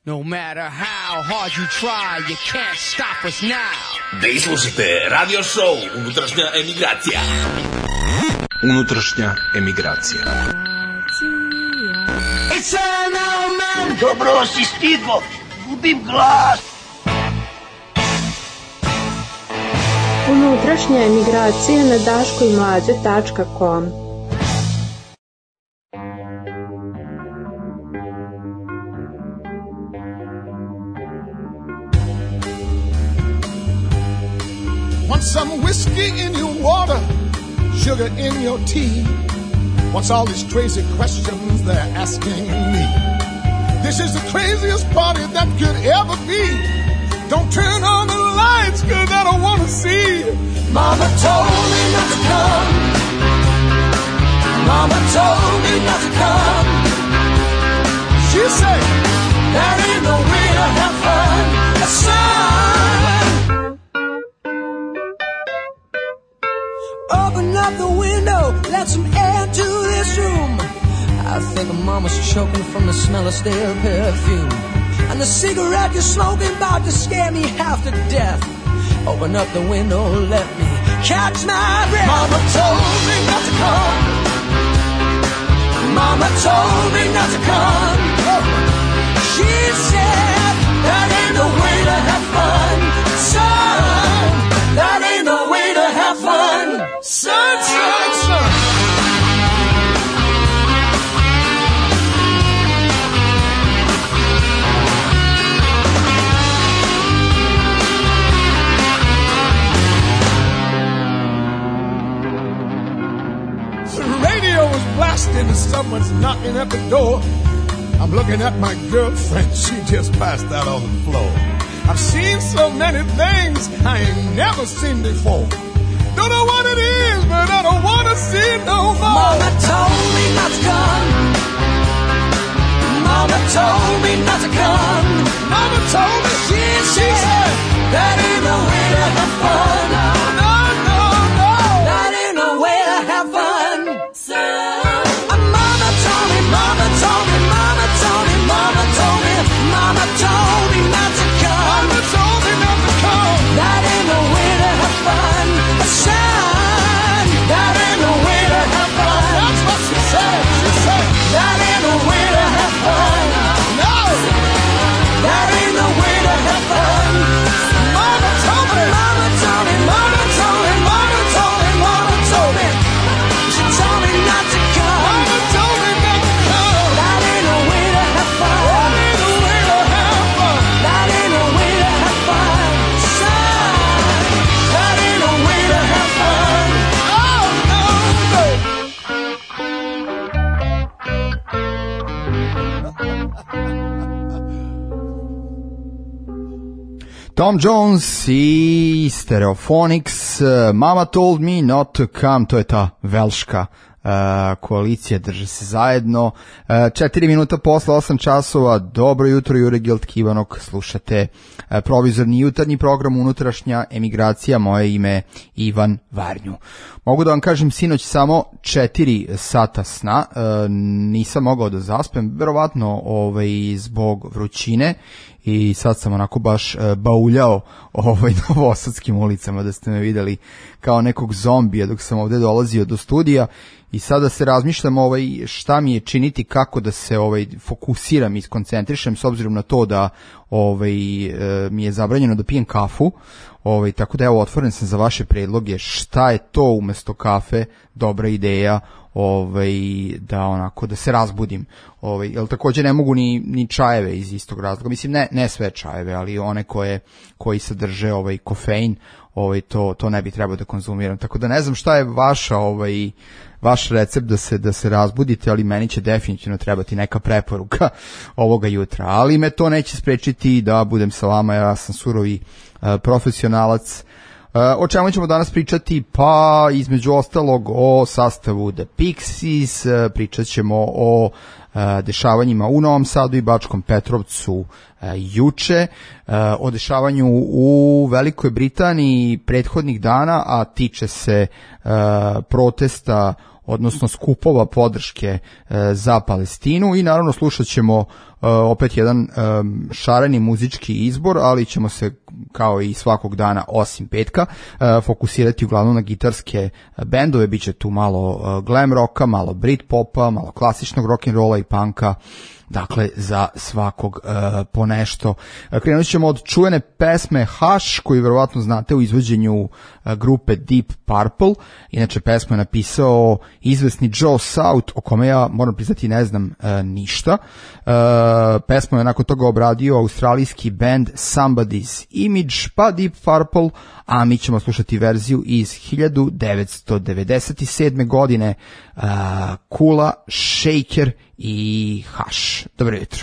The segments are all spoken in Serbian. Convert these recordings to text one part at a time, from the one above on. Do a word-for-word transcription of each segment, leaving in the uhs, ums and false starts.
No matter how hard you try, you can't stop us now. Da slušate radio show Unutrašnja emigracija. Unutrašnja emigracija. E sana man, dobro si stigo, gubim glas. Unutrašnja emigracija na daško i mlađe tačka com. Want some whiskey in your water, sugar in your tea. What's all these crazy questions they're asking me? This is the craziest party that could ever be. Don't turn on the lights, cause I don't wanna see. Mama told me not to come. Mama told me not to come. She said, that ain't no way to have fun. Son, open up the window, let some air to this room. I think Mama's choking from the smell of stale perfume. And the cigarette you're smoking about to scare me half to death. Open up the window, let me catch my breath. Mama told me not to come. Mama told me not to come. She said, that ain't the way to have fun. Son, that ain't the way to have fun. Son, son, son. Blasting and someone's knocking at the door. I'm looking at my girlfriend, she just passed out on the floor. I've seen so many things I ain't never seen before. Don't know what it is, but I don't want to see it no more. Mama told me not to come. Mama told me not to come. Mama told me she, she said, that ain't no way to have fun. No, no, no, that ain't no way to have fun. Son. Mama told me, Mama told me, Mama told me, Mama told me not to come. Mama told me not to come. That ain't no way to have fun. Son, that ain't no way to have fun. That's what she said. She said that ain't no way to have fun. No, that ain't no way to have fun. Mama told me, Mama told me, Mama told me, Mama told me, Mama told me. She told me not to come. Mama told me. Tom Jones i Stereophonics, Mama Told Me Not To Come, to je ta velška uh, koalicija, drže se zajedno. Uh, četiri minuta posle osam časova, dobro jutro, Jure Gilt-Kivanog, slušate uh, provizorni jutarnji program Unutrašnja emigracija, moje ime Ivan Varnju. Mogu da vam kažem, sinoć samo četiri sata sna, uh, nisam mogao da zaspem, verovatno ovaj, zbog vrućine, i sad sam onako baš uh, bauljao ovaj novosadskim ulicama, da ste me videli kao nekog zombija dok sam ovde dolazio do studija, i sada se razmišljam ovaj, šta mi je činiti, kako da se ovaj, fokusiram i skoncentrišem, s obzirom na to da ovaj, uh, mi je zabranjeno da pijem kafu, ovaj, tako da evo, otvoren sam za vaše predloge, šta je to umesto kafe, dobra ideja, ovaj, da onako da se razbudim, ovaj, jer takođe ne mogu ni, ni čajeve iz istog razloga, mislim ne, ne sve čajeve, ali one koje, koji sadrže ovaj, kofein, ovaj, to, to ne bi trebao da konzumiram, tako da ne znam šta je vaša, ovaj, vaš recept da se, da se razbudite, ali meni će definitivno trebati neka preporuka ovoga jutra, ali me to neće sprečiti da budem sa vama, ja sam surovi uh, profesionalac. Uh, o čemu ćemo danas pričati? Pa između ostalog o sastavu The Pixies, uh, pričat ćemo o uh, dešavanjima u Novom Sadu i Bačkom Petrovcu uh, juče, uh, o dešavanju u Velikoj Britaniji prethodnih dana, a tiče se uh, protesta odnosno skupova podrške za Palestinu i naravno slušat ćemo opet jedan šareni muzički izbor, ali ćemo se kao i svakog dana osim petka fokusirati uglavnom na gitarske bendove. Biće tu malo glam rocka, malo Britpopa, malo klasičnog rock'n'rolla i punka, dakle za svakog uh, po nešto. Krenut ćemo od čuvene pesme Hush, koju verovatno znate u izvođenju uh, grupe Deep Purple. Inače pesmu je napisao izvesni Joe South, o kome ja moram priznati ne znam uh, ništa. Uh, pesmu je nakon toga obradio australijski band Somebody's Image, pa Deep Purple, a mi ćemo slušati verziju iz hiljadu devetsto devedeset sedme godine, uh, Kula, Shaker i Hush. Dobro jutro.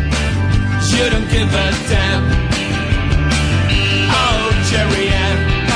You don't give a damn. Oh, Jerry Ann.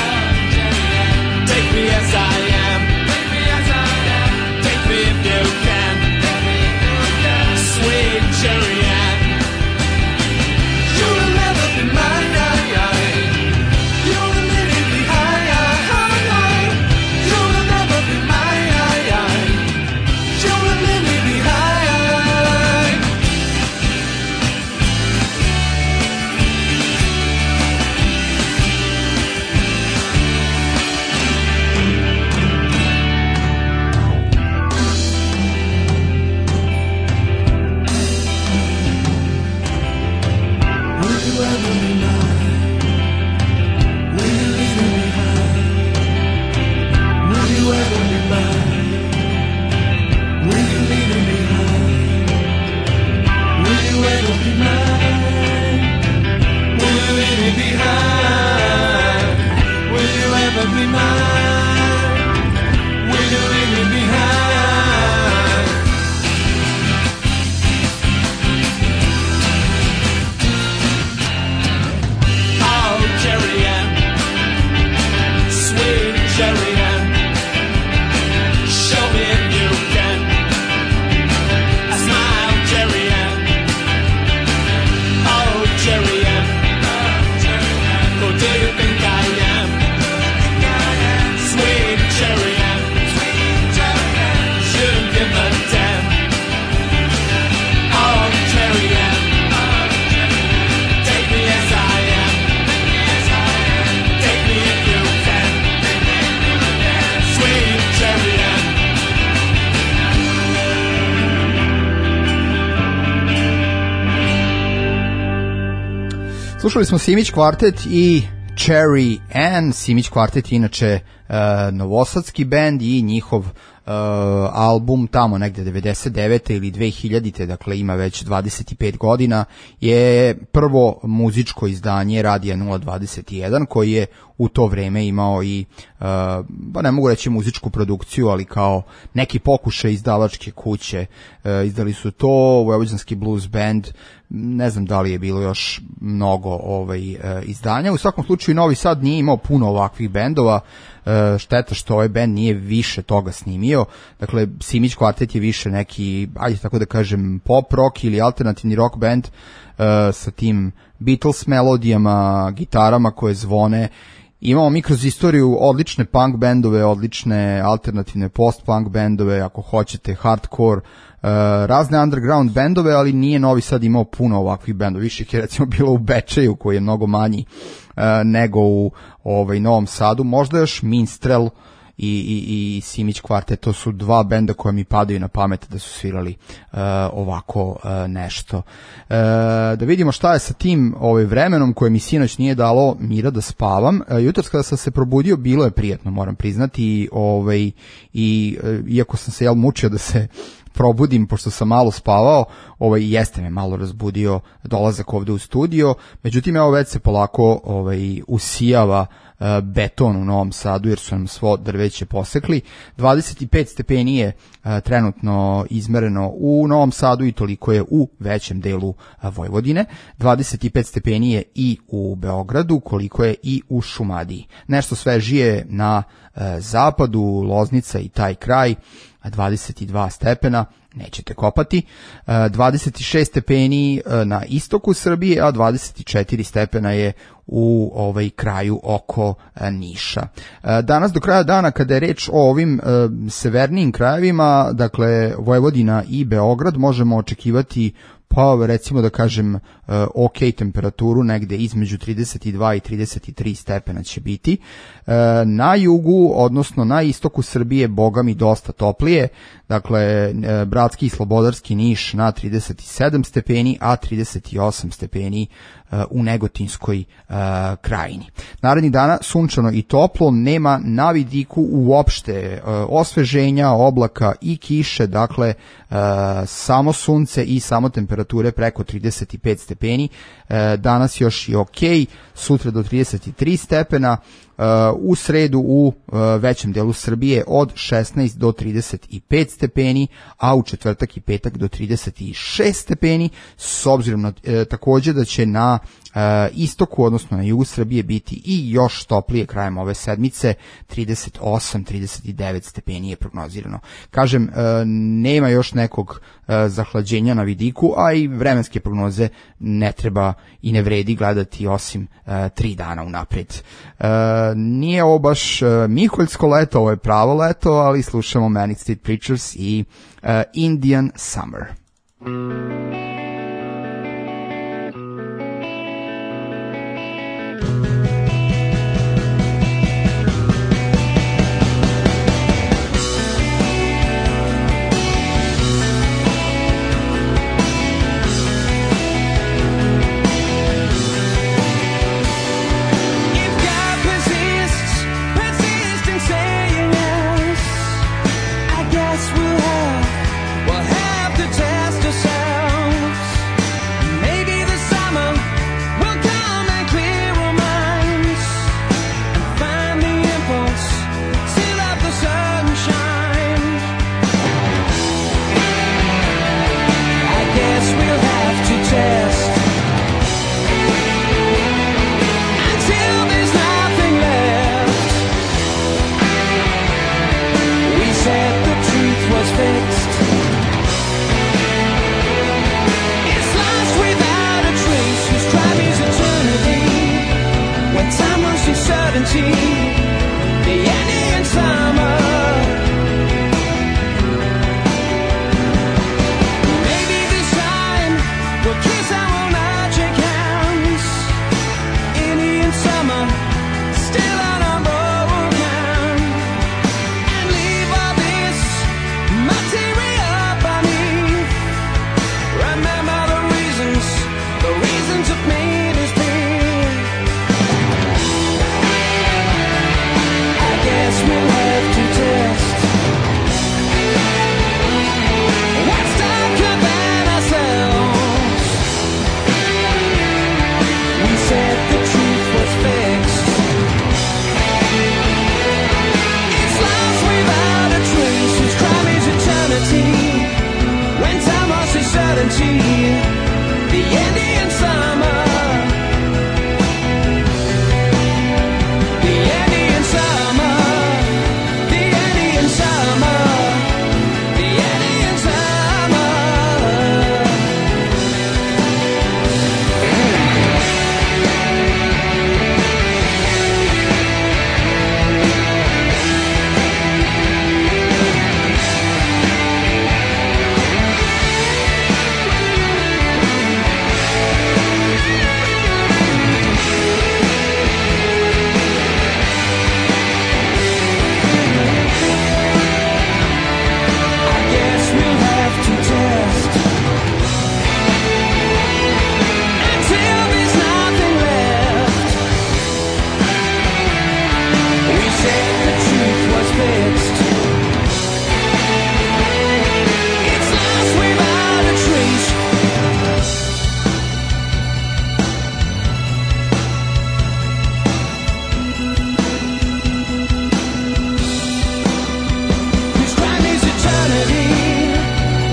Slušali smo Simić kvartet i Cherry Ann. Simić kvartet je inače uh, novosadski bend i njihov uh, album tamo negde devedeset devete ili dve hiljadite, dakle ima već dvadeset pet godina, je prvo muzičko izdanje Radija nula dvadeset jedan koji je u to vreme imao i, uh, pa ne mogu reći muzičku produkciju, ali kao neki pokušaj izdavačke kuće. Uh, izdali su to, Vojvođanski blues band, ne znam da li je bilo još mnogo ovaj, uh, izdanja. U svakom slučaju Novi Sad nije imao puno ovakvih bendova, uh, šteta što ovaj band nije više toga snimio. Dakle, Simić kvartet je više neki, ajde tako da kažem, pop rock ili alternativni rock band uh, sa tim Beatles melodijama, gitarama koje zvone. Imamo mi kroz istoriju odlične punk bendove, odlične alternativne post-punk bendove, ako hoćete hardcore, uh, razne underground bendove, ali nije Novi Sad imao puno ovakvih bendova. Više ih je recimo bilo u Bečeju koji je mnogo manji uh, nego u ovaj, Novom Sadu. Možda još Minstrel i, i, i Simić kvartet, to su dva benda koja mi padaju na pamet da su svirali uh, ovako uh, nešto. Uh, da vidimo šta je sa tim ovaj, vremenom koje mi sinoć nije dalo mira da spavam. Uh, jutros kada sam se probudio bilo je prijatno, moram priznati, ovaj, i uh, iako sam se jel mučio da se probudim, pošto sam malo spavao, ovaj, jeste me malo razbudio dolazak ovde u studio, međutim evo već se polako ovaj, usijava uh, beton u Novom Sadu jer su nam svo drveće posekli. dvadeset pet stepeni je uh, trenutno izmereno u Novom Sadu i toliko je u većem delu uh, Vojvodine. dvadeset pet stepeni je i u Beogradu, koliko je i u Šumadiji. Nešto svežije na uh, zapadu, Loznica i taj kraj, dvadeset dva stepena, nećete kopati, dvadeset šest stepeni na istoku Srbije, a dvadeset četiri stepena je u ovaj kraju oko Niša. Danas do kraja dana, kada je reč o ovim severnijim krajevima, dakle Vojvodina i Beograd, možemo očekivati pa recimo da kažem ok temperaturu, negde između trideset dva i trideset tri stepena će biti. Na jugu, odnosno na istoku Srbije, boga mi dosta toplije, dakle Bratski i Slobodarski Niš na trideset sedam stepeni, a trideset osam stepeni u Negotinskoj uh, krajini. Narednih dana sunčano i toplo, nema na vidiku uopšte uh, osveženja, oblaka i kiše, dakle uh, samo sunce i samo temperature preko trideset pet stepeni. Uh, danas još i ok, sutra do trideset tri stepena, Uh, u sredu u uh, većem delu Srbije od šesnaest do trideset pet stepeni, a u četvrtak i petak do trideset šest stepeni, s obzirom na uh, takođe da će na uh, istoku, odnosno na jugu Srbije biti i još toplije krajem ove sedmice, trideset osam do trideset devet stepeni je prognozirano. Kažem, uh, nema još nekog uh, zahlađenja na vidiku, a i vremenske prognoze ne treba i ne vredi gledati osim uh, tri dana unapred. Uh, Nije ovo baš uh, miholjsko leto, ovo je pravo leto, ali slušamo Manic Street Preachers i uh, Indian Summer. We'll have to test ourselves.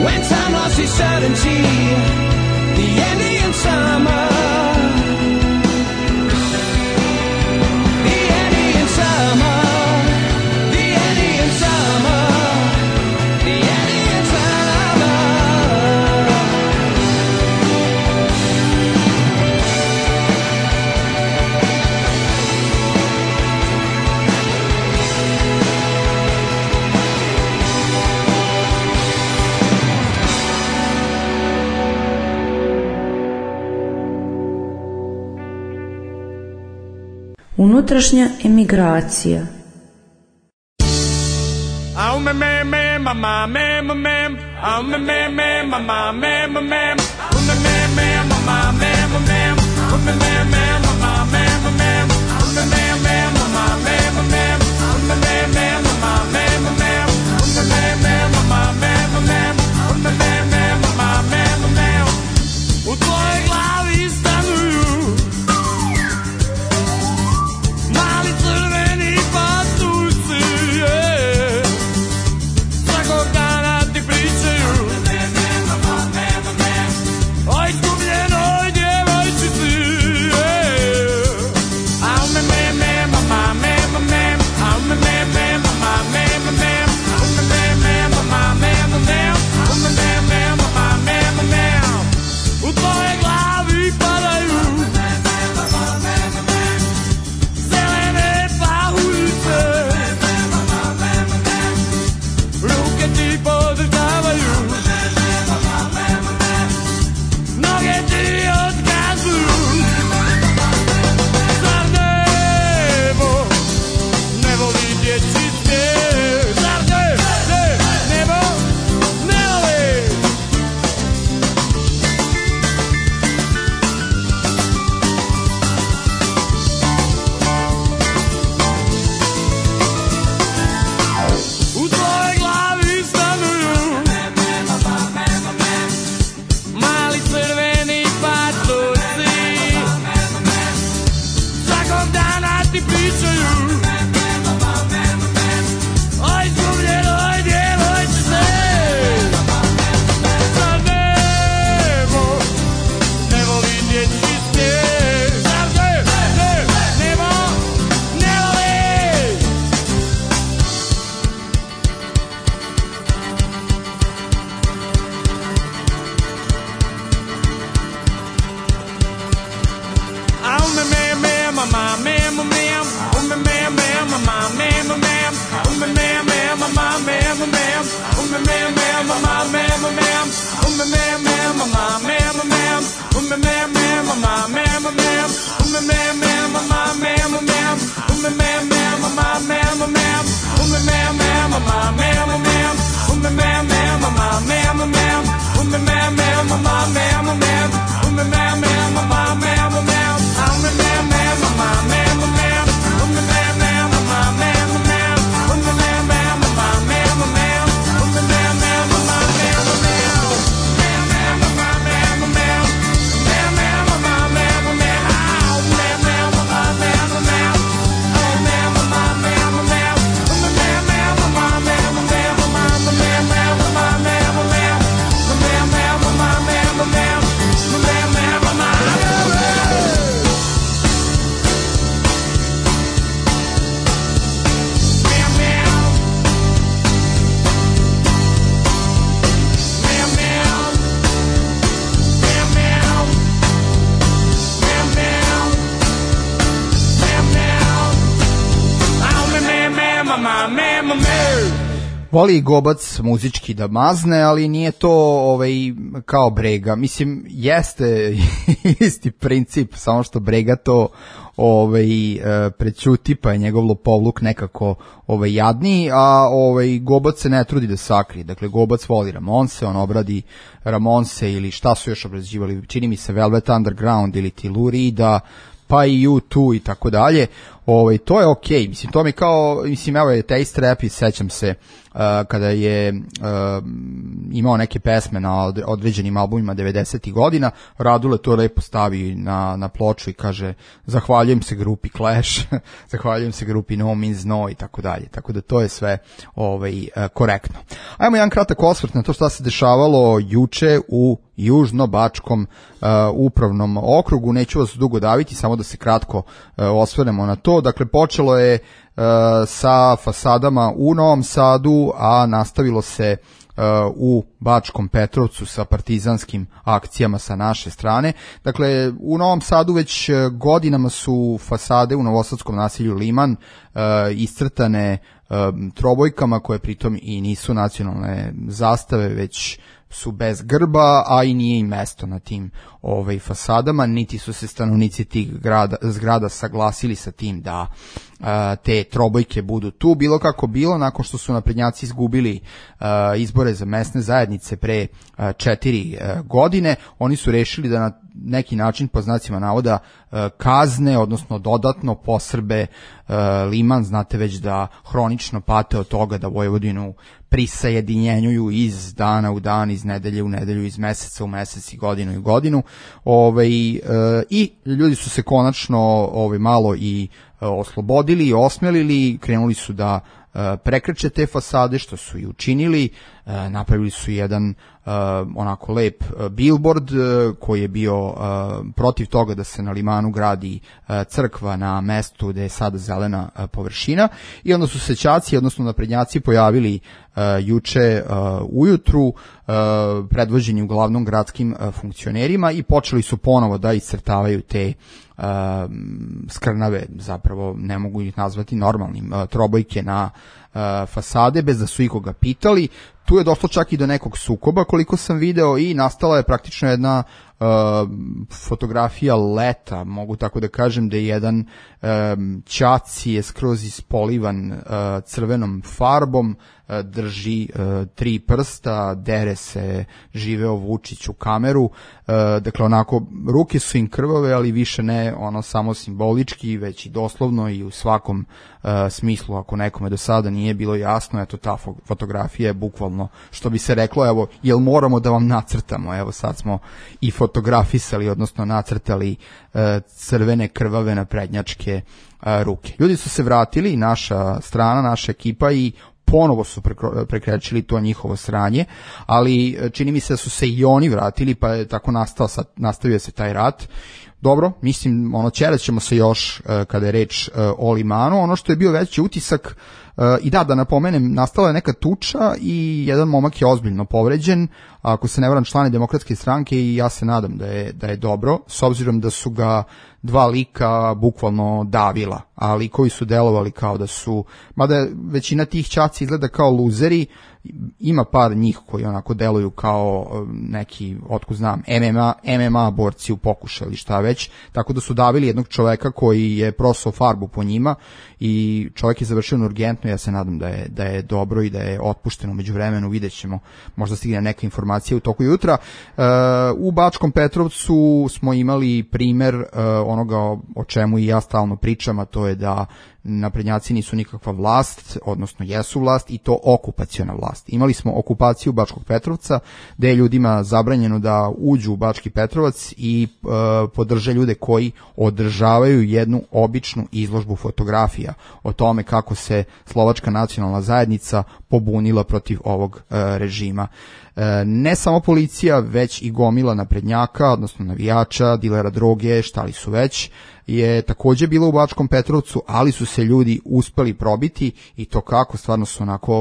when time lost its certainty, the Indian summer. Unutrašnja emigracija. U tvojoj glavi stanuju mali crveni patuljci, yeah. Svakog dana ti pričaju o izgubljenoj djevojčici, yeah. Au me me me mama me me me, au me me me mama me me me, au me me me mama me me me, au me me me mama me me me. U tvoje glavi padaju zelene pahuljice, ruke ti podržavaju, noge ti otkazuju. Zar nebo ne voli dječji smijeh? Zar ne, ne, nebo ne voli? U tvojoj glavi stanuju mali crveni patuljci, svakog dana ti pričaju o izgubljenoj djevojčici. Zar nebo ne voli dječji smijeh? Zar ne, ne, nebo ne voli? Au me me me mama me me me, au me me me mama me me me, au me me me mama me me me, au me me me mama me me me, au me me me mama me me me, au me me me mama me me me, au me me me mama me me me, au me me me mama me me me, au me me me mama me me me, au me me me mama me me me, au me me me mama me me me, au me me me mama me me me, au me me me mama me me me, au me me me mama me me me, au me me me mama me me me, au me me me mama me me me, me me mama me me me, me me mama me me me, au me me mama me me me, au me mama me me me, au me me me mama me me me, mama me me me mama me me me, me me mama me me me, me me mama me me me. Voli Gobac muzički da mazne, ali nije to ovaj, kao Brega. Mislim, jeste isti princip, samo što Brega to ovaj, prećuti, pa je njegov lopovluk nekako ovaj, jadniji, a ovaj, Gobac se ne trudi da sakrije. Dakle, Gobac voli Ramonse, on obradi Ramonse ili šta su još obrađivali, čini mi se Velvet Underground ili Lou Reeda, pa i U dva i tako dalje. Ovaj, to je okej, okay. Mislim, to mi kao, mislim, evo je Taste Rap i sećam se uh, kada je uh, imao neke pesme na određenim albumima devedesetih godina, Radule to lepo stavi na, na ploču i kaže zahvaljujem se grupi Clash, zahvaljujem se grupi No Means No i tako dalje, tako da to je sve ovaj, uh, korektno. Ajmo jedan kratak osvrt na to šta se dešavalo juče u Južno-Bačkom uh, upravnom okrugu. Neću vas dugo daviti, samo da se kratko uh, osvrnemo na to. Dakle, počelo je uh, sa fasadama u Novom Sadu, a nastavilo se uh, u Bačkom Petrovcu sa partizanskim akcijama sa naše strane. Dakle, u Novom Sadu već godinama su fasade u novosadskom naselju Liman uh, iscrtane uh, trobojkama koje pritom i nisu nacionalne zastave, već su bez grba, a i nije im mesto na tim ovaj, fasadama, niti su se stanovnici tih grada, zgrada saglasili sa tim da a, te trobojke budu tu. Bilo kako bilo, nakon što su naprednjaci izgubili a, izbore za mesne zajednice pre a, četiri a, godine, oni su rešili da na neki način, po znacima navoda, kazne, odnosno dodatno posrbe Liman. Znate već da hronično pate od toga da Vojvodinu prisajedinjenjuju iz dana u dan, iz nedelje u nedelju, iz meseca u mesec i godinu i godinu. Ove, i ljudi su se konačno ove, malo i oslobodili i osmelili, krenuli su da prekrče te fasade, što su i učinili. Napravili su jedan uh, onako lep uh, billboard uh, koji je bio uh, protiv toga da se na Limanu gradi uh, crkva na mestu gde je sada zelena uh, površina, i onda su se ćaci, odnosno naprednjaci, pojavili uh, juče uh, ujutru uh, predvođeni uglavnom gradskim uh, funkcionerima i počeli su ponovo da iscrtavaju te uh, skrnave, zapravo ne mogu ih nazvati normalnim, uh, trobojke na uh, fasade bez da su ikoga pitali. Tu je došlo čak i do nekog sukoba, koliko sam video, i nastala je praktično jedna uh, fotografija leta, mogu tako da kažem, da je jedan um, ćaci je skroz ispolivan uh, crvenom farbom, uh, drži uh, tri prsta, dere se živeo Vučić u kameru, uh, dakle onako, ruke su im krvave, ali više ne ono samo simbolički, već i doslovno i u svakom uh, smislu. Ako nekome do sada nije bilo jasno, eto ta fo- fotografija je bukvalno, što bi se reklo, evo, jel moramo da vam nacrtamo, evo sad smo i fotografisali, odnosno nacrtali uh, crvene krvave naprednjačke uh, ruke. Ljudi su se vratili, naša strana, naša ekipa, i ponovo su prekrećili to njihovo sranje, ali čini mi se da su se i oni vratili, pa je tako nastao, sad, nastavio se taj rat. Dobro, mislim, ono, ćerat ćemo se još uh, kada je reč uh, o Limanu. Ono što je bio veći utisak, uh, i da, da napomenem, nastala je neka tuča i jedan momak je ozbiljno povređen, ako se ne varam, člani Demokratske stranke, i ja se nadam da je, da je dobro, s obzirom da su ga dva lika bukvalno davila, a likovi su delovali kao da su, mada većina tih ćaci izgleda kao luzeri, ima par njih koji onako deluju kao neki, otkud znam, M M A, M M A borci u pokušaju ili šta već, tako da su davili jednog čoveka koji je prosao farbu po njima i čovjek je završio urgentno. Ja se nadam da je, da je dobro i da je otpušteno među vremenu, vidjet ćemo, možda stigne neka informacija u toku jutra. Uh, u Bačkom Petrovcu smo imali primer uh, onoga o čemu i ja stalno pričam, a to je da naprednjaci nisu nikakva vlast, odnosno jesu vlast, i to okupaciona vlast. Imali smo okupaciju Bačkog Petrovca, gde je ljudima zabranjeno da uđu u Bački Petrovac i e, podrže ljude koji održavaju jednu običnu izložbu fotografija o tome kako se Slovačka nacionalna zajednica pobunila protiv ovog e, režima. E, ne samo policija, već i gomila naprednjaka, odnosno navijača, dilera droge, šta li su već, je takođe bilo u Bačkom Petrovcu, ali su se ljudi uspeli probiti, i to kako, stvarno su onako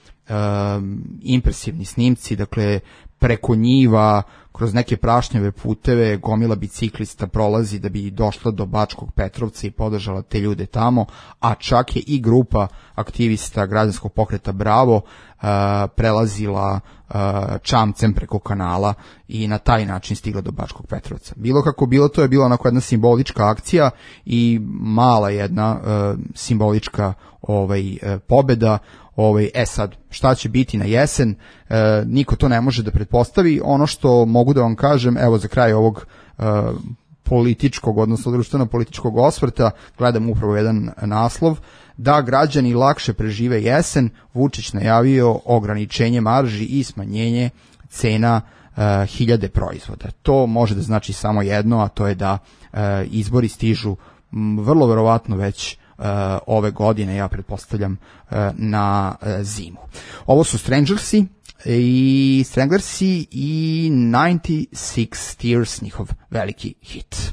um, impresivni snimci, dakle preko njiva, kroz neke prašnjave puteve, gomila biciklista prolazi da bi došla do Bačkog Petrovca i podržala te ljude tamo, a čak je i grupa aktivista građanskog pokreta Bravo uh, prelazila uh, čamcem preko kanala i na taj način stigla do Bačkog Petrovca. Bilo kako bilo, to je bila onako jedna simbolička akcija i mala jedna uh, simbolička ovaj, uh, pobeda. Ovaj, e sad, šta će biti na jesen, e, niko to ne može da pretpostavi. Ono što mogu da vam kažem, evo za kraj ovog e, političkog, odnosno društveno-političkog osvrta, gledam upravo jedan naslov, da građani lakše prežive jesen, Vučić najavio ograničenje marži i smanjenje cena uh, hiljade proizvoda. To može da znači samo jedno, a to je da uh, izbori stižu m, vrlo verovatno već uh, ove godine, ja pretpostavljam, uh, na uh, zimu. Ovo su Strangersi i Stranglersi i ninety-six Tears, njihov veliki hit.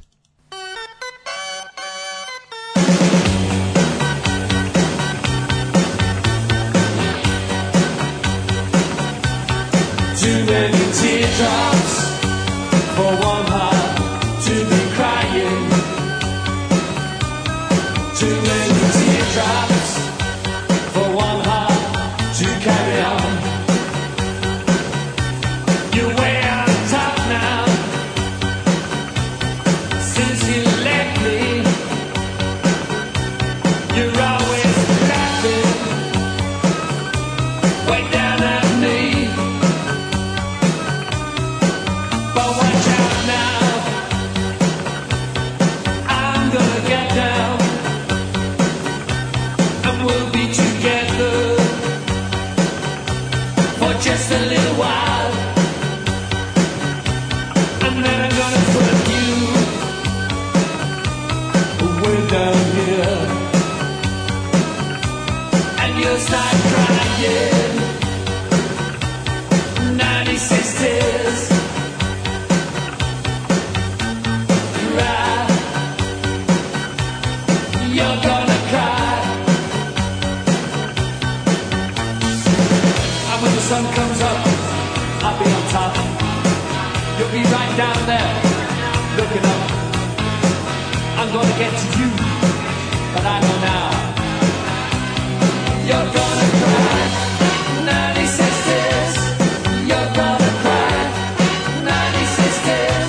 Too many teardrops for one heart to be crying. Too many teardrops for one heart to carry on. You're way on top now since you left me. You're always laughing way down at me. But watch out now, I'm gonna get down, and we'll be together for just a little while, and then I'm gonna put you way down here, and you'll start crying, ninety-six tears. You're gonna cry, and when the sun comes up, I'll be on top. You'll be right down there, looking up. I'm gonna get to you, but I know now. You're gonna cry, ninety-six tears. You're gonna cry, ninety-six tears.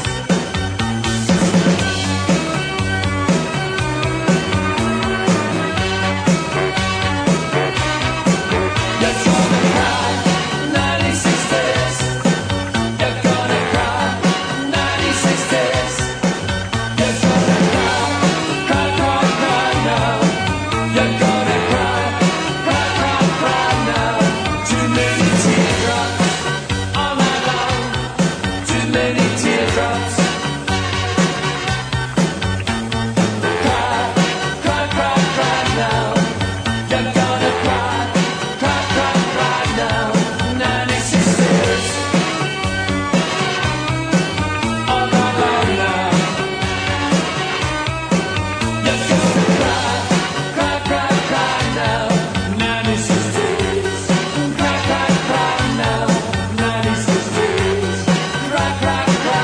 Cry, cry, cry now, ninety-six tears. Cry, cry, cry.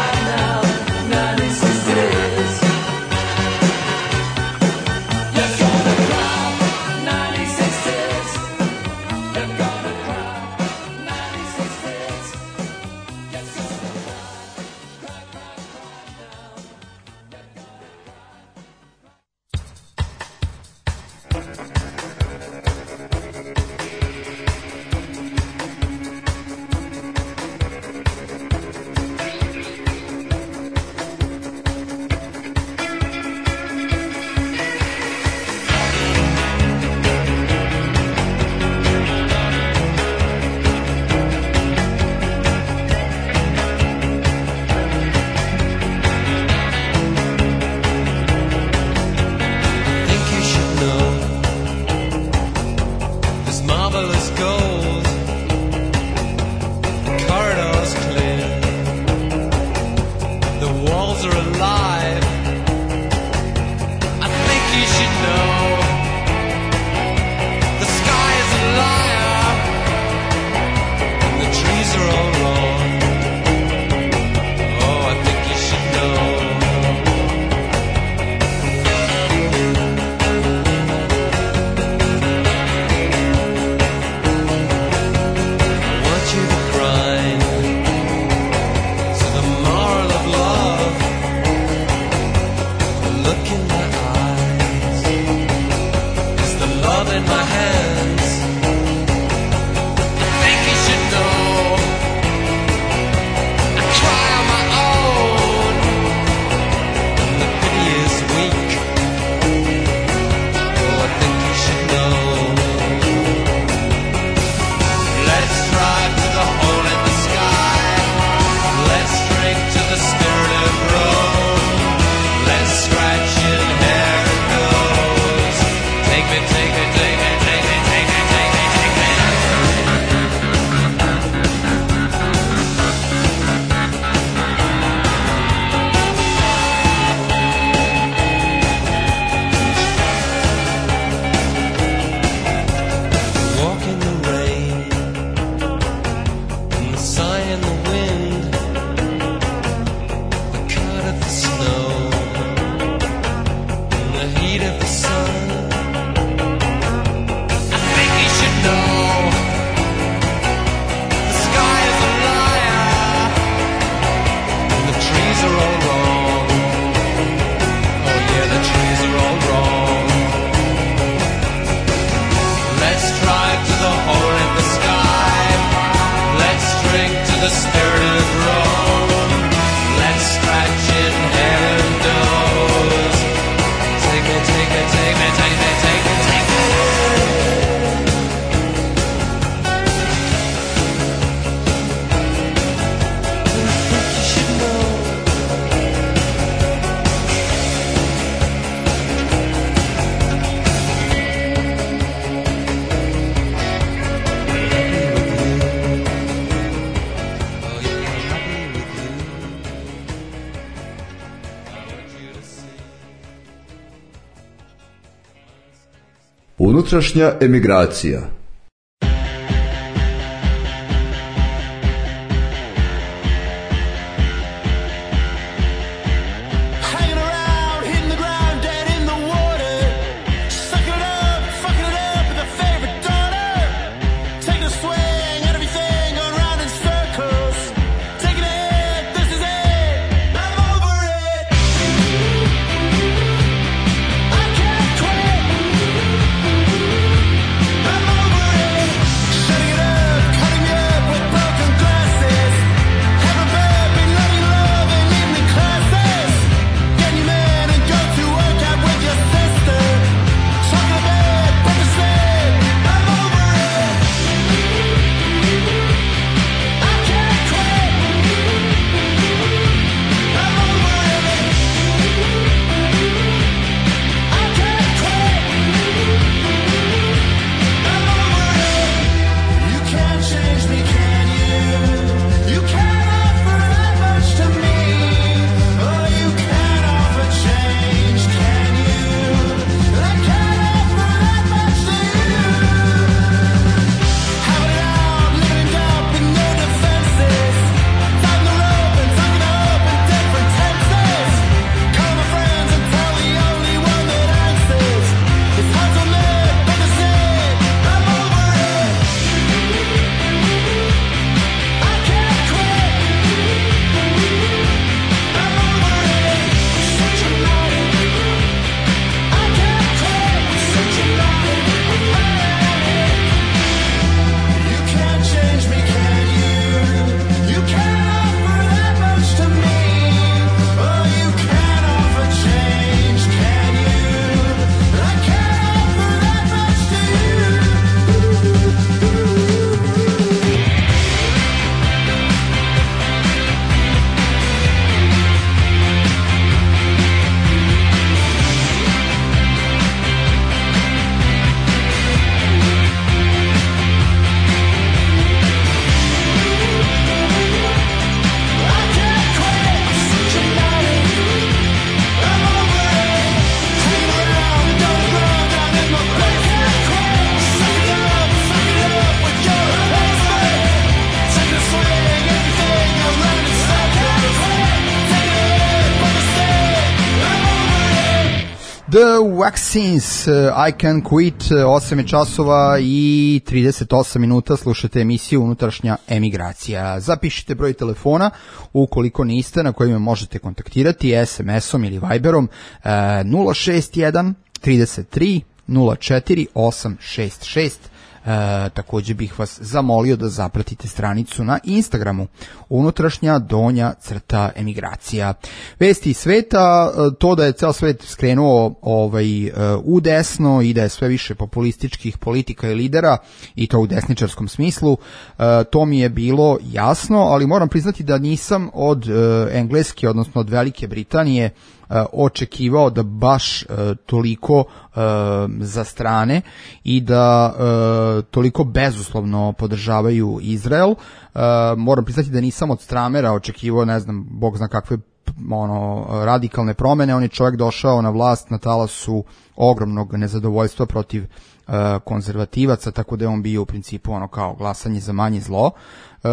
Unutrašnja emigracija. The Vaccines, I Can Quit, osam je časova i trideset osam minuta, slušate emisiju Unutrašnja emigracija. Zapišite broj telefona ukoliko niste, na kojima možete kontaktirati es em esom ili Viberom nula šest jedan trideset tri nula četiri osam šest šest. E, takođe bih vas zamolio da zapratite stranicu na Instagramu unutrašnja donja crta emigracija. Vesti iz sveta, to da je ceo svet skrenuo ovaj, u desno i da je sve više populističkih politika i lidera i to u desničarskom smislu, e, to mi je bilo jasno, ali moram priznati da nisam od e, Engleske, odnosno od Velike Britanije očekivao da baš e, toliko e, za strane i da e, toliko bezuslovno podržavaju Izrael. E, moram priznati da nisam od Stramera očekivao, ne znam, bog zna kakve ono radikalne promene. On je čovjek došao na vlast na talasu ogromnog nezadovoljstva protiv e, konzervativaca, tako da je on bio u principu ono kao glasanje za manje zlo. E,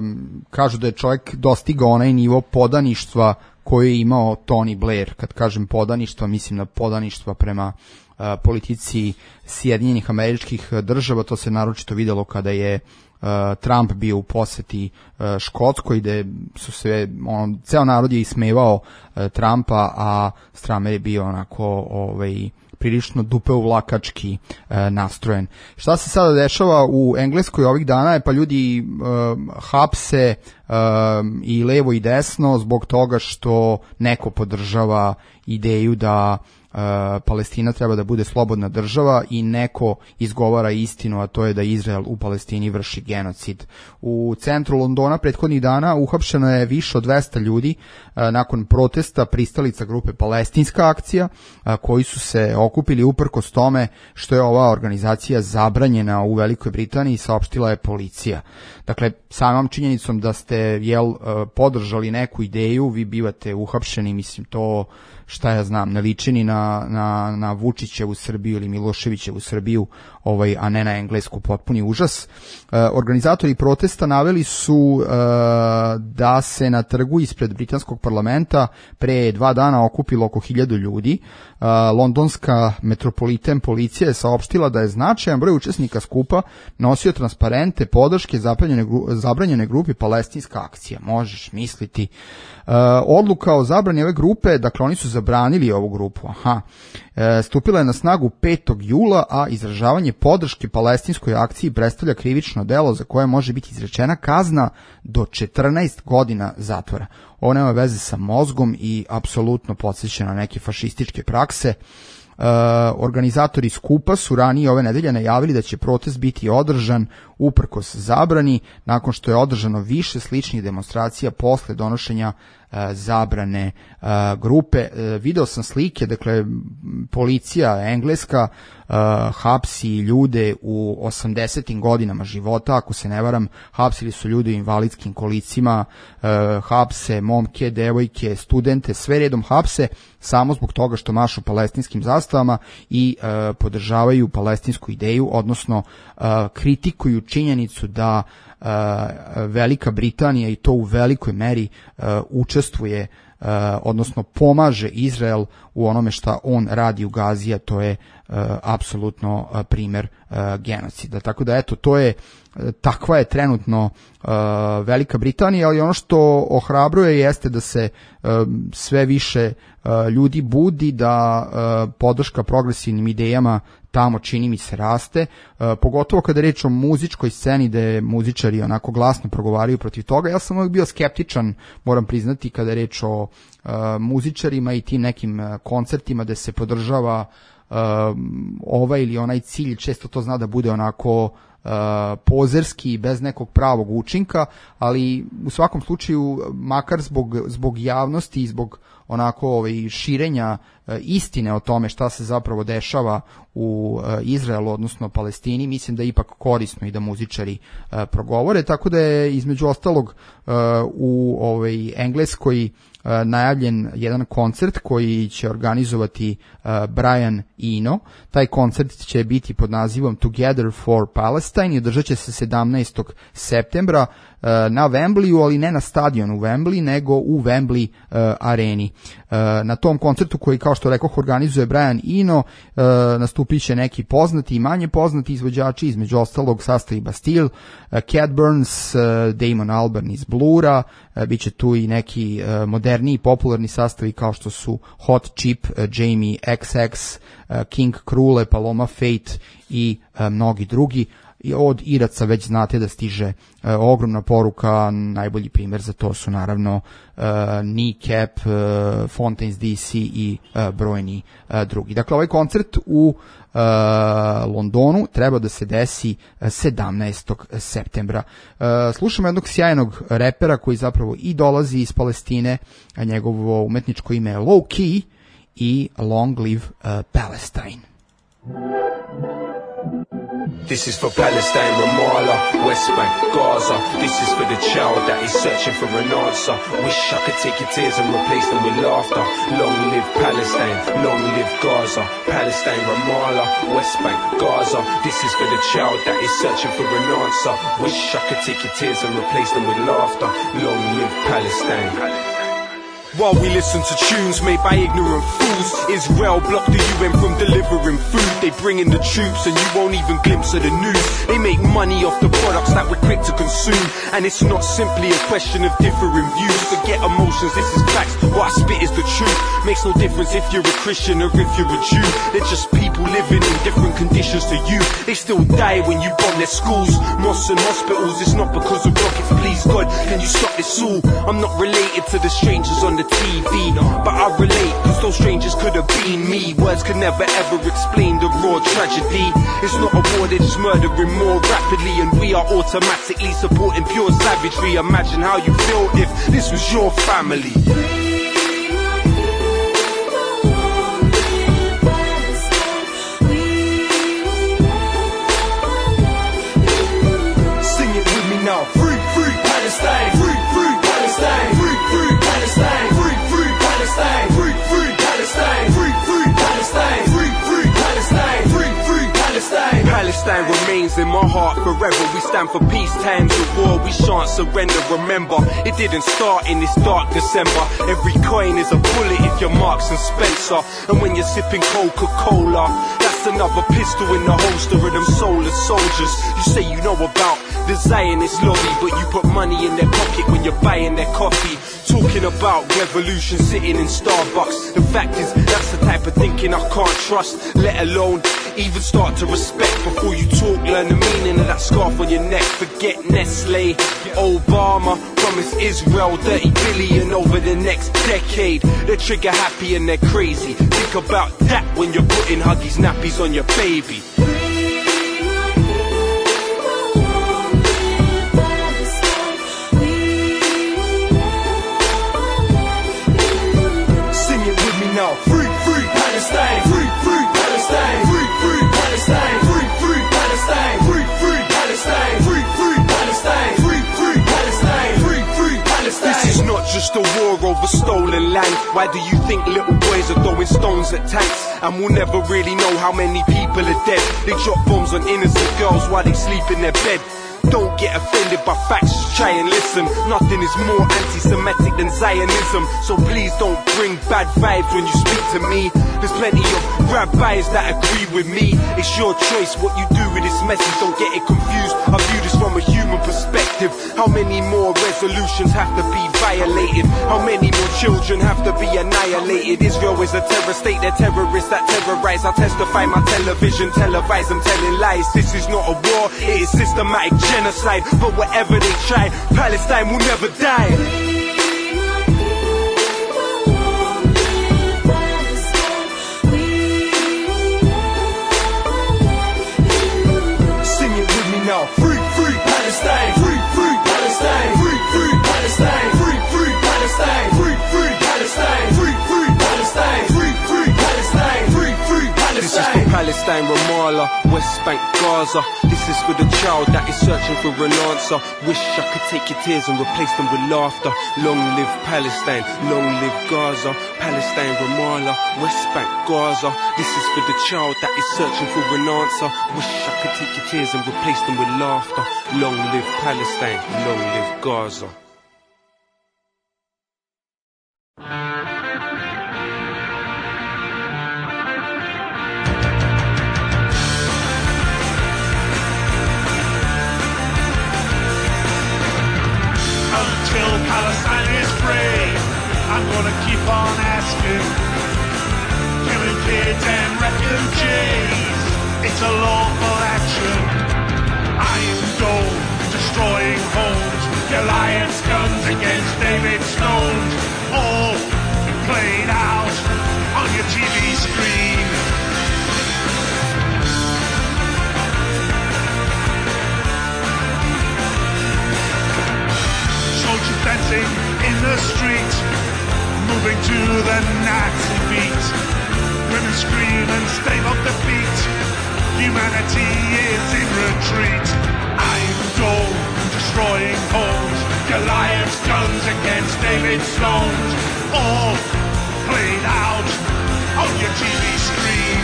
kažu da je čovjek dostigao onaj nivo podaništva koji je imao Tony Blair. Kad kažem podaništva, mislim na podaništva prema uh, politici Sjedinjenih Američkih Država. To se naročito videlo kada je uh, Trump bio u poseti uh, Škotskoj, gde su sve, ono, ceo narod je ismevao uh, Trumpa, a Stramer je bio onako ovaj, prilično dupeuvlakački e, nastrojen. Šta se sada dešava u Engleskoj ovih dana je pa ljudi e, hapse e, i levo i desno zbog toga što neko podržava ideju da Uh, Palestina treba da bude slobodna država i neko izgovara istinu, a to je da Izrael u Palestini vrši genocid. U centru Londona prethodnih dana uhapšeno je više od dvesta ljudi uh, nakon protesta pristalica grupe Palestinska akcija, uh, koji su se okupili uprkos tome što je ova organizacija zabranjena u Velikoj Britaniji, saopštila je policija. Dakle, samom činjenicom da ste jel, uh, podržali neku ideju, vi bivate uhapšeni, mislim to šta ja znam, ne liči ni na na, na, na Vučićevu Srbiju ili Miloševićevu Srbiju, ovaj, a ne na englesku, potpuni užas. E, organizatori protesta naveli su e, da se na trgu ispred britanskog parlamenta pre dva dana okupilo oko hiljadu ljudi. E, londonska metropolitan policija je saopštila da je značajan broj učesnika skupa nosio transparente podrške zabranjene, zabranjene grupi Palestinska akcija. Možeš misliti. E, odluka o zabrani ove grupe, dakle oni su zabranili ovu grupu, aha, e, stupila je na snagu petog jula, a izražavanje podrške palestinskoj akciji predstavlja krivično delo za koje može biti izrečena kazna do četrnaest godina zatvora. Ovo nema veze sa mozgom i apsolutno podsjeća na neke fašističke prakse. Uh, organizatori skupa su ranije ove nedelje najavili da će protest biti održan uprkos zabrani, nakon što je održano više sličnih demonstracija posle donošenja uh, zabrane uh, grupe. Uh, video sam slike, dakle policija engleska uh, hapsi ljude u osamdesetim godinama života, ako se ne varam, hapsili su ljude u invalidskim kolicima, uh, hapse momke, devojke, studente, sve redom hapse samo zbog toga što mašu palestinskim zastavama i uh, podržavaju palestinsku ideju, odnosno uh, kritikuju činjenicu da uh, Velika Britanija, i to u velikoj meri, uh, učestvuje, uh, odnosno pomaže Izrael u onome šta on radi u Gazi, a to je uh, apsolutno uh, primer uh, genocida. Tako da eto, to je takva je trenutno uh, Velika Britanija, ali ono što ohrabruje jeste da se uh, sve više uh, ljudi budi, da uh, podrška progresivnim idejama tamo, čini mi se, raste, uh, pogotovo kada je reč o muzičkoj sceni, da je muzičari onako glasno progovaraju protiv toga. Ja sam uvijek bio skeptičan, moram priznati, kada je reč o uh, muzičarima i tim nekim uh, koncertima da se podržava uh, ovaj ili onaj cilj. Često to zna da bude onako Uh, pozerski, bez nekog pravog učinka, ali u svakom slučaju, makar zbog, zbog javnosti i zbog onako ovaj, širenja uh, istine o tome šta se zapravo dešava u uh, Izraelu, odnosno Palestini, mislim da je ipak korisno i da muzičari uh, progovore, tako da je između ostalog uh, u ovaj, Engleskoj Uh, najavljen jedan koncert koji će organizovati uh, Brian Eno. Taj koncert će biti pod nazivom Together for Palestine i održat će se sedamnaestog septembra uh, na Wembleyu, ali ne na stadionu Wembley, nego u Wembley uh, areni. Uh, na tom koncertu, koji, kao što rekoh, organizuje Brian Eno, uh, nastupit će neki poznati i manje poznati izvođači, između ostalog sastavi Bastille, uh, Cat Burns, uh, Damon Albarn iz Blura, uh, bit će tu i neki uh, moderniji popularni sastavi kao što su Hot Chip, uh, Jamie X X, uh, King Krule, Paloma Fate i uh, mnogi drugi. I od Iraca već znate da stiže uh, ogromna poruka, najbolji primjer za to su naravno uh, Kneecap, uh, Fontaines D C i uh, brojni uh, drugi. Dakle, ovaj koncert u uh, Londonu treba da se desi uh, sedamnaestog septembra. Uh, slušamo jednog sjajnog repera koji zapravo i dolazi iz Palestine, a njegovo umetničko ime je Low Key i Long Live uh, Palestine. This is for Palestine, Ramallah, West Bank, Gaza. This is for the child that is searching for an answer. Wish I could take your tears and replace them with laughter. Long live Palestine, long live Gaza. Palestine, Ramallah, West Bank, Gaza. This is for the child that is searching for an answer. Wish I could take your tears and replace them with laughter. Long live Palestine. While we listen to tunes made by ignorant fools, Israel blocked the U N from delivering food. They bring in the troops and you won't even glimpse of the news. They make money off the products that we're quick to consume. And it's not simply a question of differing views. Forget emotions, this is facts. What I spit is the truth. Makes no difference if you're a Christian or if you're a Jew. They're just people living in different conditions to you. They still die when you bomb their schools, mosques and hospitals. It's not because of rockets, please God, can you stop this all? I'm not related to the strangers on the T V, but I relate, cause those strangers could have been me. Words could never ever explain the raw tragedy. It's not a war, they're just murdering more rapidly, and we are automatically supporting pure savagery. Imagine how you feel if this was your family. Sing it with me now. Free, free Palestine. Free, free Palestine. Free, free Palestine. Free, free Palestine. Free, free Palestine. Free, free Palestine. Palestines in my heart forever. We stand for peace, times of war, we shan't surrender. Remember, it didn't start in this dark December. Every coin is a bullet if you're Marks and Spencer. And when you're sipping Coca-Cola, that's another pistol in the holster of them soulless soldiers. You say you know about the Zionist lobby, but you put money in their pocket when you're buying their coffee. Talking about revolution sitting in Starbucks. The fact is, that's the type of thinking I can't trust, let alone even start to respect. Before you talk, learn the meaning of that scarf on your neck. Forget Nestle, Obama promised Israel thirty billion over the next decade. They're trigger happy and they're crazy. Think about that when you're putting Huggies nappies on your baby. Now. Free, free Palestine. Free, free Palestine. Free, free Palestine. Free, free Palestine. Free, free Palestine. Free, free Palestine. Free, free Palestine. Free, free Palestine. This is not just a war over stolen land. Why do you think little boys are throwing stones at tanks? And we'll never really know how many people are dead. They drop bombs on innocent girls while they sleep in their bed. Don't get offended by facts, just try and listen. Nothing is more anti-Semitic than Zionism. So please don't bring bad vibes when you speak to me. There's plenty of rabbis that agree with me. It's your choice what you do with this message. Don't get it confused, I view this from a human perspective. How many more resolutions have to be violated? How many more children have to be annihilated? Israel is a terror state, they're terrorists that terrorize. I testify my television, televise, I'm telling lies. This is not a war, it is systematic genocide. But whatever they try, Palestine will never die. Sing it with me now. Free, free Palestine. Free, free Palestine. Free, free Palestine. Free, free Palestine. Free, free Palestine. Free, free Palestine. Free, free Palestine. Free, free Palestine. This is for Palestine, Ramallah, West Bank, Gaza. This is for the child that is searching for an answer. Wish I could take your tears and replace them with laughter. Long live Palestine, long live Gaza. Palestine, Ramallah, West Bank, Gaza. This is for the child that is searching for an answer. Wish I could take your tears and replace them with laughter. Long live Palestine, long live Gaza. Until Palestine is free, I'm gonna keep on asking. Killing kids and refugees, it's a lawful action. Iron Dome, destroying homes, Goliath's guns against David Stones, all played out on your T V screen. Soldiers dancing in the street, moving to the Nazi beat. Women scream and stave off defeat. Humanity is in retreat. Iron Dome, destroying homes. Goliath's guns against David Stones, all played out on your T V screen.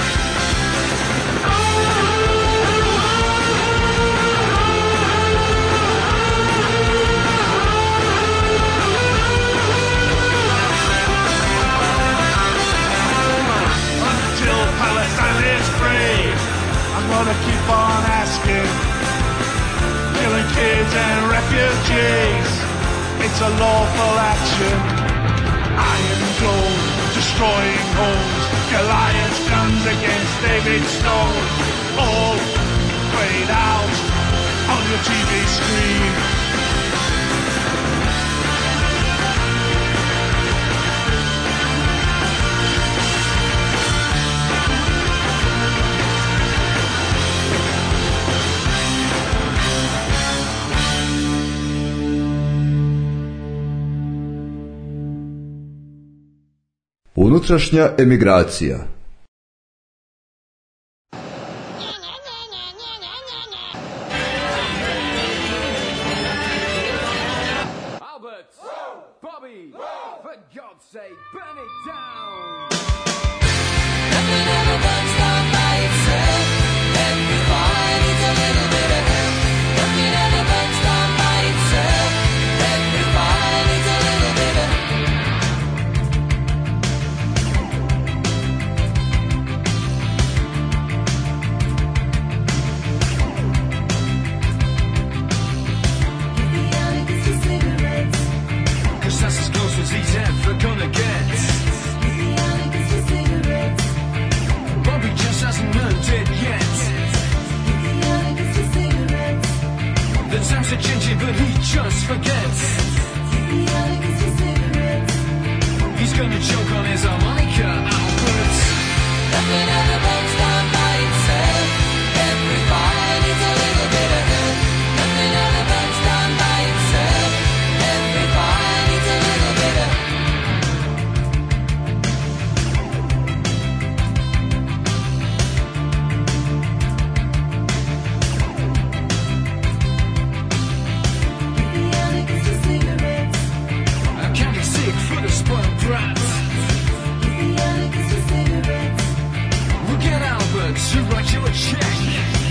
Palestine is free, I'm gonna keep on asking. Killing kids and refugees, it's a lawful action. Iron Dome, destroying homes. Goliath's guns against David Stone, all played out on your T V screen. Unutrašnja emigracija. Albert, Bobby, for God's sake, burn it down. Nothing ever burns down by itself. Every fire needs a gonna choke on his harmonica outwards. Nothing ever burns down by itself. Every fire needs a little bit of help. Nothing ever burns down by itself. Every fire needs a little bit of help. I can't get sick for the spoiled brats. Look at Albert to write you a check.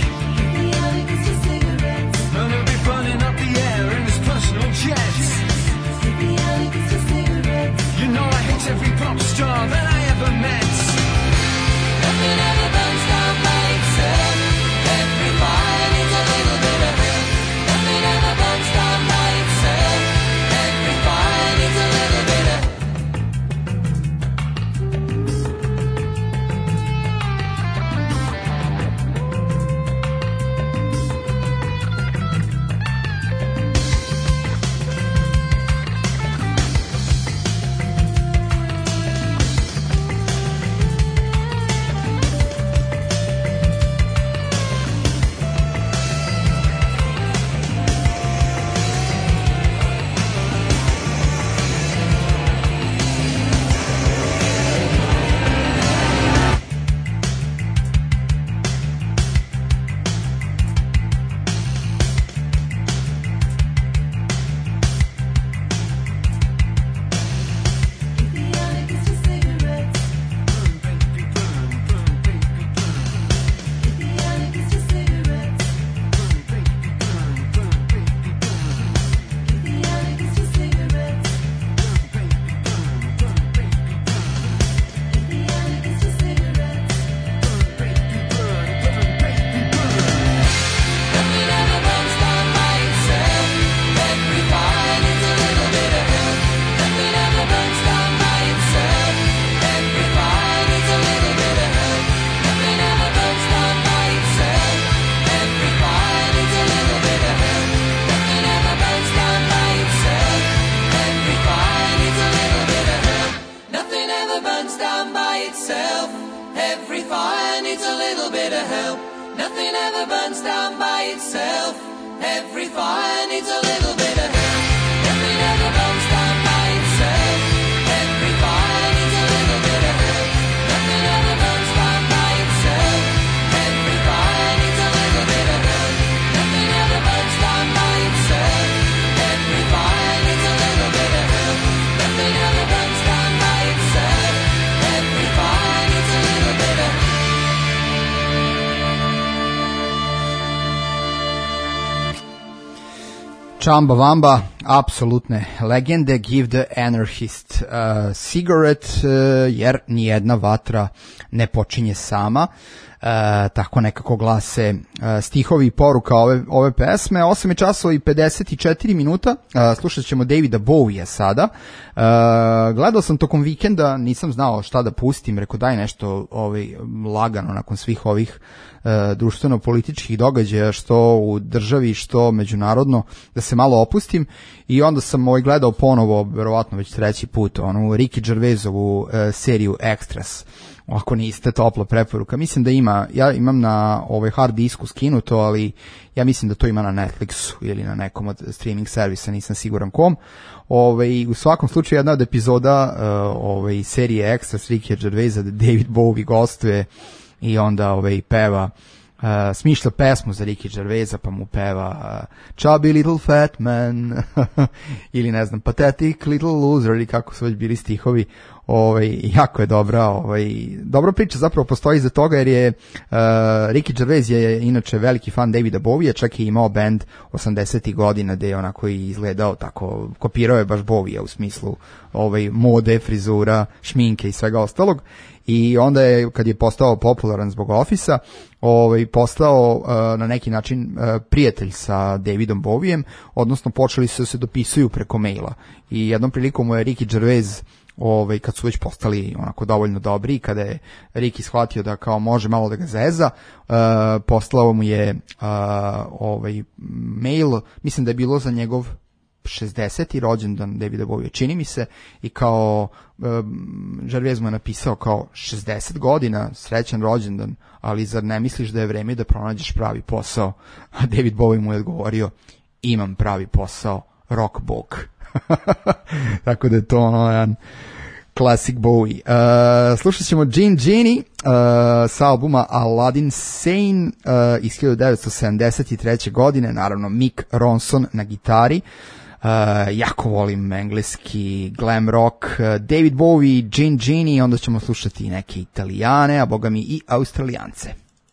And he'll be burning up the air in his personal jets. You know I hate every pop star that I ever met. Nothing ever burns down by itself. Every fire needs a little bit of help. Nothing ever burns down by itself. Every fire needs a little bit of help. Nothing ever burns down by itself. Every fire needs a little bit of help. Nothing ever burns down by itself. Every fire needs a little bit of help. Nothing ever burns down by itself. Every fire needs a little bit of help. Nothing ever burns down by itself. Every fire needs a little bit of help. Nothing ever burns down by itself. Every fire needs a little bit of help. Chamba Wamba, apsolutne legende, Give the Anarchist uh, Cigarette, uh, jer nijedna vatra ne počinje sama. Uh, tako nekako glase uh, stihovi i poruka ove, ove pesme. osam je časova i pedeset četiri minuta, uh, slušat ćemo Davida Bowie sada. Uh, gledao sam tokom vikenda, nisam znao šta da pustim, rekao daj nešto ovaj, lagano nakon svih ovih uh, društveno-političkih događaja, što u državi, što međunarodno, da se malo opustim, i onda sam ovaj, gledao ponovo, verovatno već treći put, onu Ricky Gervaisovu uh, seriju Extras. Ako niste, topla preporuka. Mislim da ima, ja imam na ovaj hard disku skinuto, ali ja mislim da to ima na Netflixu ili na nekom od streaming servisa, nisam siguran kom. Ovaj, u svakom slučaju jedna od epizoda uh, ovaj, serije Extras Ricky Gervaisa, da David Bowie gostuje i onda ovaj, peva, uh, smišlja pesmu za Ricky Gervaisa, pa mu peva uh, Chubby Little Fat Man ili ne znam, Pathetic Little Loser, ili kako su već bili stihovi. Ovaj, jako je dobra, ovaj, dobra priča zapravo postoji iza toga, jer je uh, Ricky Gervais je inače veliki fan Davida Bowie, čak je imao band osamdesetih godina gde je onako izgledao tako, kopirao je baš Bowie u smislu ovaj, mode, frizura, šminke i svega ostalog. I onda je, kad je postao popularan zbog Office-a, ovaj, postao uh, na neki način uh, prijatelj sa Davidom Bowiem, odnosno počeli su se dopisuju preko maila. I jednom prilikom mu je Ricky Gervais, ovaj, kad su već postali onako dovoljno dobri, kada je Ricky shvatio da kao može malo da ga zeza, uh, poslao mu je uh, ovaj mail, mislim da je bilo za njegov šezdeseti rođendan Davida Bowie, čini mi se, i kao um, Gervais mu je napisao kao šezdeset godina, srećan rođendan, ali zar ne misliš da je vreme da pronađeš pravi posao? A David Bowie mu je odgovorio, imam pravi posao, rock bog. Tako da je to ono jedan classic Bowie. Uh, slušat ćemo Jean Genie uh, sa albuma Aladdin Sane uh, iz hiljadu devetsto sedamdeset treće godine, naravno Mick Ronson na gitari. Uh, jako volim engleski glam rock. Uh, David Bowie, Jean Genie, onda ćemo slušati i neke Italijane, a boga mi i Australijance.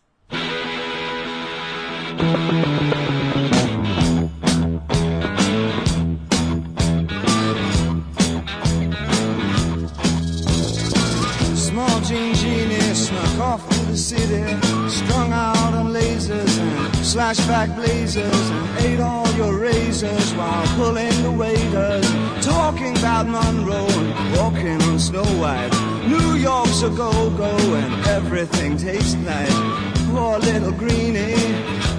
Jean Genie snuck off to the city, strung out on lasers and slashback blazers, and ate all your razors while pulling the waiters, talking about Monroe and walking on Snow White. New York's a go-go and everything tastes nice. Poor little greenie.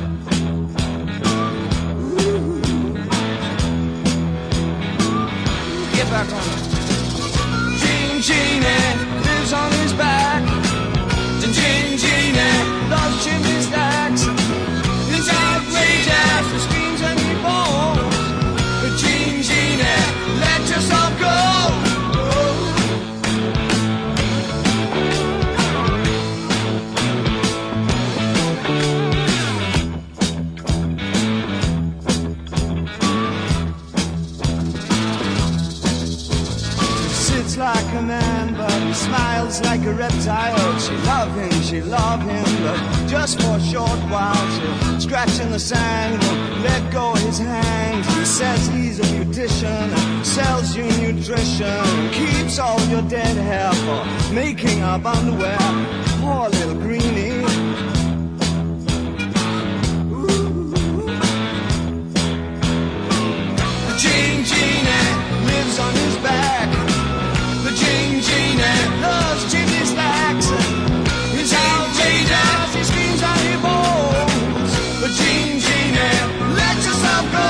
Ooh. Get back on it. Jean Genie lives on his back. And Jean Genie loves chimney stacks. It's outrageous, he screams and he falls. But Jean Genie, let yourself go. Like a man, but he smiles like a reptile. She love him, she love him, but just for a short while. She'll scratch in the sand, won't let go of his hand. He says he's a beautician, sells you nutrition, keeps all your dead hair for making up underwear. Poor little greenie. Ooh. Jean Genie lives on his back. Jean Genie loves chimney stacks. He's outrageous, he screams and he bowls. But Jean Genie, let yourself go.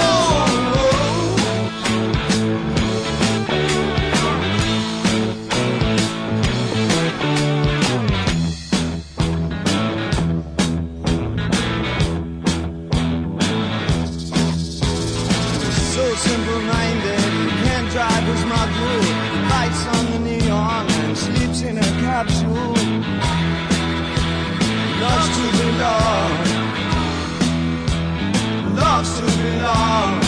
So simple-minded, he can't drive his mug rule. Lights on the neon and sleeps in a capsule. Loves to belong. Loves to belong.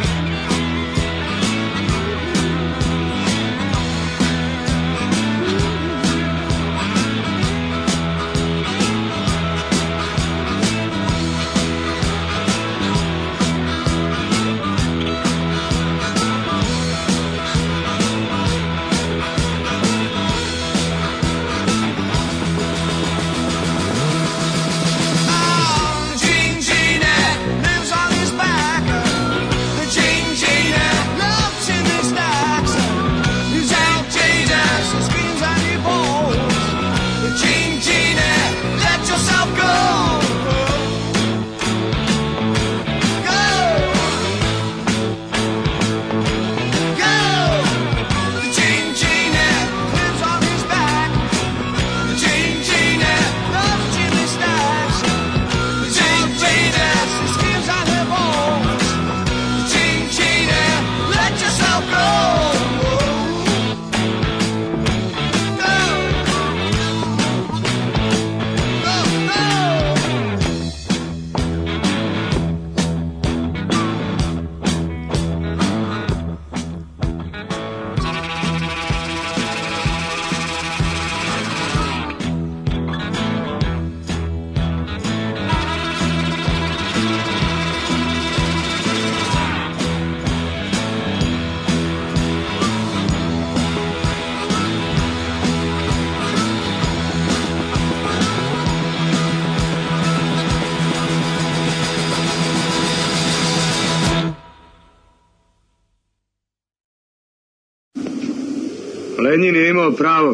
Lenin je imao pravo.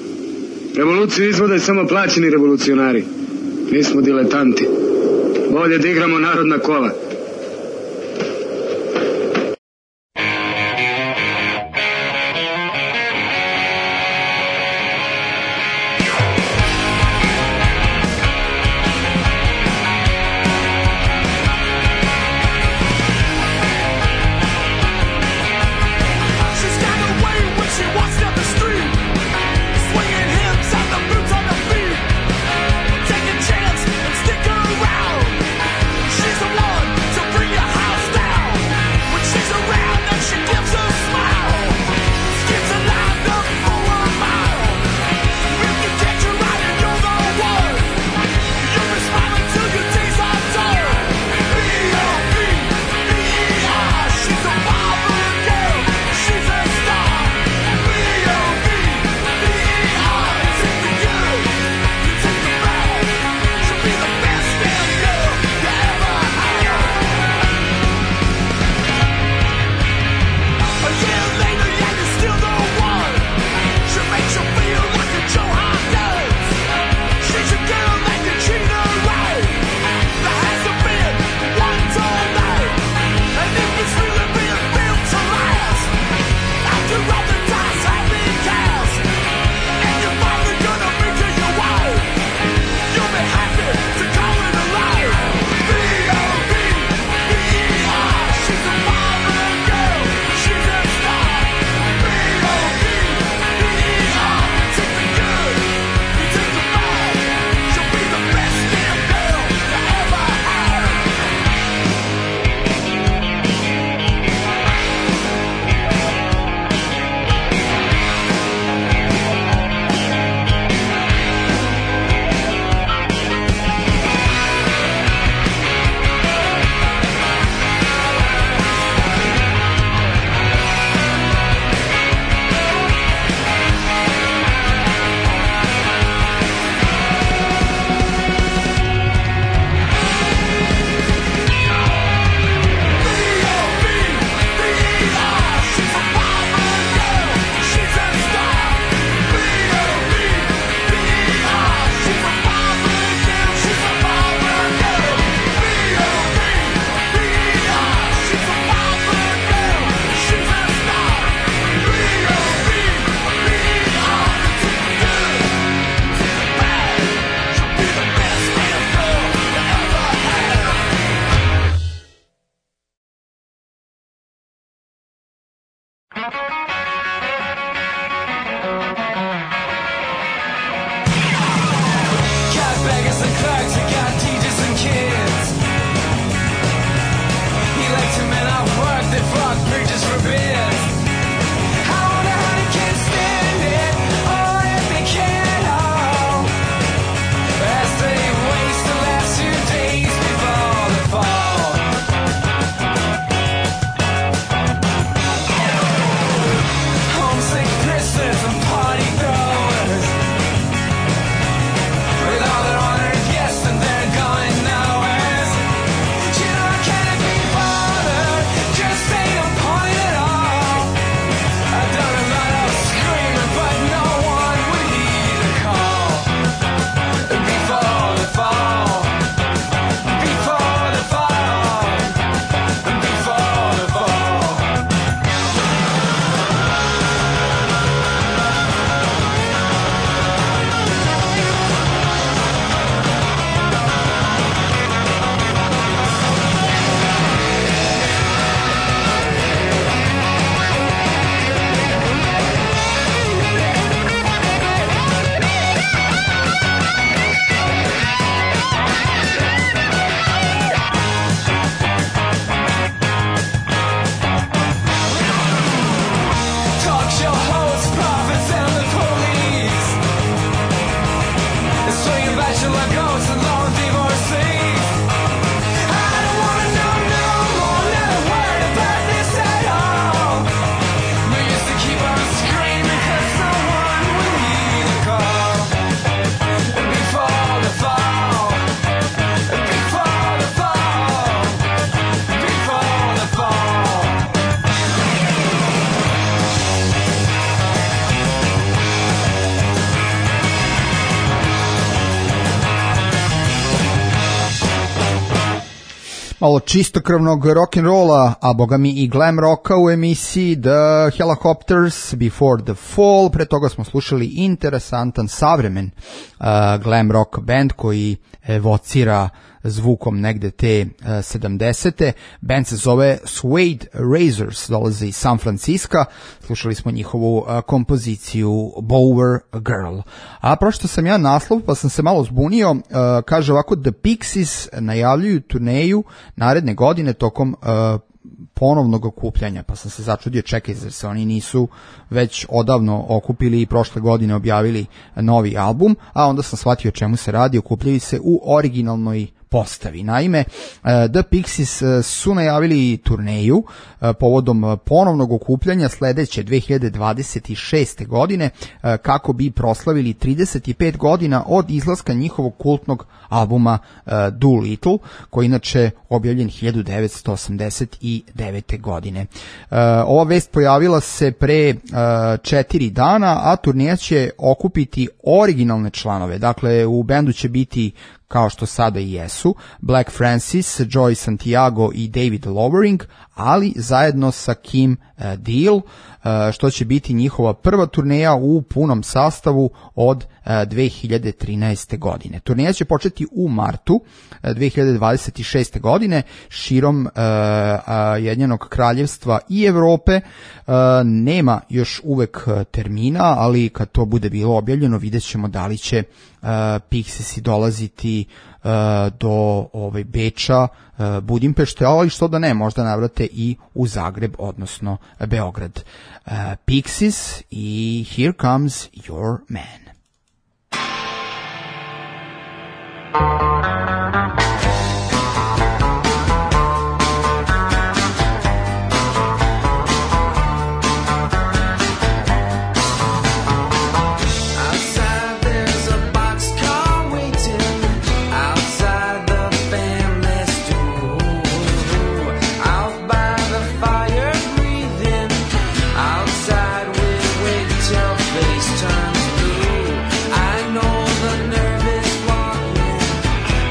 Revoluciju izvode samo plaćeni revolucionari. Mi smo diletanti. Bolje da igramo narodna kola. Malo čistokrvnog rock'n'rolla, a boga mi i glam rocka u emisiji The Helicopters, Before the Fall. Pre toga smo slušali interesantan savremen uh, glam rock band koji evocira zvukom negde te uh, sedamdesete. Band se zove Suede Razors, dolaze iz San Francisca. Slušali smo njihovu uh, kompoziciju Bower Girl. A prošto sam ja naslov, pa sam se malo zbunio, uh, kaže ovako: The Pixies najavljuju turneju naredne godine tokom uh, ponovnog okupljanja, pa sam se začudio, čekaj, zar se oni nisu već odavno okupili i prošle godine objavili novi album, a onda sam shvatio o čemu se radi, okupljaju se u originalnoj postavi. Naime, The Pixies su najavili turneju povodom ponovnog okupljanja sledeće dve hiljade dvadeset šeste. godine kako bi proslavili trideset pet godina od izlaska njihovog kultnog albuma Doolittle, koji inače objavljen hiljadu devetsto osamdeset devete. godine. Ova vest pojavila se pre četiri dana, a turneja će okupiti originalne članove. Dakle, u bendu će biti, kao što sada i jesu, Black Francis, Joey Santiago i David Lowering, ali zajedno sa Kim uh, Deal, uh, što će biti njihova prva turneja u punom sastavu od uh, dve hiljade trinaeste. godine. Turneja će početi u martu uh, dve hiljade dvadeset šeste. godine širom uh, uh, Jedinjenog kraljevstva i Evrope. Uh, nema još uvek termina, ali kad to bude bilo objavljeno vidjet ćemo da li će uh, Pixiesi dolaziti uh, do ovaj, Beča, uh, Budimpešte, ali što da ne, možda navrate i u Zagreb, odnosno Beograd. Uh, Pixies i Here Comes Your Man. Face turns blue. I know the nervous walking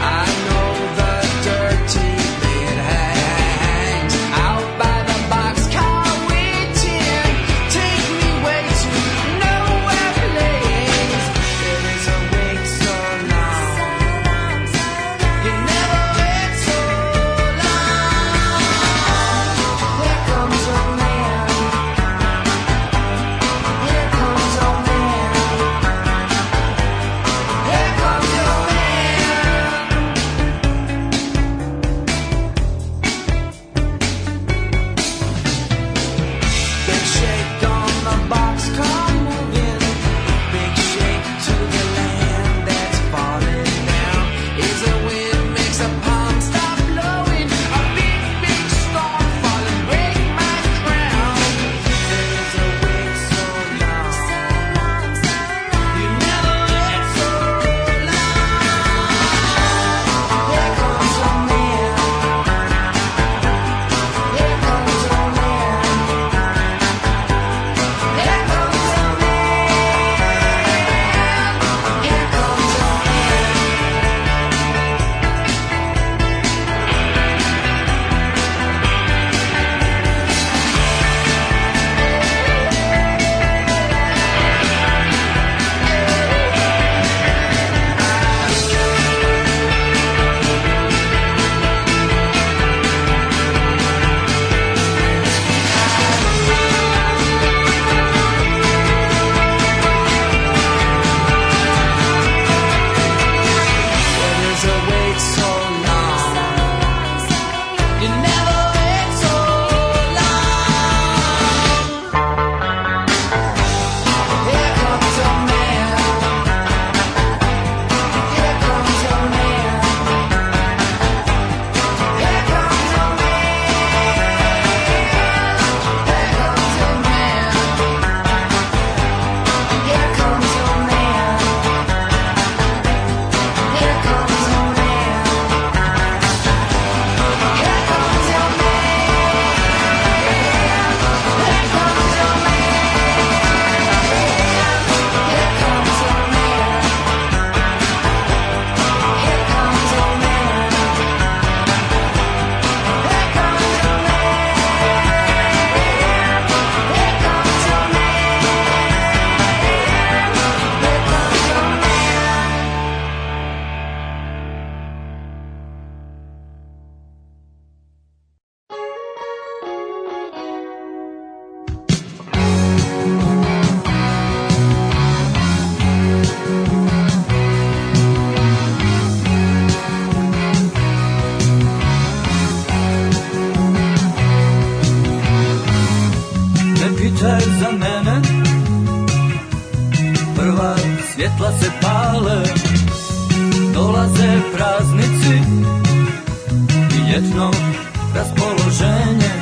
svjetla se pale, dolaze praznici i ljetno raspoloženje.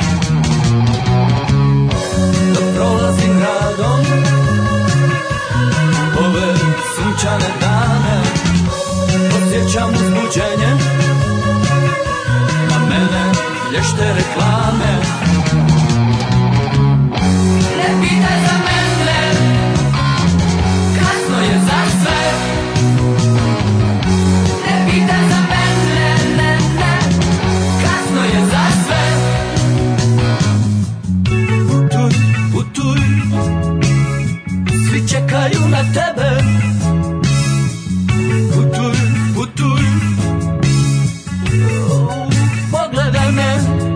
Dok prolazim gradom ove sunčane dane, osjećam uzbuđenje, na mene lješte reklame. Ne pitaj za mene, kasno je za sve. Ne pitaj za mene, ne, ne, kasno je za sve. Putuj, putuj, svi čekaju na tebe. Putuj, putuj, pogledaj me.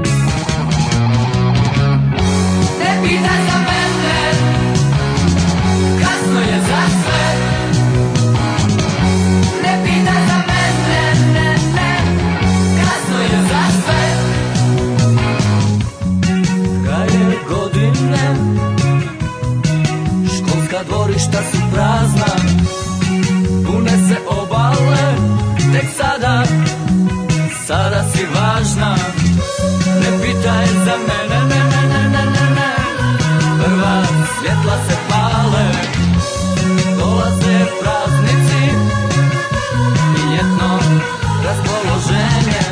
Ne pitaj za mene, kasno je za sve. Ne pitaj za mene, ne, ne, kasno je za sve. Gaje godine, školska dvorišta su prazna, pune se obale, tek sada, sada si važna. Ne pitaj za mene, ne, ne, ne, ne, ne, ne. Prva svjetla se pale, dolaze praznici i ljetno raspoloženje.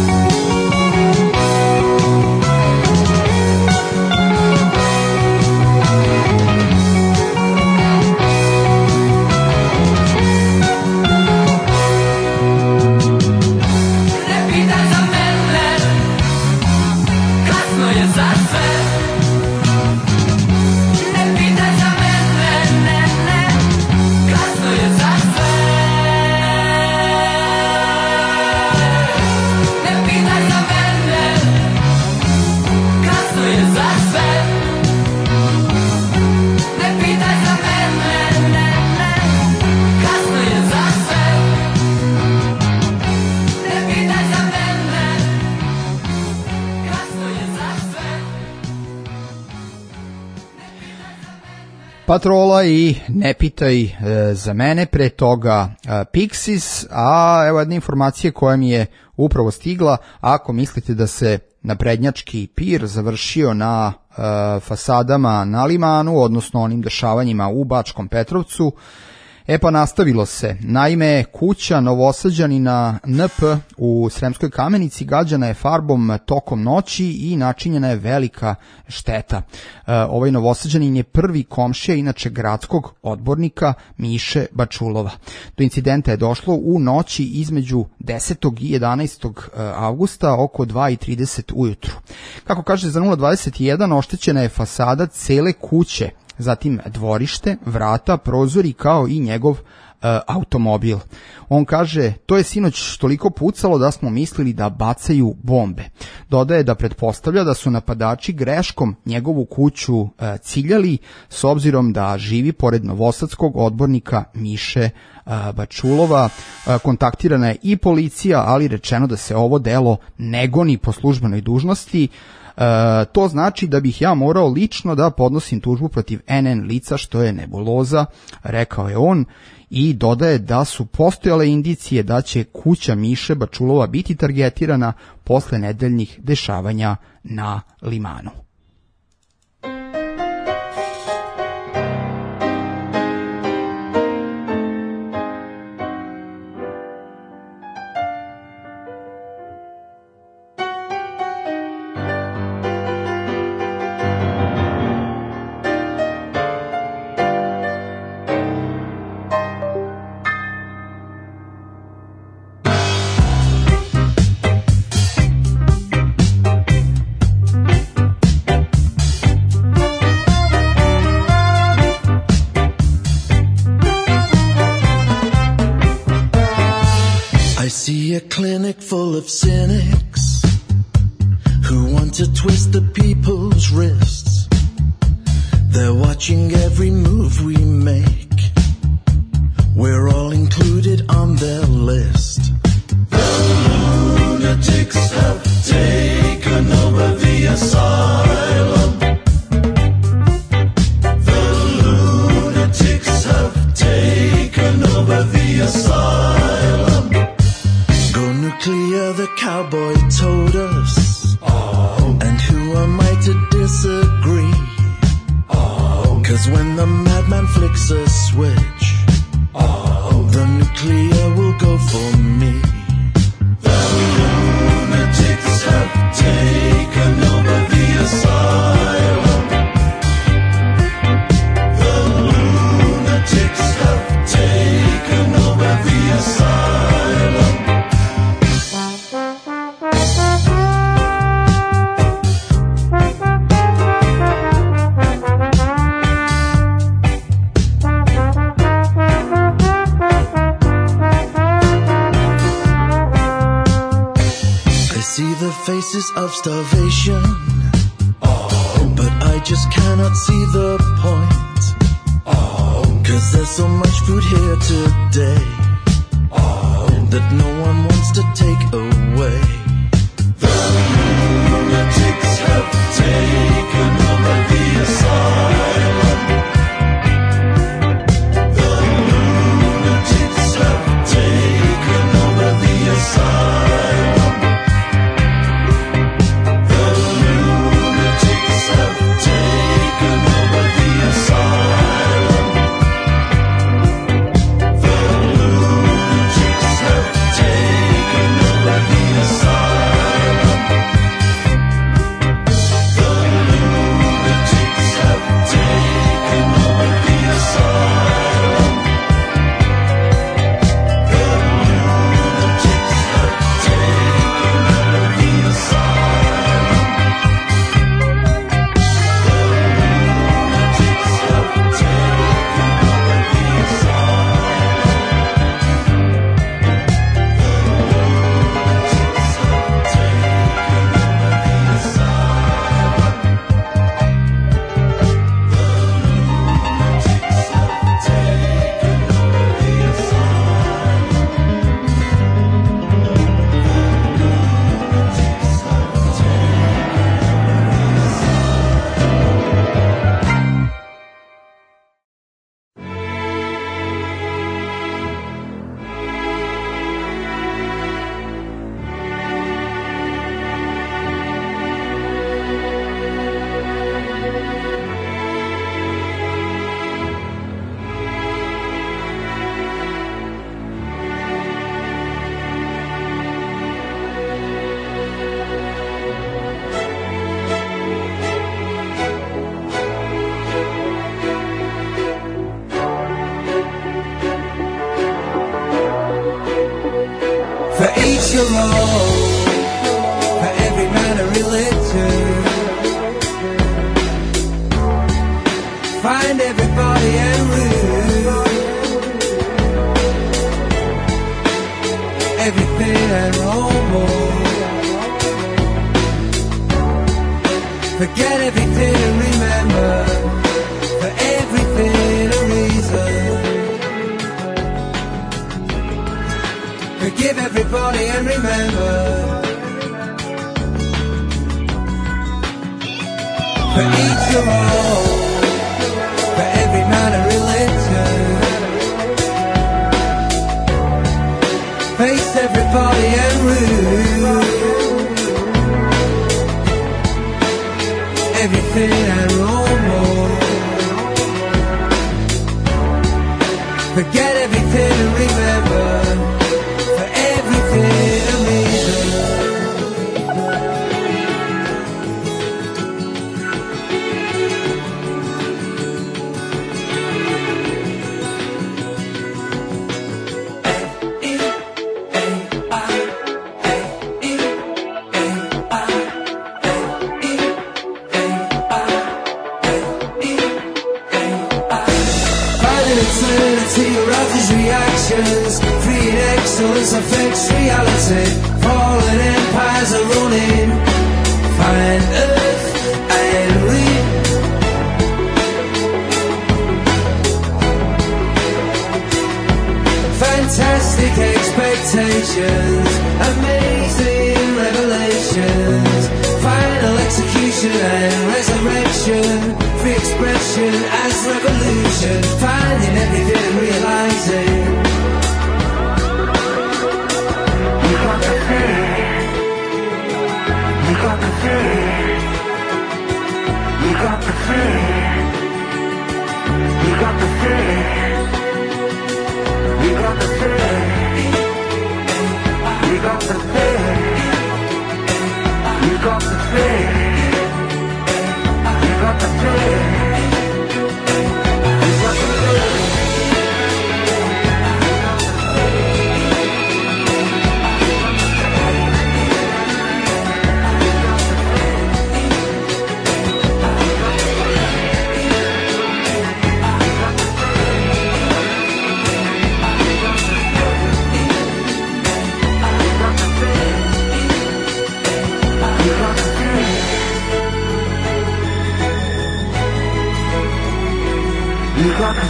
Patrola i Ne pitaj e, za mene, pre toga e, Pixies, a evo jedna informacija koja mi je upravo stigla. Ako mislite da se naprednjački pir završio na e, fasadama na Limanu, odnosno onim dešavanjima u Bačkom Petrovcu, e pa nastavilo se. Naime, kuća Novosađanina N P u Sremskoj Kamenici gađana je farbom tokom noći i načinjena je velika šteta. E, ovaj Novosađanin je prvi komšija inače gradskog odbornika Miše Bačulova. Do incidenta je došlo u noći između desetog i jedanaestog avgusta oko dva i trideset ujutru. Kako kaže za nula dvadeset jedan, oštećena je fasada cele kuće, zatim dvorište, vrata, prozori kao i njegov e, automobil. On kaže, to je sinoć toliko pucalo da smo mislili da bacaju bombe. Dodaje da pretpostavlja da su napadači greškom njegovu kuću e, ciljali, s obzirom da živi pored novosadskog odbornika Miše e, Bačulova. E, kontaktirana je i policija, ali rečeno da se ovo delo ne goni po službenoj dužnosti. E, to znači da bih ja morao lično da podnosim tužbu protiv N N lica, što je nebuloza, rekao je on, i dodaje da su postojale indicije da će kuća Miše Bačulova biti targetirana posle nedeljnih dešavanja na Limanu. A clinic full of cynics who want to twist the people's wrists. They're watching every move we make. We're all included on their list. The lunatics have taken over the asylum. The lunatics have taken told us. Oh. And who am I to disagree? Oh. Cause when the madman flicks a switch, oh. the nuclear will go for me. The lunatics have taken over the asylum. The lunatics have taken over the asylum. Faces of starvation, oh. but I just cannot see the point, oh. Cause there's so much food here today, oh. that no one wants to take away. The lunatics have taken over the asylum. The lunatics have taken over the asylum.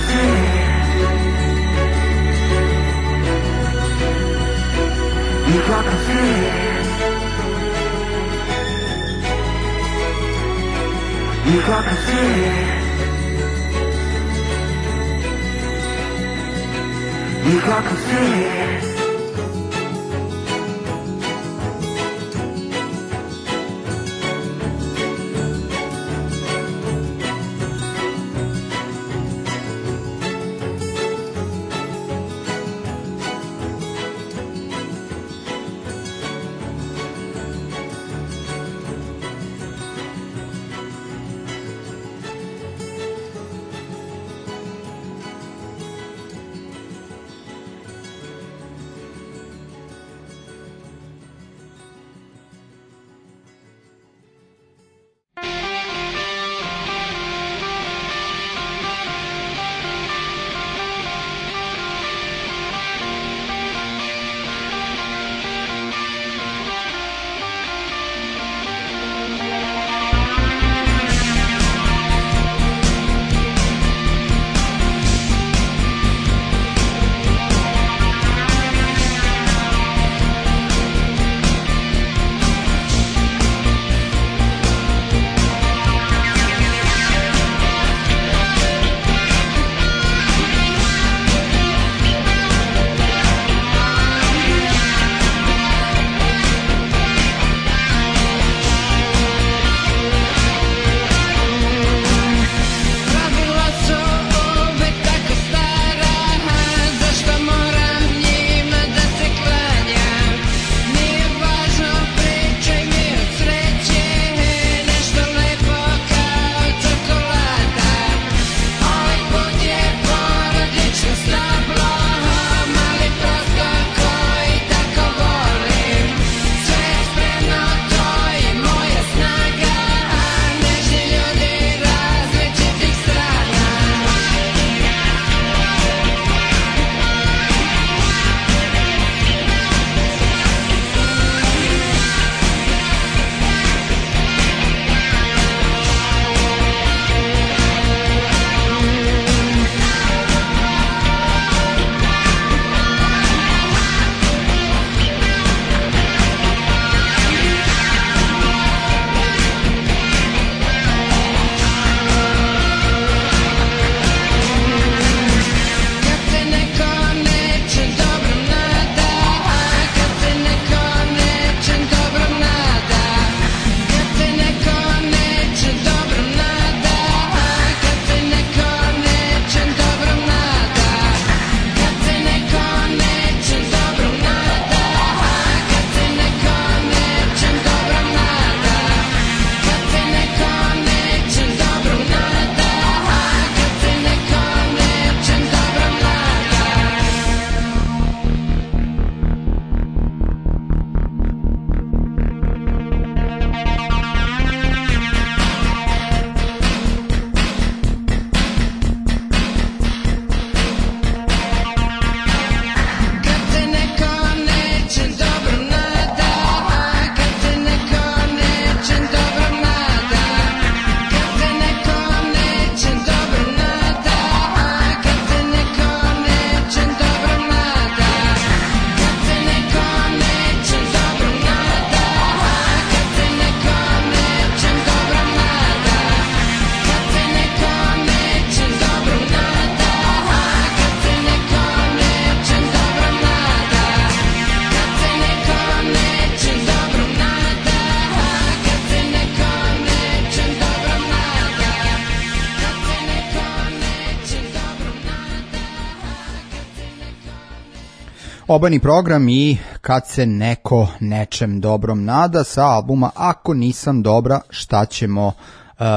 Obani program i Kad se neko nečem dobrom nada sa albuma Ako nisam dobra šta ćemo uh,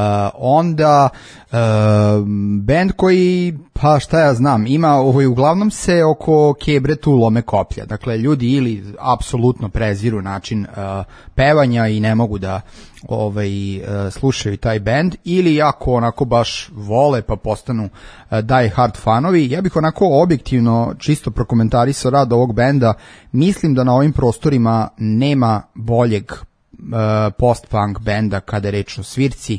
onda uh, band koji, pa šta ja znam, ima ovaj, uglavnom se oko kebre tu lome koplja, dakle ljudi ili apsolutno preziru način uh, pevanja i ne mogu da ovaj, uh, slušaju taj band, ili ako onako baš vole pa postanu uh, die hard fanovi. Ja bih onako objektivno čisto prokomentarisao rad ovog benda. Mislim da na ovim prostorima nema boljeg uh, post-punk benda kada je reč o svirci.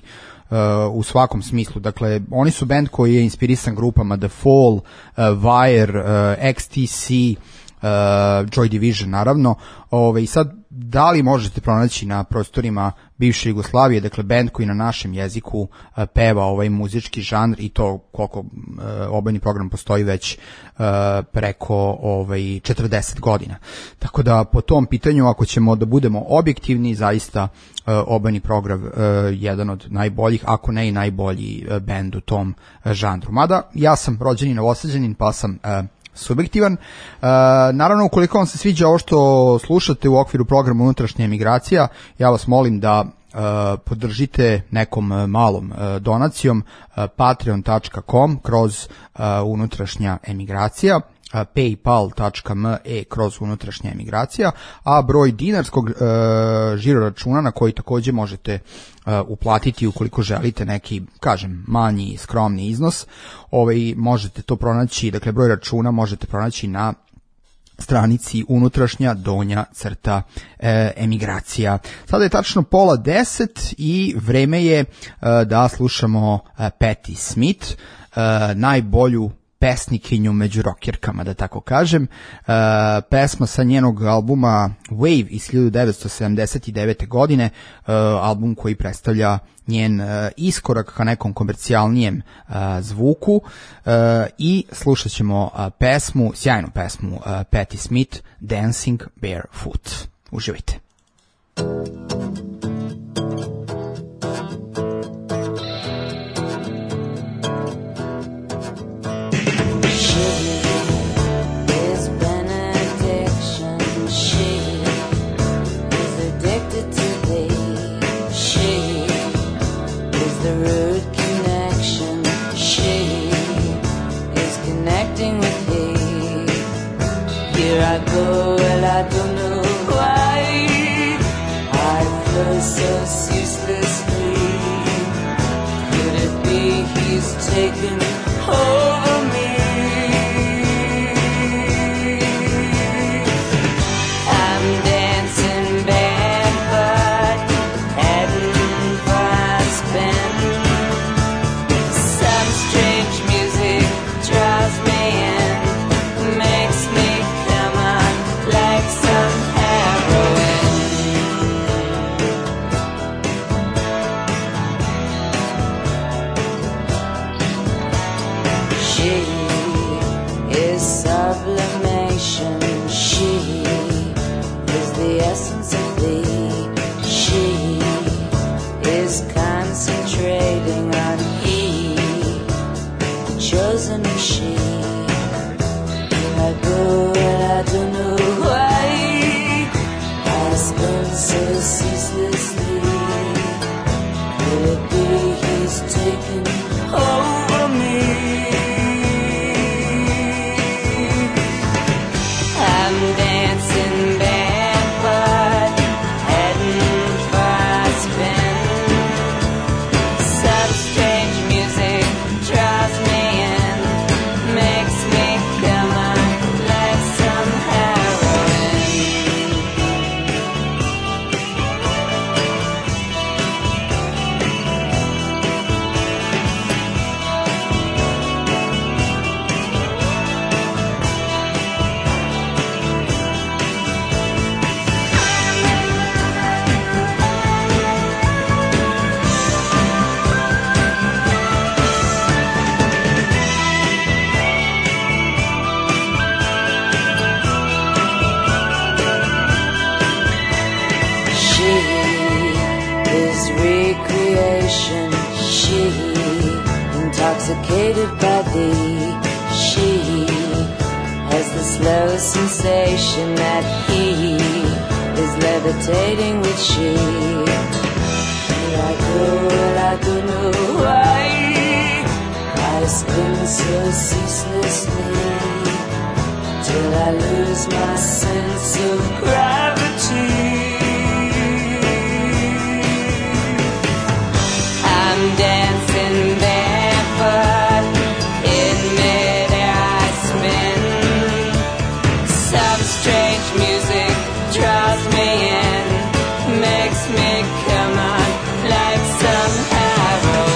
u svakom smislu. Dakle, oni su band koji je inspirisan grupama The Fall, uh, Wire, uh, X T C, Uh, Joy Division naravno. Ove, i sad, da li možete pronaći na prostorima bivše Jugoslavije, dakle band koji na našem jeziku uh, peva ovaj muzički žanr, i to koliko uh, obojni program postoji već uh, preko ovaj, četrdeset godina. Tako da po tom pitanju, ako ćemo da budemo objektivni, zaista uh, obojni program uh, jedan od najboljih, ako ne i najbolji uh, band u tom uh, žanru. Mada ja sam rođeni Novosađanin, pa sam uh, subjektivan. E, naravno, ukoliko vam se sviđa ovo što slušate u okviru programa Unutrašnja emigracija, ja vas molim da e, podržite nekom malom e, donacijom e, patreon tačka com kroz e, Unutrašnja emigracija, paypal tačka me kroz Unutrašnja emigracija, a broj dinarskog e, žiro računa na koji takođe možete e, uplatiti ukoliko želite neki, kažem, manji, skromni iznos, ovaj, možete to pronaći, dakle broj računa možete pronaći na stranici unutrašnja donja crta e, emigracija. Sada je tačno pola deset i vreme je e, da slušamo e, Patti Smith, e, najbolju pesnikinju među rokjerkama, da tako kažem. E, pesma sa njenog albuma Wave iz hiljadu devetsto sedamdeset devete. godine, e, album koji predstavlja njen e, iskorak ka nekom komercijalnijem e, zvuku, e, i slušat ćemo e, pesmu, sjajnu pesmu e, Patti Smith, Dancing Barefoot. Uživajte. I go and I don't know why I flow so ceaselessly. Could it be he's taken over me? I'm dancing barefoot, heading for a spin. Some strange music draws me in, makes me like some heroin. She is sublimation. She is the essence of thee. She is concentrating on he, the chosen she. I go and I don't know why I spend so ceaselessly. Could it be he's taken over me? I'm dancing barefoot, heading for a spin. Some strange music draws me in, makes me come on like some heroin. She is recreation. She intoxicated by thee. She has the slow sensation that he is levitating with she. Here I go and I don't know why I spin so ceaselessly till I lose my sense of gravity. I'm dancing barefoot, in midair I spin. Some strange music draws me in, makes me come on like some heroin.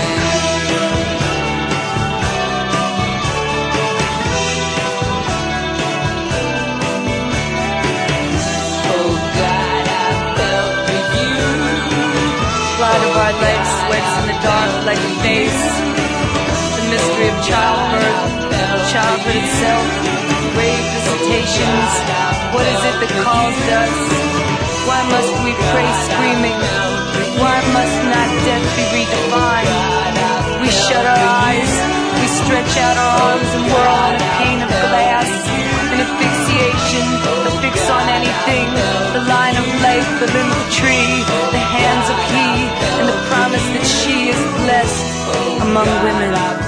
like a face. The mystery of childbirth, childhood itself, grave visitations. What is it that calls us? Why must we pray screaming? Why must not death be redefined? We shut our eyes, we stretch out our arms and whirl on a pane of glass. An asphyxiation, a fix on anything. The line of life, the limb of the tree, the hands of he, and the promise that she is blessed among women.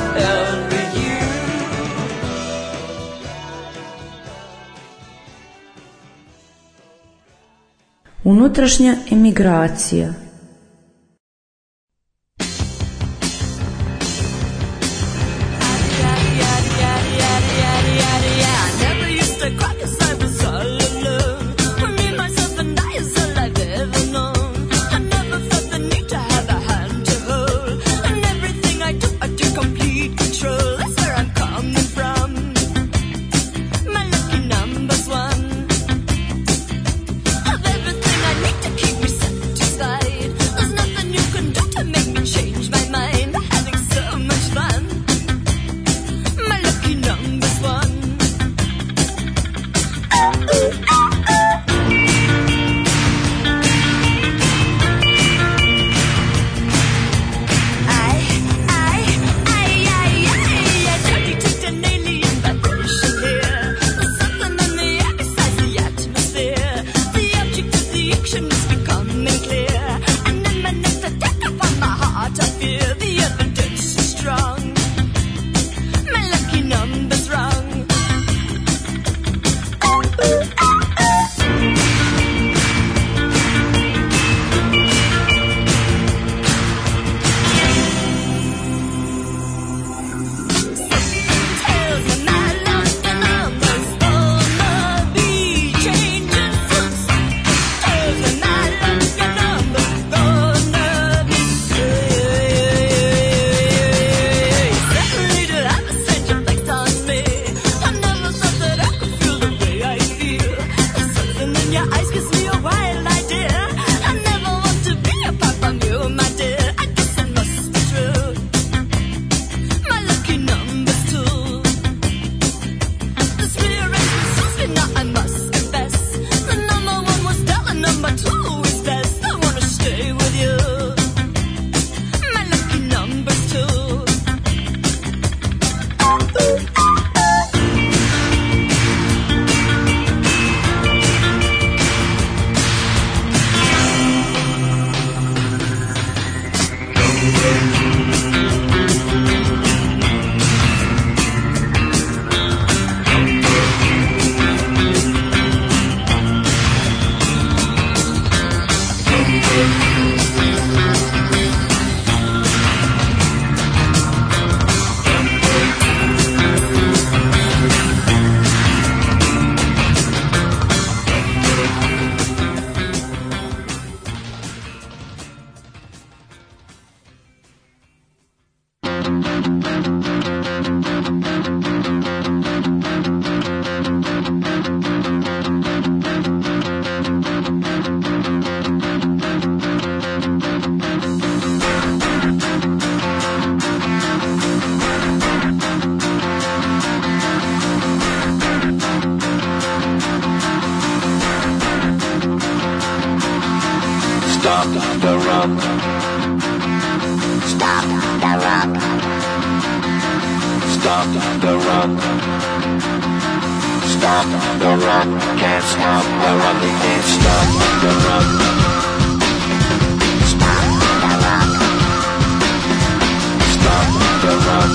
Unutrašnja emigracija. Stop the rock. Stop the rock. Stop the rock. Stop the rock. Can't stop the rock. You can't stop the rock. Stop the rock. Stop the rock.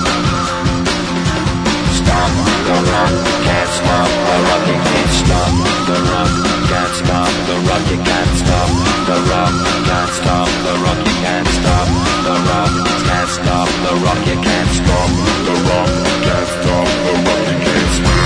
Stop the rock. Can't stop the rock. You can't stop the rock. Can't stop the rock. You can't stop the rock. Can't stop the rock. You can't stop the rock. Can't stop the rock. You can't stop the rock. Can't stop the rock. You can't stop.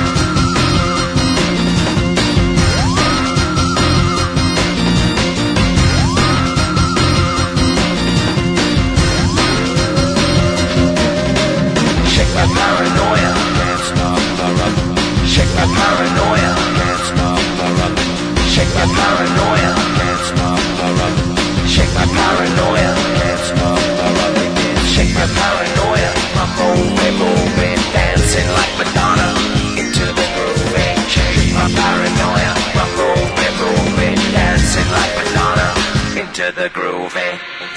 Shake my paranoia. Can't stop the rock. Shake my paranoia. Can't stop the rock. Shake my paranoia. Can't stop the rock. Shake my paranoia. Can't stop the rock. to the groovy.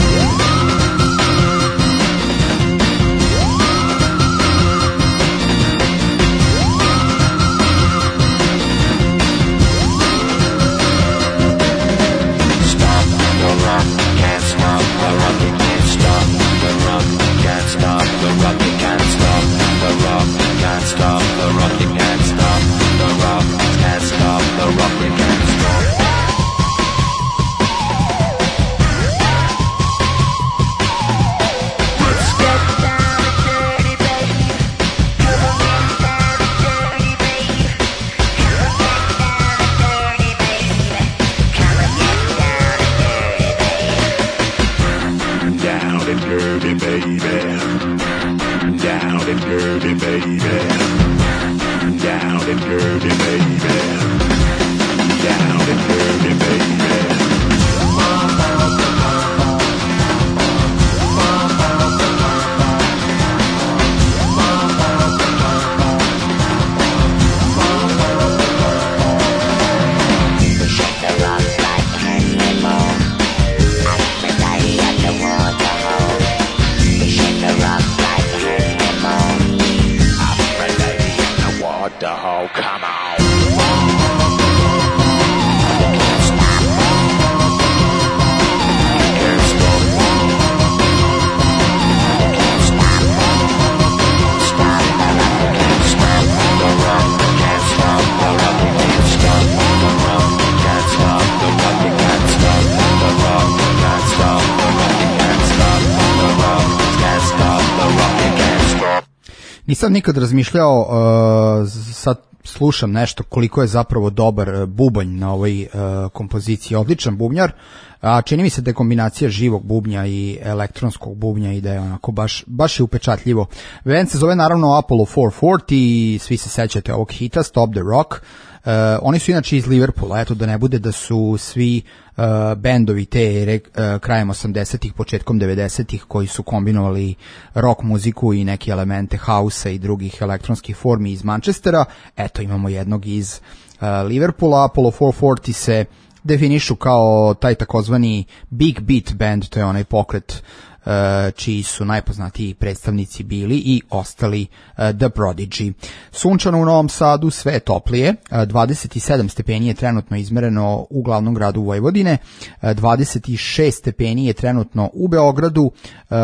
Nisam nikad razmišljao, uh, sad slušam nešto koliko je zapravo dobar bubanj na ovoj uh, kompoziciji, odličan bubnjar, a čini mi se da je kombinacija živog bubnja i elektronskog bubnja i da je onako baš, baš je upečatljivo. Band se zove naravno Apollo four forty i svi se sećate ovog hita Stop the Rock. Uh, oni su inače iz Liverpoola, eto da ne bude da su svi uh, bendovi te ere uh, krajem osamdesetih, početkom devedesetih koji su kombinovali rock muziku i neke elemente hausa i drugih elektronskih formi iz Manchestera. Eto imamo jednog iz uh, Liverpoola. Apollo four forty se definišu kao taj takozvani big beat band, to je onaj pokret uh, čiji su najpoznatiji predstavnici bili i ostali uh, The Prodigy. Sunčano u Novom Sadu, sve je toplije, uh, dvadeset sedam stepeni je trenutno izmereno u glavnom gradu Vojvodine, uh, dvadeset šest stepeni je trenutno u Beogradu, uh,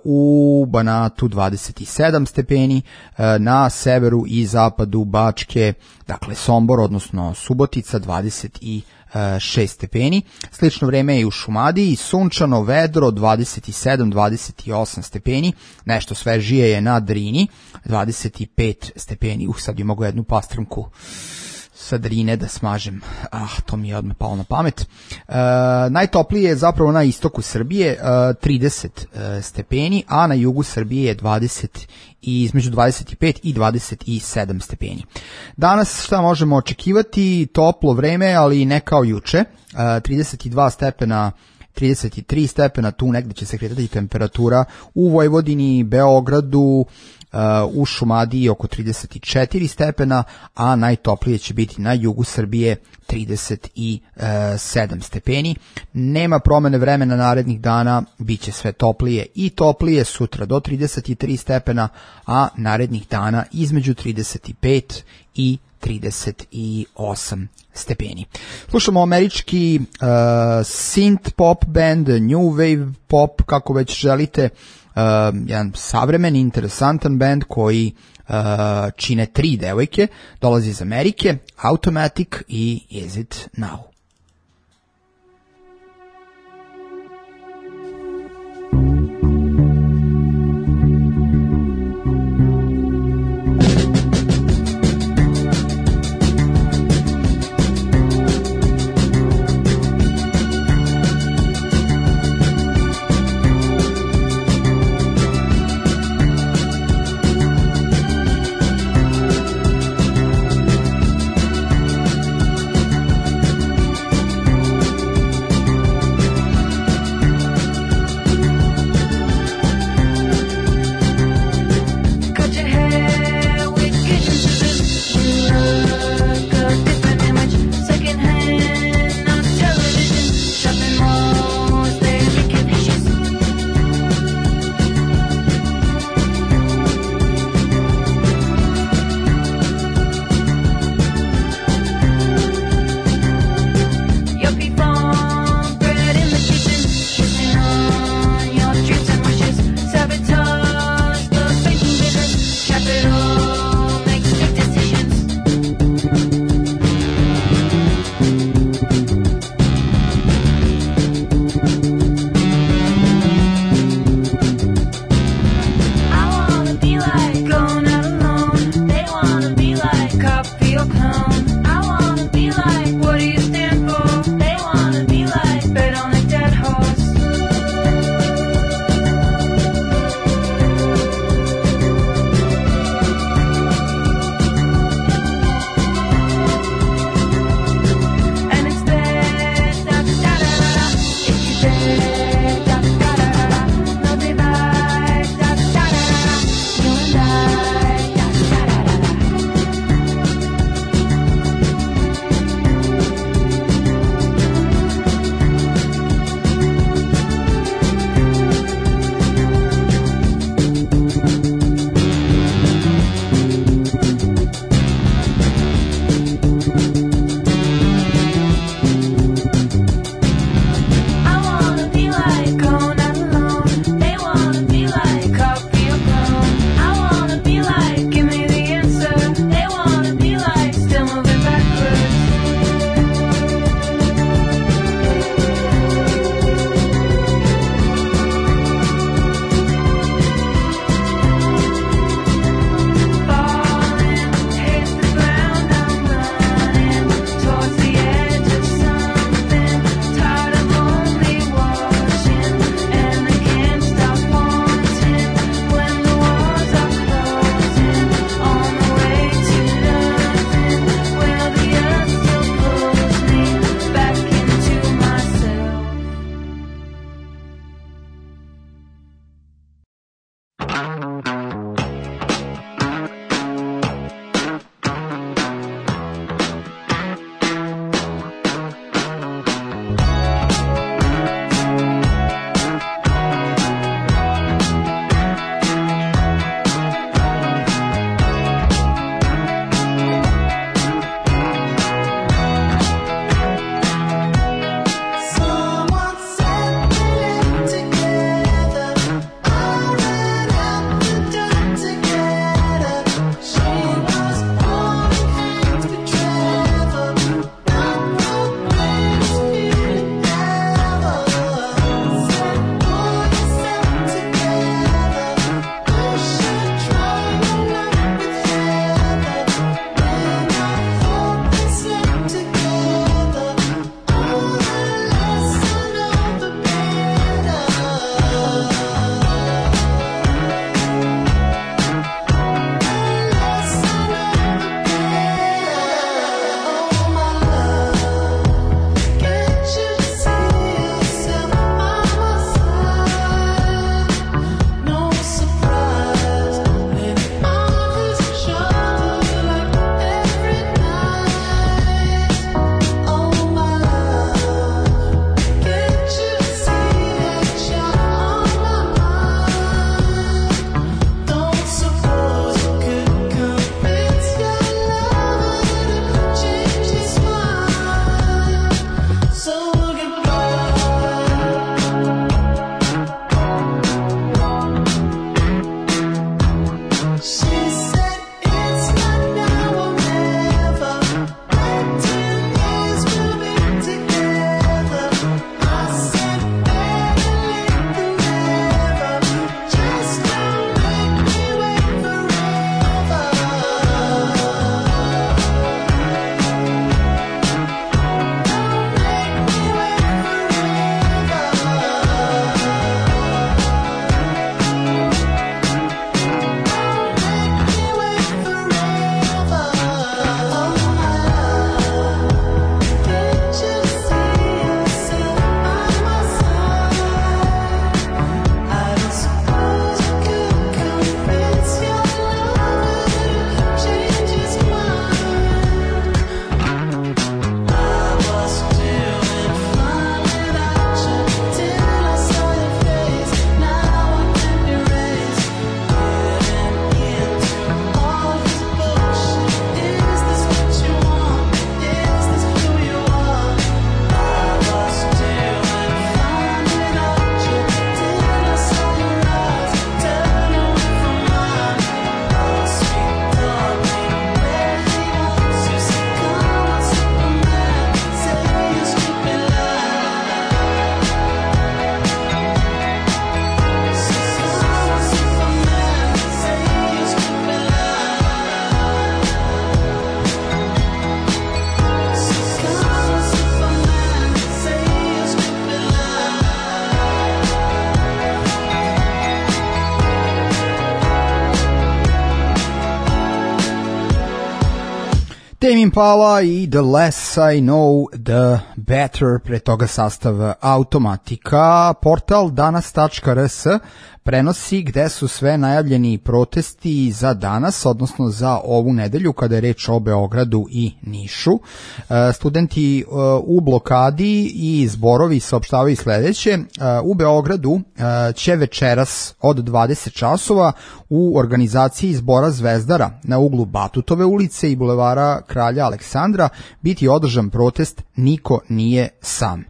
u Banatu dvadeset sedam stepeni, uh, na severu i zapadu Bačke, dakle Sombor, odnosno Subotica dvadeset šest stepeni. Slično vreme je i u Šumadiji, sunčano, vedro, dvadeset sedam dvadeset osam stepeni, nešto svežije je na Drini, dvadeset pet stepeni. Uh, sad bi mogu jednu pastrmku sa Drine da smažem, ah, to mi je odmah palo na pamet. E, najtoplije je zapravo na istoku Srbije, e, trideset e, stepeni, a na jugu Srbije je dvadeset i između dvadeset pet i dvadeset sedam stepeni. Danas šta možemo očekivati? Toplo vreme, ali ne kao juče, e, trideset dva stepena, trideset tri stepena, tu negde će se kretati temperatura u Vojvodini, Beogradu, Uh, u Šumadiji oko trideset četiri stepena, a najtoplije će biti na jugu Srbije trideset sedam stepeni. Nema promene vremena narednih dana, bit će sve toplije i toplije, sutra do trideset tri stepena, a narednih dana između trideset pet i trideset osam stepeni. Slušamo američki uh, synth pop band, new wave pop, kako već želite, Uh, jedan savremen, interesantan band koji uh, čine tri devojke, dolazi iz Amerike, Automatic i Is It Now. Tame Impala i The Less I Know The Better, pre toga sastav Automatika. Portal danas tačka r s prenosi gde su sve najavljeni protesti za danas, odnosno za ovu nedelju kada je reč o Beogradu i Nišu. Studenti u blokadi i zborovi saopštavaju sledeće. U Beogradu će večeras od dvadeset časova u organizaciji zbora Zvezdara na uglu Batutove ulice i bulevara Kralja Aleksandra biti održan protest Niko nije sam.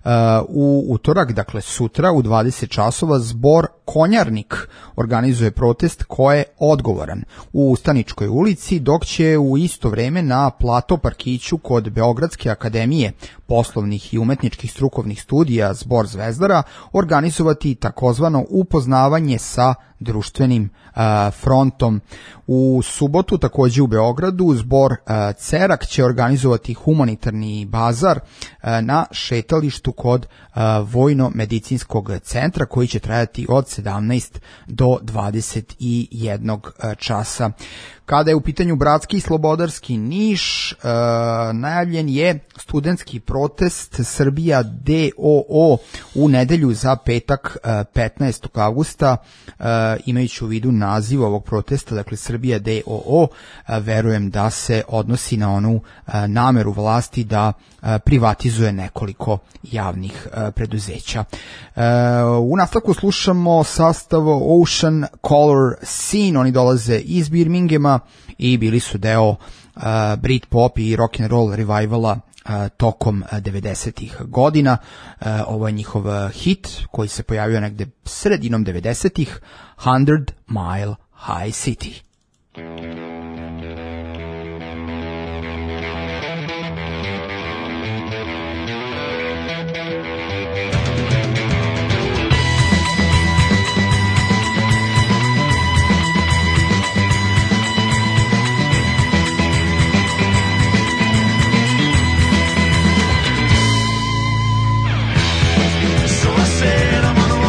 U utorak, dakle sutra u dvadeset časova, zbor Konjarnik organizuje protest ko je odgovoran u Ustaničkoj ulici, dok će u isto vreme na plato parkiću kod Beogradske akademije poslovnih i umetničkih strukovnih studija zbor Zvezdara organizovati takozvano upoznavanje sa društvenim a, frontom. U subotu takođe u Beogradu zbor a, Cerak će organizovati humanitarni bazar a, na šetalištu kod a, Vojno-medicinskog centra koji će trajati od sedamnaest do dvadeset jednog časa. Kada je u pitanju Bratski i Slobodarski Niš, e, najavljen je studentski protest Srbija D O O u nedelju za petak e, petnaestog avgusta, e, imajući u vidu naziv ovog protesta, dakle Srbija D O O, e, verujem da se odnosi na onu e, nameru vlasti da e, privatizuje nekoliko javnih e, preduzeća. E, u nastavku slušamo sastav Ocean Color Scene, oni dolaze iz Birminghama i bili su deo uh, Britpop i rock'n'roll revivala uh, tokom devedesetih godina. Uh, ovo je njihov uh, hit koji se pojavio negde sredinom devedesetih, Hundred Mile High City.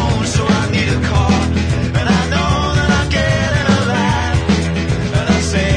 Say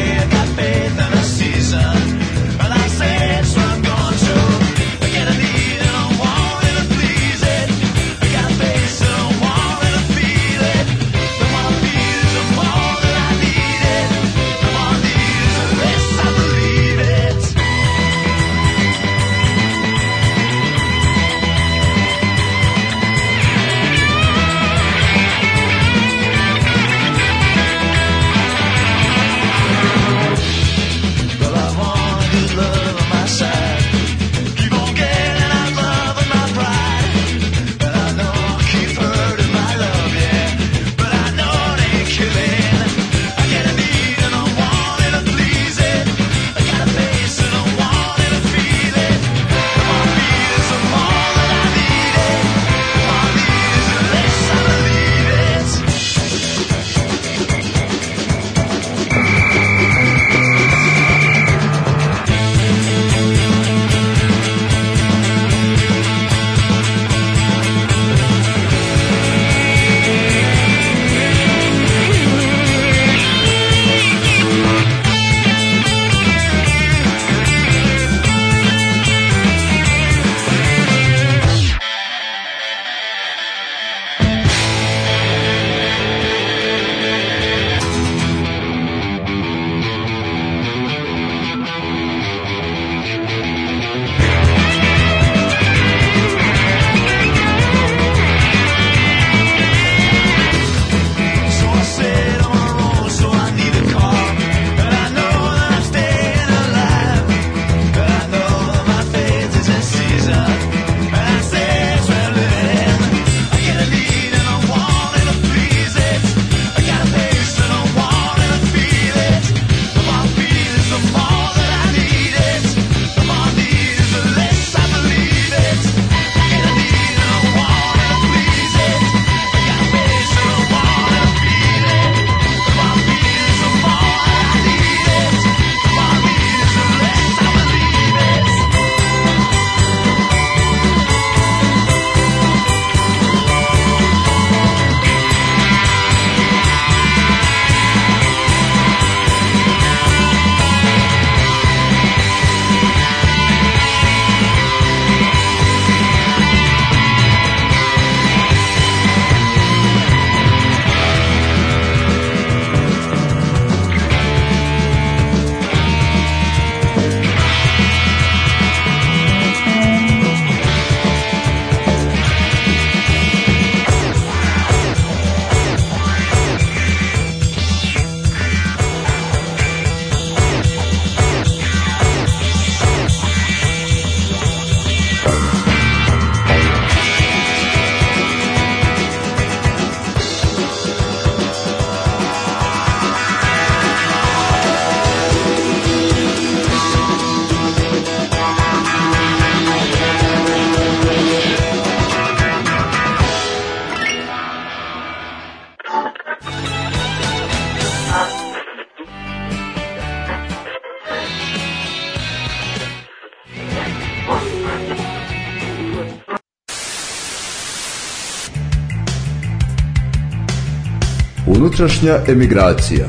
Unutrašnja emigracija.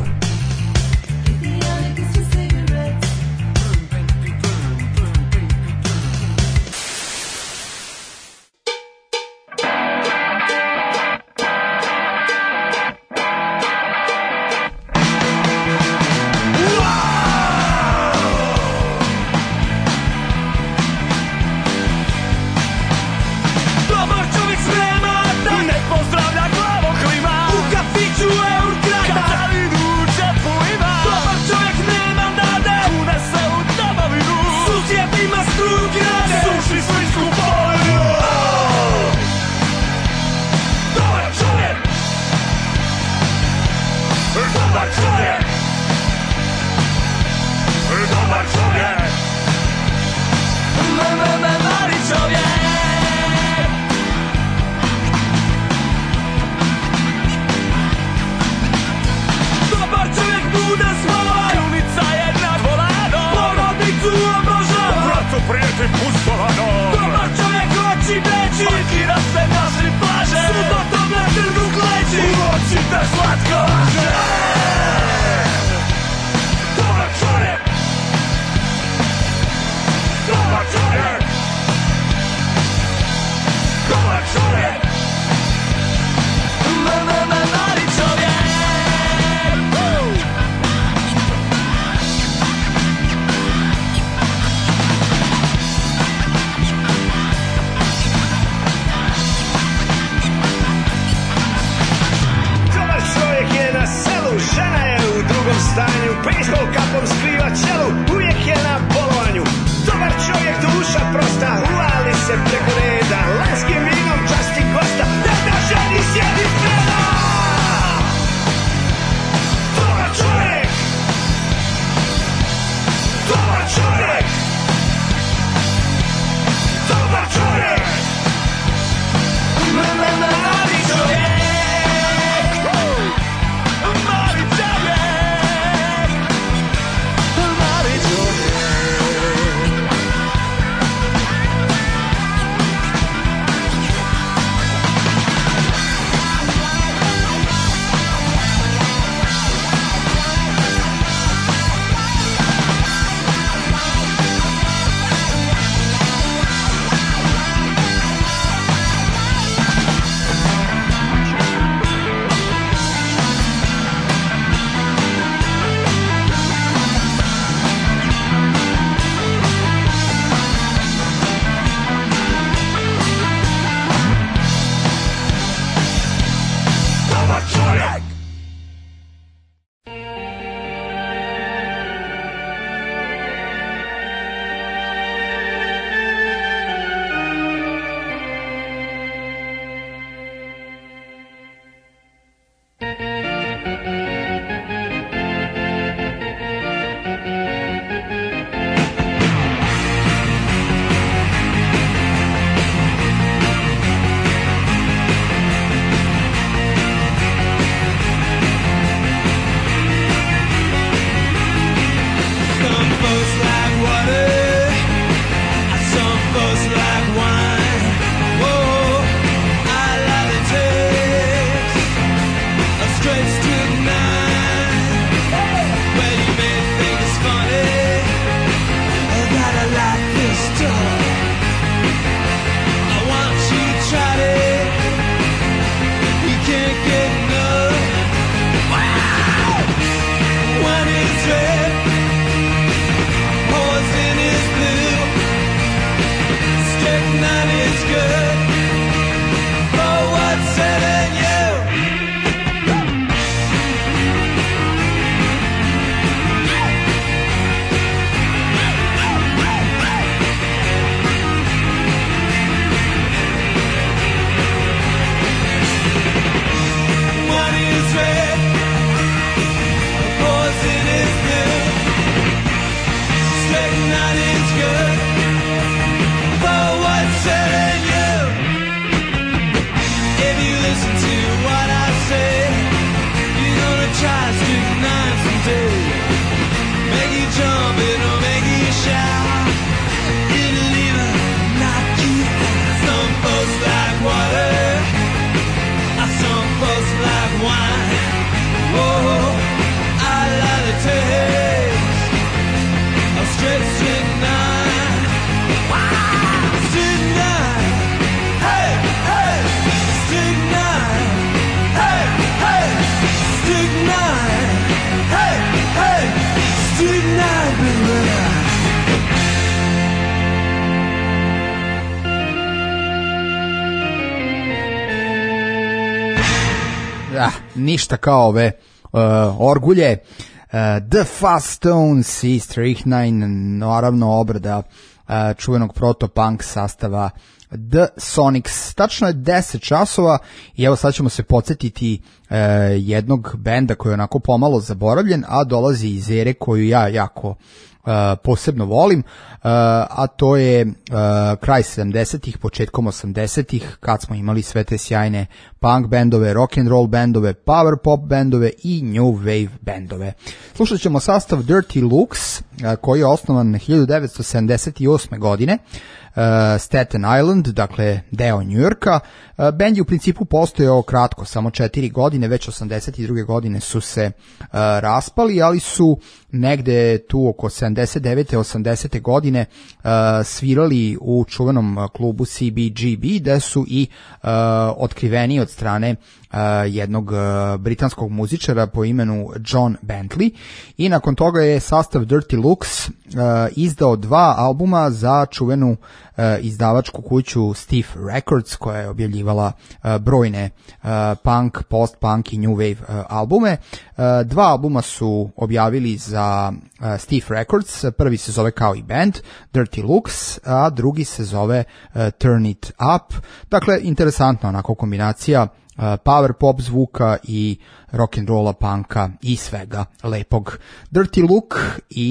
ništa kao ove uh, orgulje. Uh, The Faststones i Strychnine, naravno obrada uh, čuvenog proto-punk sastava The Sonics. Tačno je deset časova i evo sad ćemo se podsjetiti uh, jednog benda koji je onako pomalo zaboravljen, a dolazi iz ere koju ja jako Uh, posebno volim, uh, a to je uh, kraj sedamdesetih, početkom osamdesetih, kad smo imali sve te sjajne punk bendove, rock and roll bendove, power pop bendove i new wave bendove. Slušat ćemo sastav Dirty Looks, uh, koji je osnovan hiljadu devetsto sedamdeset osme godine, uh, Staten Island, dakle deo Njujorka. Uh, bend je u principu postojao kratko, samo četiri godine, već osamdeset druge godine su se uh, raspali, ali su negde tu oko sedamdeset devete osamdesete godine uh, svirali u čuvenom klubu C B G B, gde su i uh, otkriveni od strane uh, jednog uh, britanskog muzičara po imenu John Bentley, i nakon toga je sastav Dirty Looks uh, izdao dva albuma za čuvenu uh, izdavačku kuću Stiff Records, koja je objavljivala uh, brojne uh, punk, post-punk i new wave uh, albume. Uh, dva albuma su objavili za uh, Stiff Records, prvi se zove kao i band Dirty Looks, a drugi se zove uh, Turn It Up. Dakle, interesantna onako kombinacija uh, power pop zvuka i rock and rolla, punka i svega lepog. Dirty Look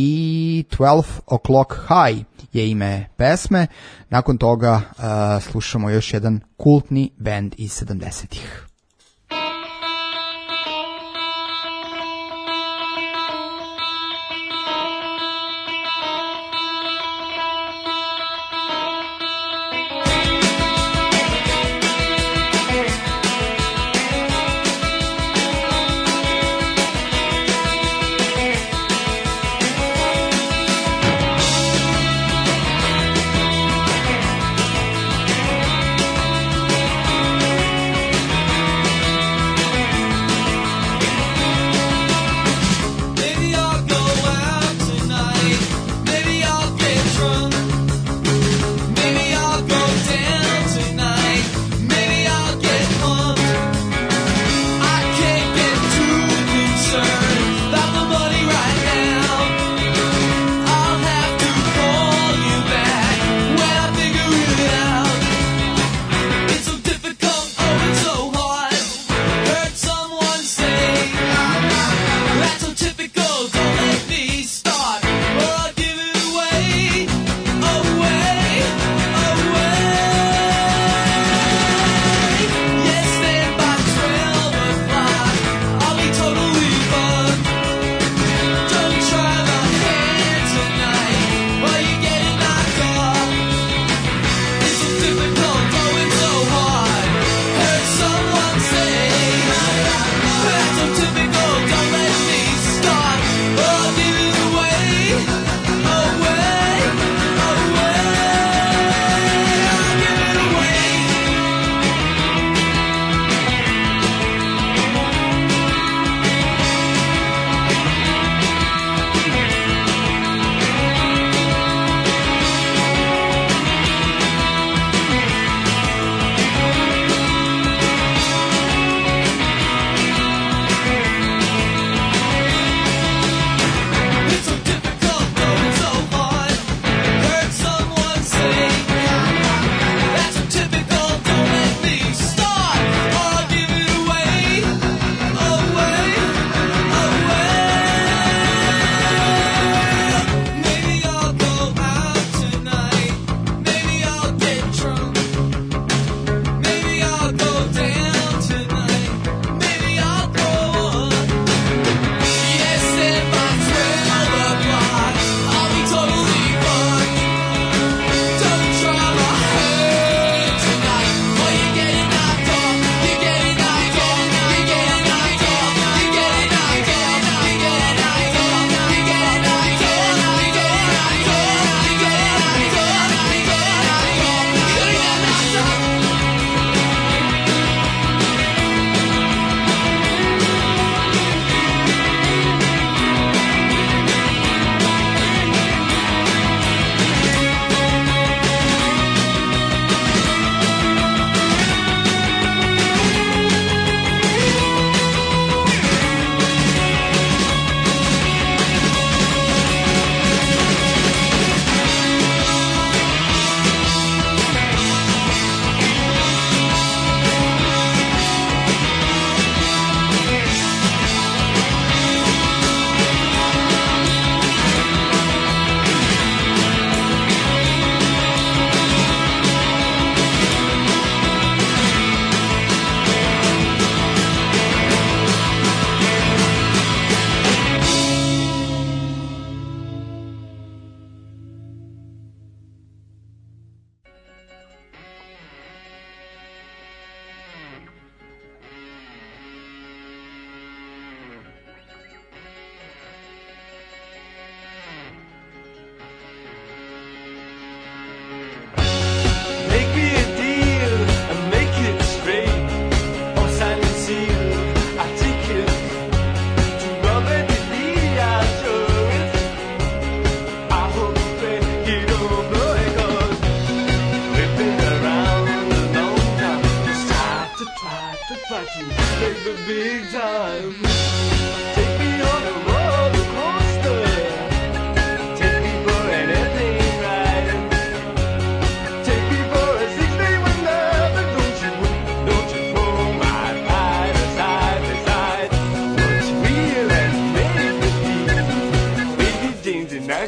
i twelve O'Clock High je ime pesme. Nakon toga uh, slušamo još jedan kultni band iz sedamdesetih. Thank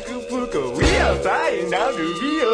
Acapulco, we are flying down to Rio.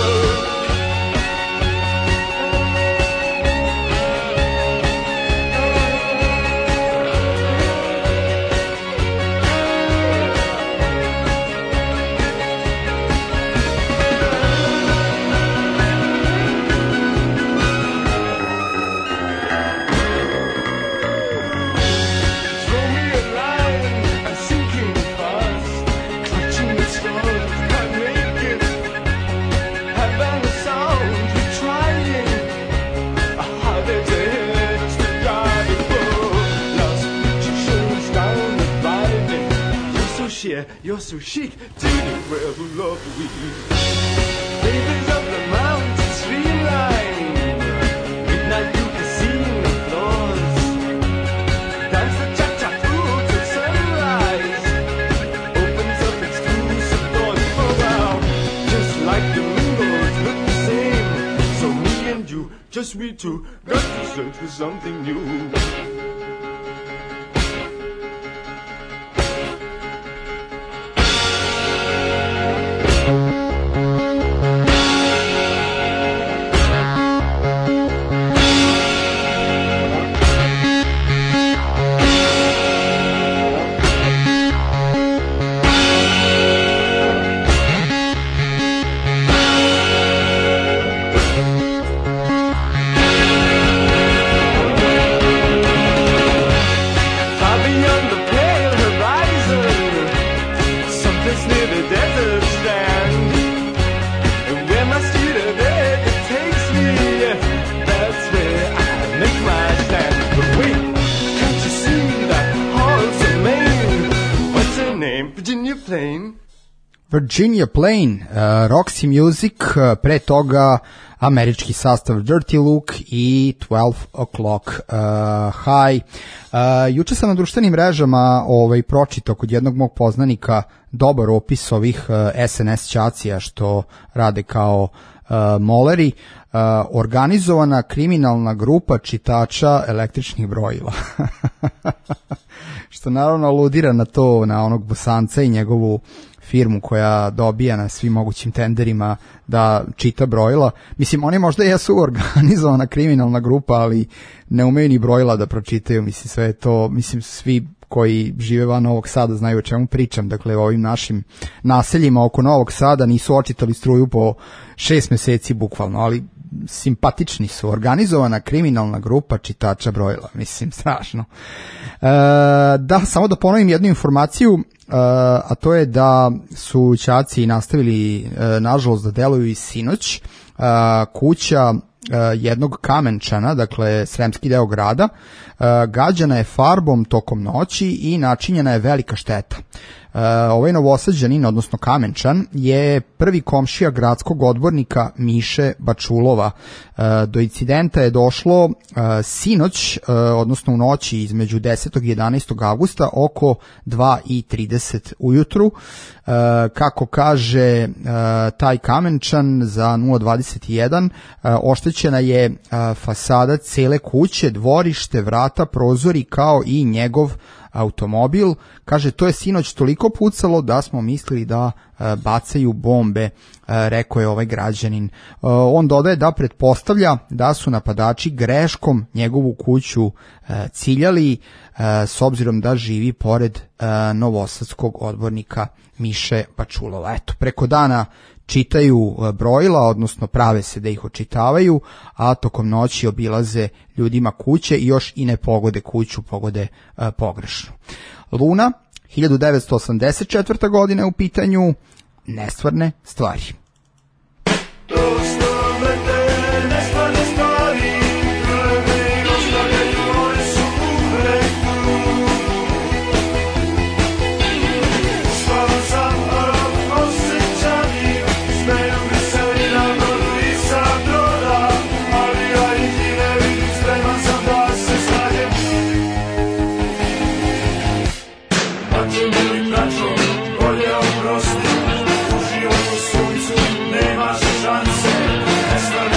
You're so chic, do the well who love the weed. Babies up the mountain streamline, midnight through casino floors. Dance the cha-cha through till sunrise, opens up exclusive doors for wow. Just like the windows look the same, so me and you, just we two, got to search for something new. Virginia Plain, uh, Roxy Music, uh, pre toga američki sastav Dirty Look i twelve o'clock uh, High. Uh, juče sam na društvenim mrežama ovaj, pročitao kod jednog mog poznanika dobar opis ovih uh, S N S ćacija što rade kao uh, moleri. Uh, organizovana kriminalna grupa čitača električnih brojila. Što naravno aludira na to, na onog Bosanca i njegovu firmu koja dobija na svim mogućim tenderima da čita brojila. Mislim, oni možda jesu organizovana kriminalna grupa, ali ne umeju ni brojila da pročitaju. Mislim, sve je to, mislim, svi koji žive van Novog Sada znaju o čemu pričam. Dakle, ovim našim naseljima oko Novog Sada nisu očitali struju po šest meseci bukvalno, ali simpatični su. Organizovana kriminalna grupa čitača brojila. Mislim, strašno. E, da, samo da ponovim jednu informaciju, Uh, a to je da su ćaci nastavili, uh, nažalost, da deluju i sinoć. Uh, kuća uh, jednog Kamenčana, dakle sremski deo grada, uh, gađana je farbom tokom noći i načinjena je velika šteta. Uh, ovaj Novosađanin, odnosno Kamenčan, je prvi komšija gradskog odbornika Miše Bačulova. Uh, do incidenta je došlo uh, sinoć, uh, odnosno u noći između desetog i jedanaestog avgusta oko dva i trideset ujutru. Uh, kako kaže uh, taj Kamenčan za nula dvadeset jedan, uh, oštećena je uh, fasada cele kuće, dvorište, vrata, prozori kao i njegov automobil. Kaže, to je sinoć toliko pucalo da smo mislili da e, bacaju bombe, e, rekao je ovaj građanin. E, on dodaje da pretpostavlja da su napadači greškom njegovu kuću e, ciljali, e, s obzirom da živi pored e, novosadskog odbornika Miše Bačulova. Eto, preko dana čitaju brojila, odnosno prave se da ih očitavaju, a tokom noći obilaze ljudima kuće i još i ne pogode kuću, pogode uh, pogrešno. Luna, hiljadu devetsto osamdeset četvrta godine u pitanju, nestvarne stvari. Nema šanse, nestvarne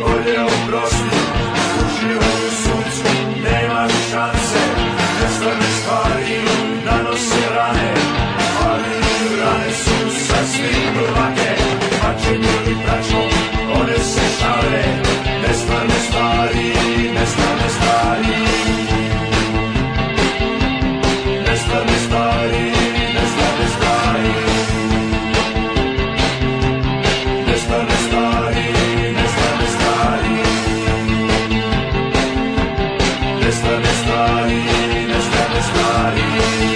bolje oprosti, uživaj u suncu, nemaš šanse, nestane stvari, nanose rane, ali rane su sasvim lake, pačenje i pračom, one se šale, nestane stvari, nestane stvari, nestane stvari, nestane stvari, nestane stvari, nestane stvari, nestane stvari, nestane stvari.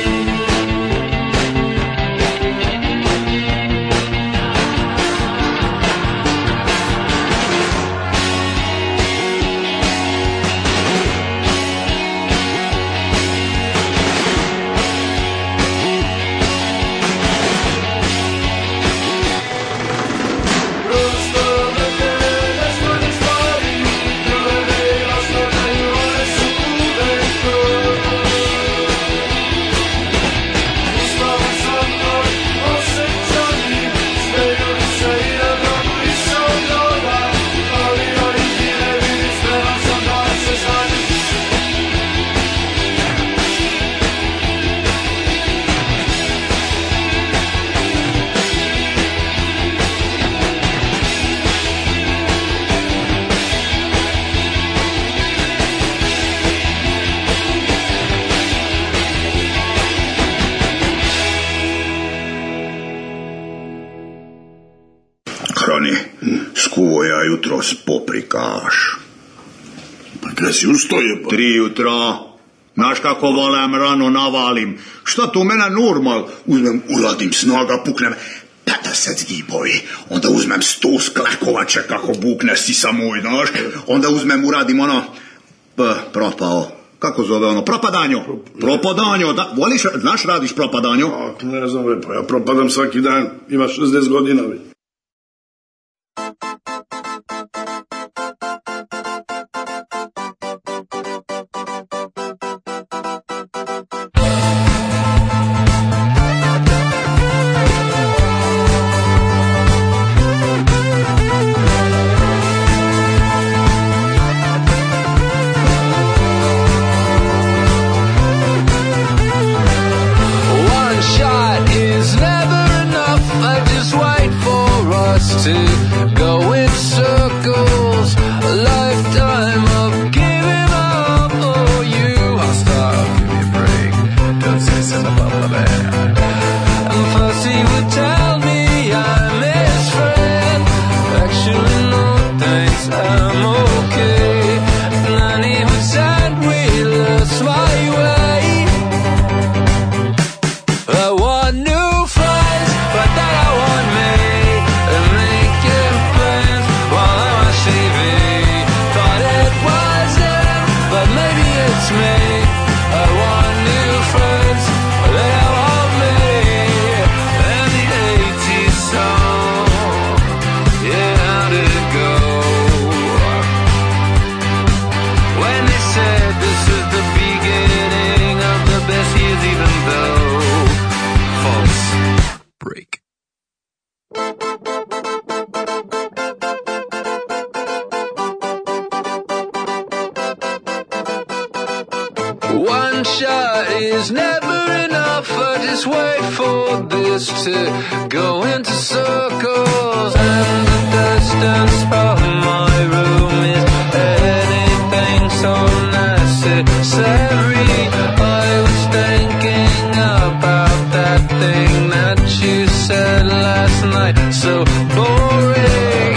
Skuo ja jutros poprikaš. Pa kada si ustoje? Pa? Tri jutra. Znaš kako volem rano navalim. Šta tu mene normal? Uzmem, uradim snaga, puknem pedeset zgibovi. Onda uzmem sto sklekovače kako bukne si sa moj, znaš. Onda uzmem, uradim ono, p, propao. Kako zove ono? Propadanjo. Propadanjo. Da, voliš, znaš radiš propadanjo? A, ne znam, pa ja propadam svaki dan. Ima šezdeset godina. Već. One shot is never enough. I just wait for this to go into circles. And the distance from my room is anything so necessary. I was thinking about that thing that you said last night. So boring.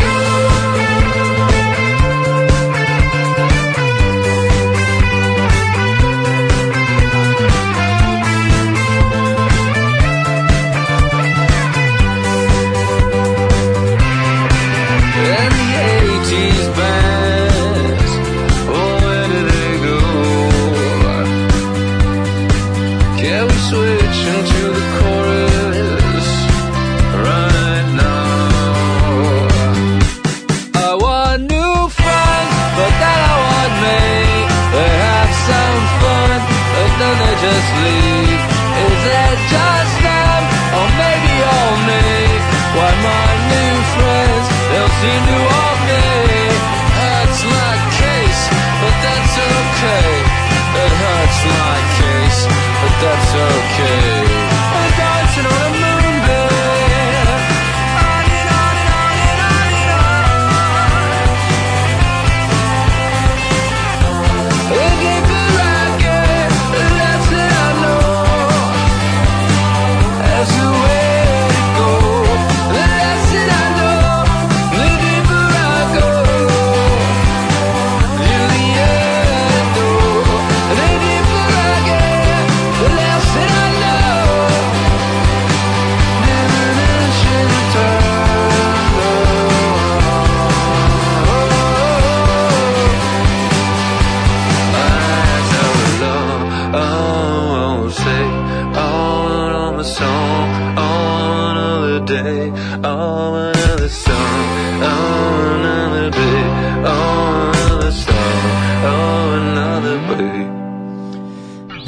Just leave. Is it just them, or maybe all me? Why my new friends, they'll seem to off me.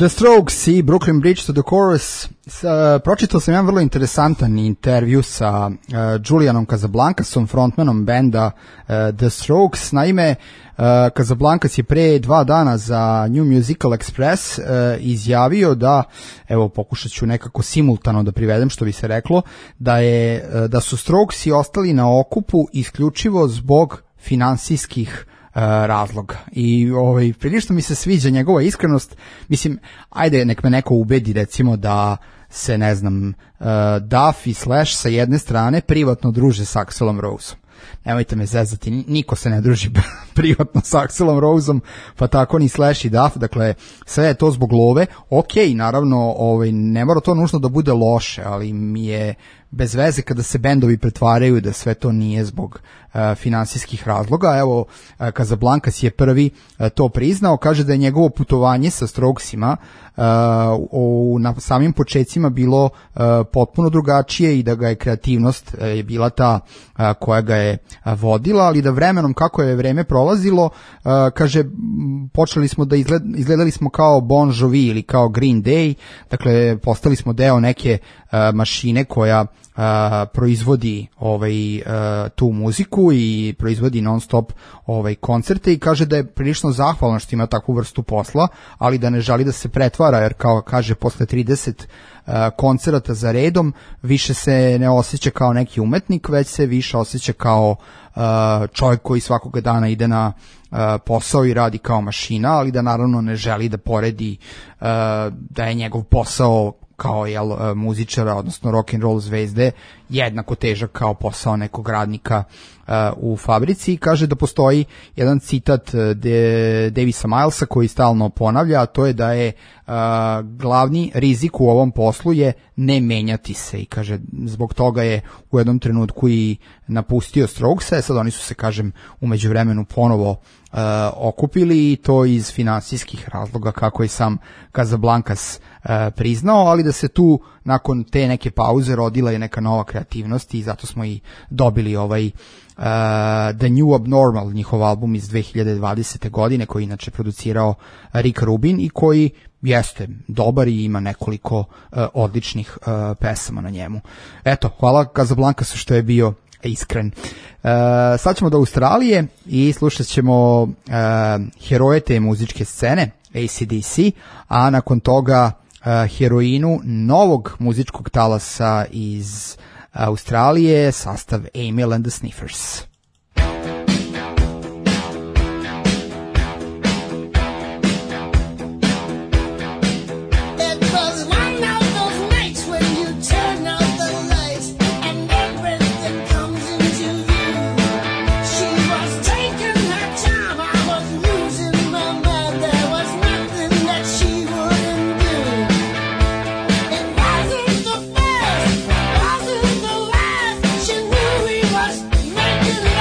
The Strokes i Brooklyn Bridge to the Chorus. S, uh, pročitao sam jedan vrlo interesantan intervju sa uh, Julianom Casablancasom, frontmanom benda uh, The Strokes. Naime, uh, Casablancas je pre dva dana za New Musical Express uh, izjavio da, evo pokušat ću nekako simultano da privedem što bi se reklo, da, je, uh, da su Strokesi ostali na okupu isključivo zbog finansijskih razloga. I ovaj, prilično mi se sviđa njegova iskrenost. Mislim, ajde nek me neko ubedi recimo da se, ne znam, uh, Duff i Slash sa jedne strane privatno druže s Axlom Roseom. Nemojte me zezati, niko se ne druži privatno s Axlom Roseom, pa tako ni Slash i Duff, dakle sve je to zbog love. Ok, naravno, ovaj, ne mora to nužno da bude loše, ali mi je bez veze kada se bendovi pretvaraju da sve to nije zbog uh, finansijskih razloga. Evo, uh, Casablancas je prvi uh, to priznao, kaže da je njegovo putovanje sa Strokesima uh, u, na samim počecima bilo uh, potpuno drugačije i da ga je kreativnost uh, je bila ta uh, koja ga je uh, vodila, ali da vremenom kako je vreme prolazilo, uh, kaže, počeli smo da izgled, izgledali smo kao Bon Jovi ili kao Green Day, dakle postali smo deo neke uh, mašine koja Uh, proizvodi ovaj, uh, tu muziku i proizvodi non stop ovaj, koncerte i kaže da je prilično zahvalan što ima takvu vrstu posla, ali da ne želi da se pretvara, jer kao kaže posle trideset uh, koncerata za redom više se ne osjeća kao neki umetnik, već se više osjeća kao uh, čovjek koji svakoga dana ide na uh, posao i radi kao mašina, ali da naravno ne želi da poredi uh, da je njegov posao kao jel, muzičara, odnosno rock and roll zvezde, jednako težak kao posao nekog radnika uh, u fabrici. I kaže da postoji jedan citat de, Davisa Milesa koji stalno ponavlja, a to je da je uh, glavni rizik u ovom poslu je ne menjati se, i kaže zbog toga je u jednom trenutku i napustio Strokese. Sad oni su se, kažem, u međuvremenu ponovo uh, okupili, i to iz finansijskih razloga, kako je sam Casablancas uh, priznao, ali da se tu nakon te neke pauze rodila je neka nova kreativnost i zato smo i dobili ovaj uh, The New Abnormal, njihov album iz dve hiljade dvadesete godine, koji inače producirao Rick Rubin i koji jeste dobar i ima nekoliko uh, odličnih uh, pesama na njemu. Eto, hvala Casablancasu što je bio iskren. Uh, sad ćemo do Australije i slušat ćemo uh, heroje te muzičke scene, A C D C, a nakon toga uh, heroinu novog muzičkog talasa iz Australije, sastav Emil and the Sniffers. Making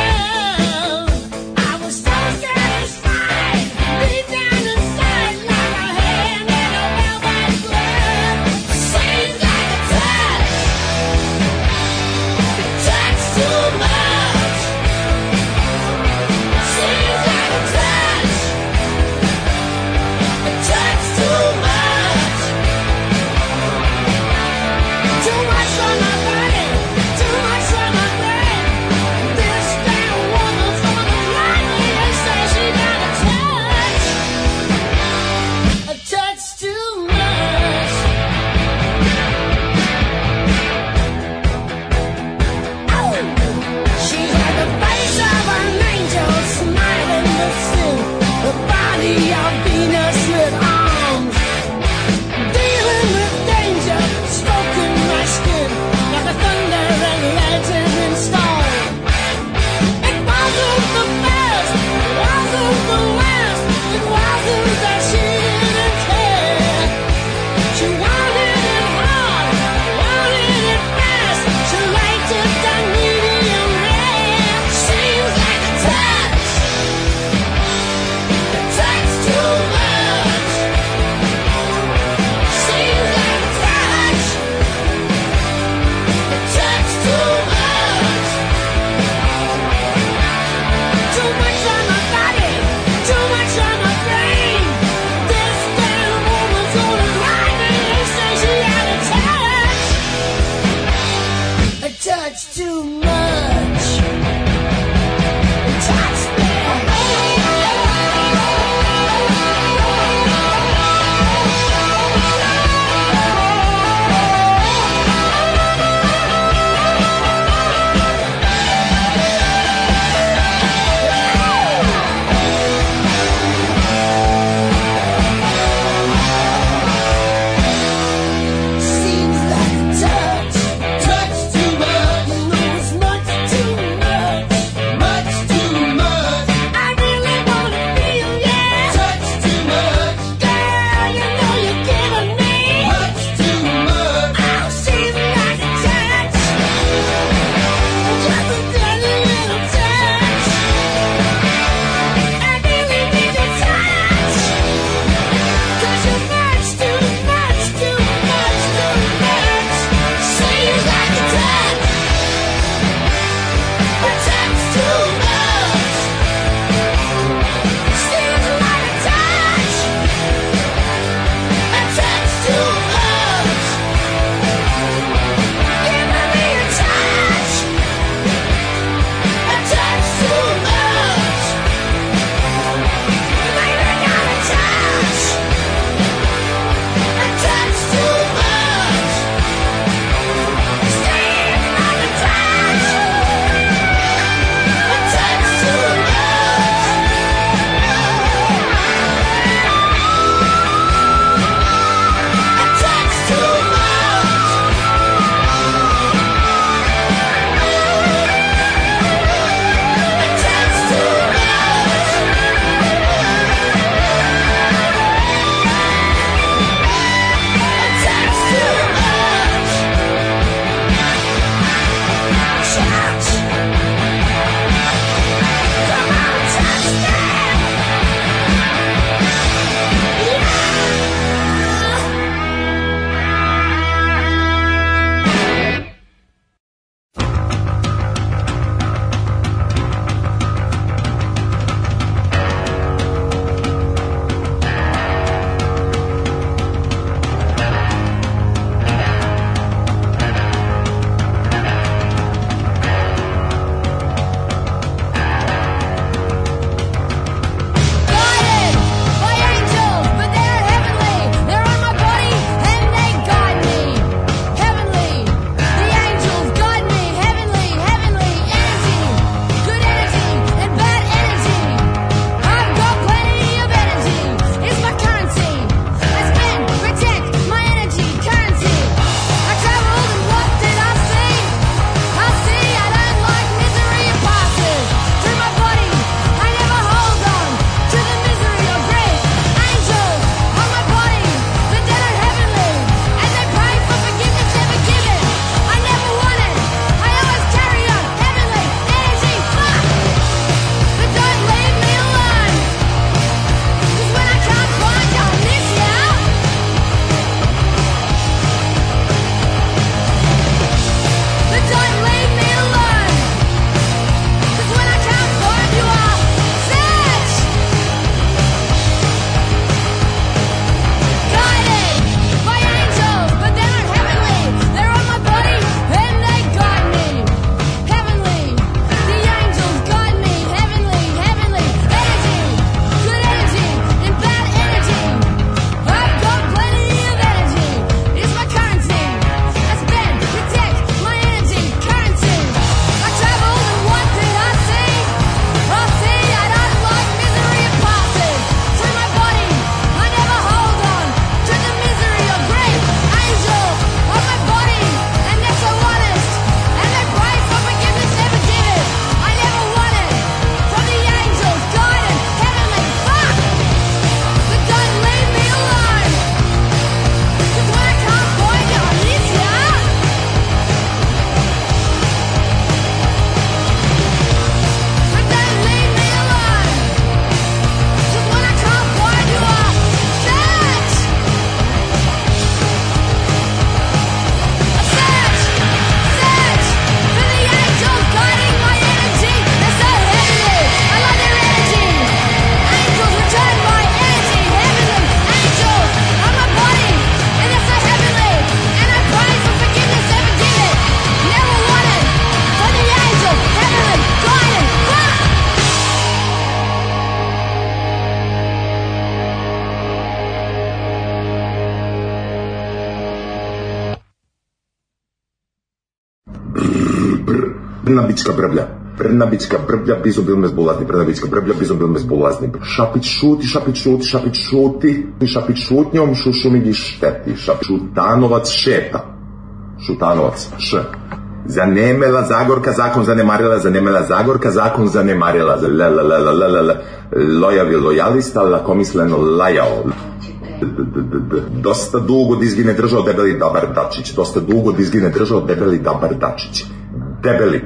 Brnabićka brblja. Brnabićka brblja, bizobilme zbulazni. Brnabićka brblja, bizobilme zbulazni. Šapić šuti, šapić šuti, šapić šuti. Šapić šutnjom, šušumigi šteti. Šapić šutanovac šeta. Šutanovac, š. Zanemela Zagorka, zakon zanemarila, zanemela Zagorka, zakon zanemarila. La la la la la la la. Lojavi lojalista, lakomisleno lajao. Dosta dugo da izgine držao debeli Dabar Dačić. Dosta dugo da izgine držao debeli Dabar Dačić. Debeli.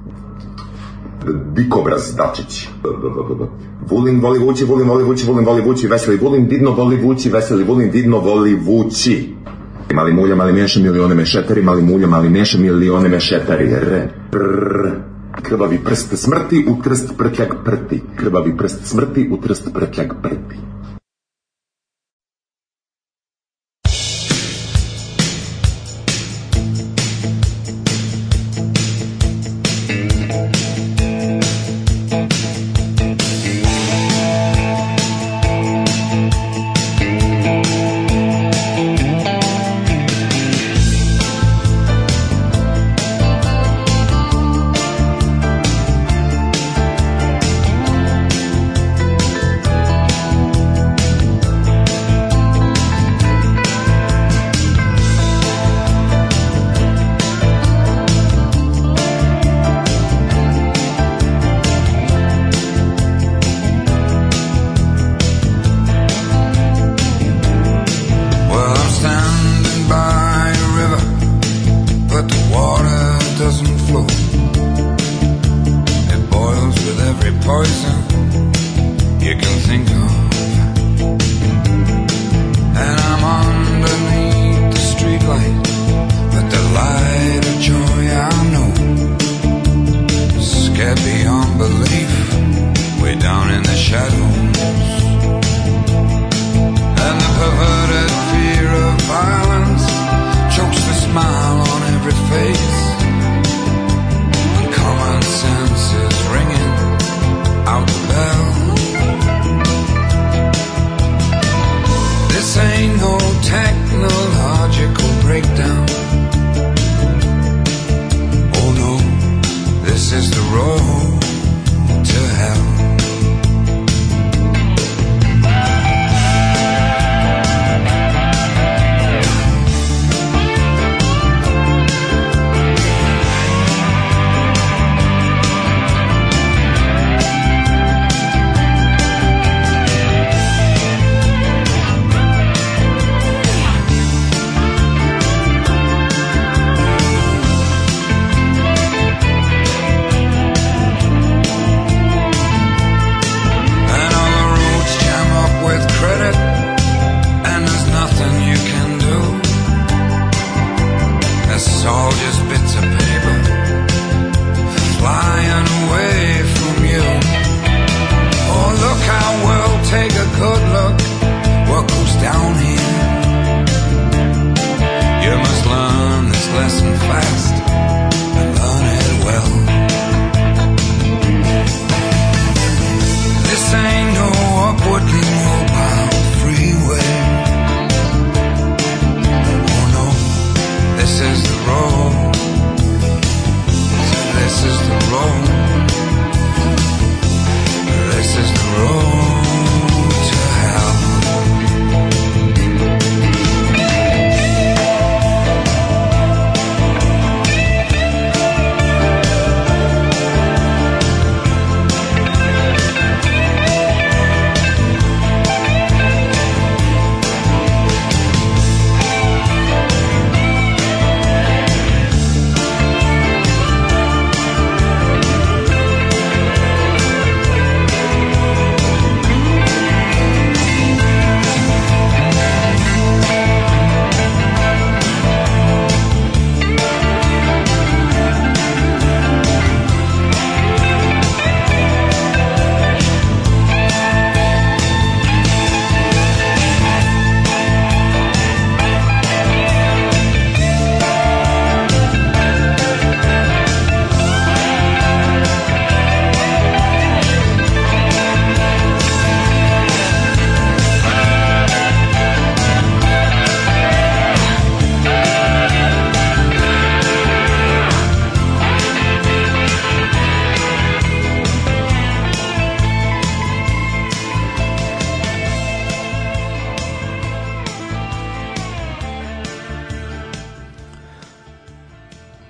Dikobraz Dačić. Vulin voli vući, Vulin voli vući, Vulin voli vući, veseli Vulin didno voli vući, veseli Vulin didno voli vući. Mali mulja, mali meša, milione mešetari, mali mulja, mali meša, milione mešetari. R, prr. Krvavi prst smrti, u trst prtljak prti. Krvavi prst smrti, u trst prtljak prti.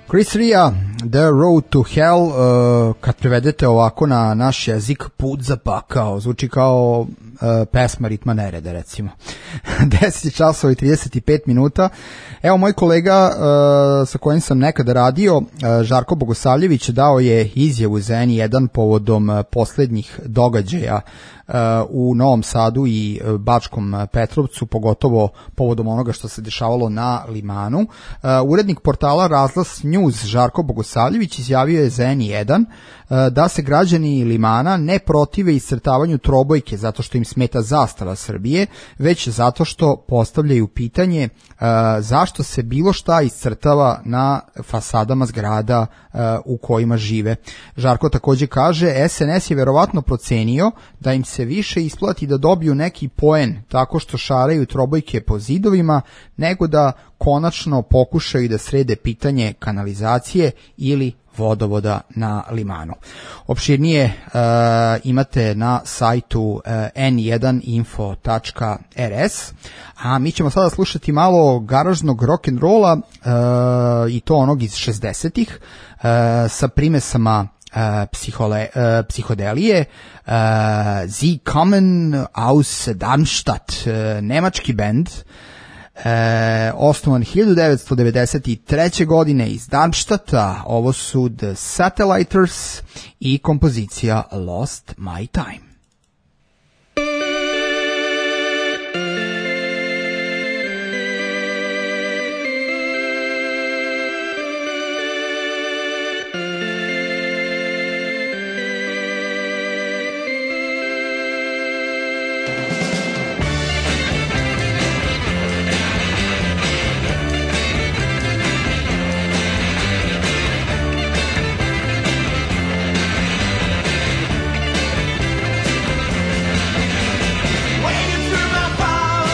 Chris Ria, The Road to Hell, uh, kad prevedete ovako na naš jezik, put za pakao, zvuči kao uh, pesma Ritma nerede, recimo. deset časova i trideset pet minuta. Evo, moj kolega uh, sa kojim sam nekada radio, uh, Žarko Bogosavljević, dao je izjavu za N jedan povodom uh, poslednjih događaja uh, u Novom Sadu i uh, Bačkom Petrovcu, pogotovo povodom onoga što se dešavalo na Limanu. Uh, urednik portala Razglas News Žarko Bogosavljević izjavio je za N jedan uh, da se građani Limana ne protive iscrtavanju trobojke zato što im smeta zastava Srbije, već zato što postavljaju pitanje uh, zašto se bilo šta iscrtava na fasadama zgrada uh, u kojima žive. Žarko takođe kaže, S N S je verovatno procenio da im se više isplati da dobiju neki poen tako što šaraju trobojke po zidovima, nego da konačno pokušaju da srede pitanje kanalizacije ili vodovoda na Limanu. Opširnije uh, imate na sajtu uh, en jedan info tačka er es, a mi ćemo sada slušati malo garažnog rock'n'rolla uh, i to onog iz šezdesetih uh, sa primesama Uh, psihole, uh, psihodelije. uh, Sie kommen aus Darmstadt, uh, nemački bend, uh, osnovan hiljadu devetsto devedeset treće. godine iz Darmstadta. Ovo su The Satelliters i kompozicija Lost My Time. Waiting through my phone.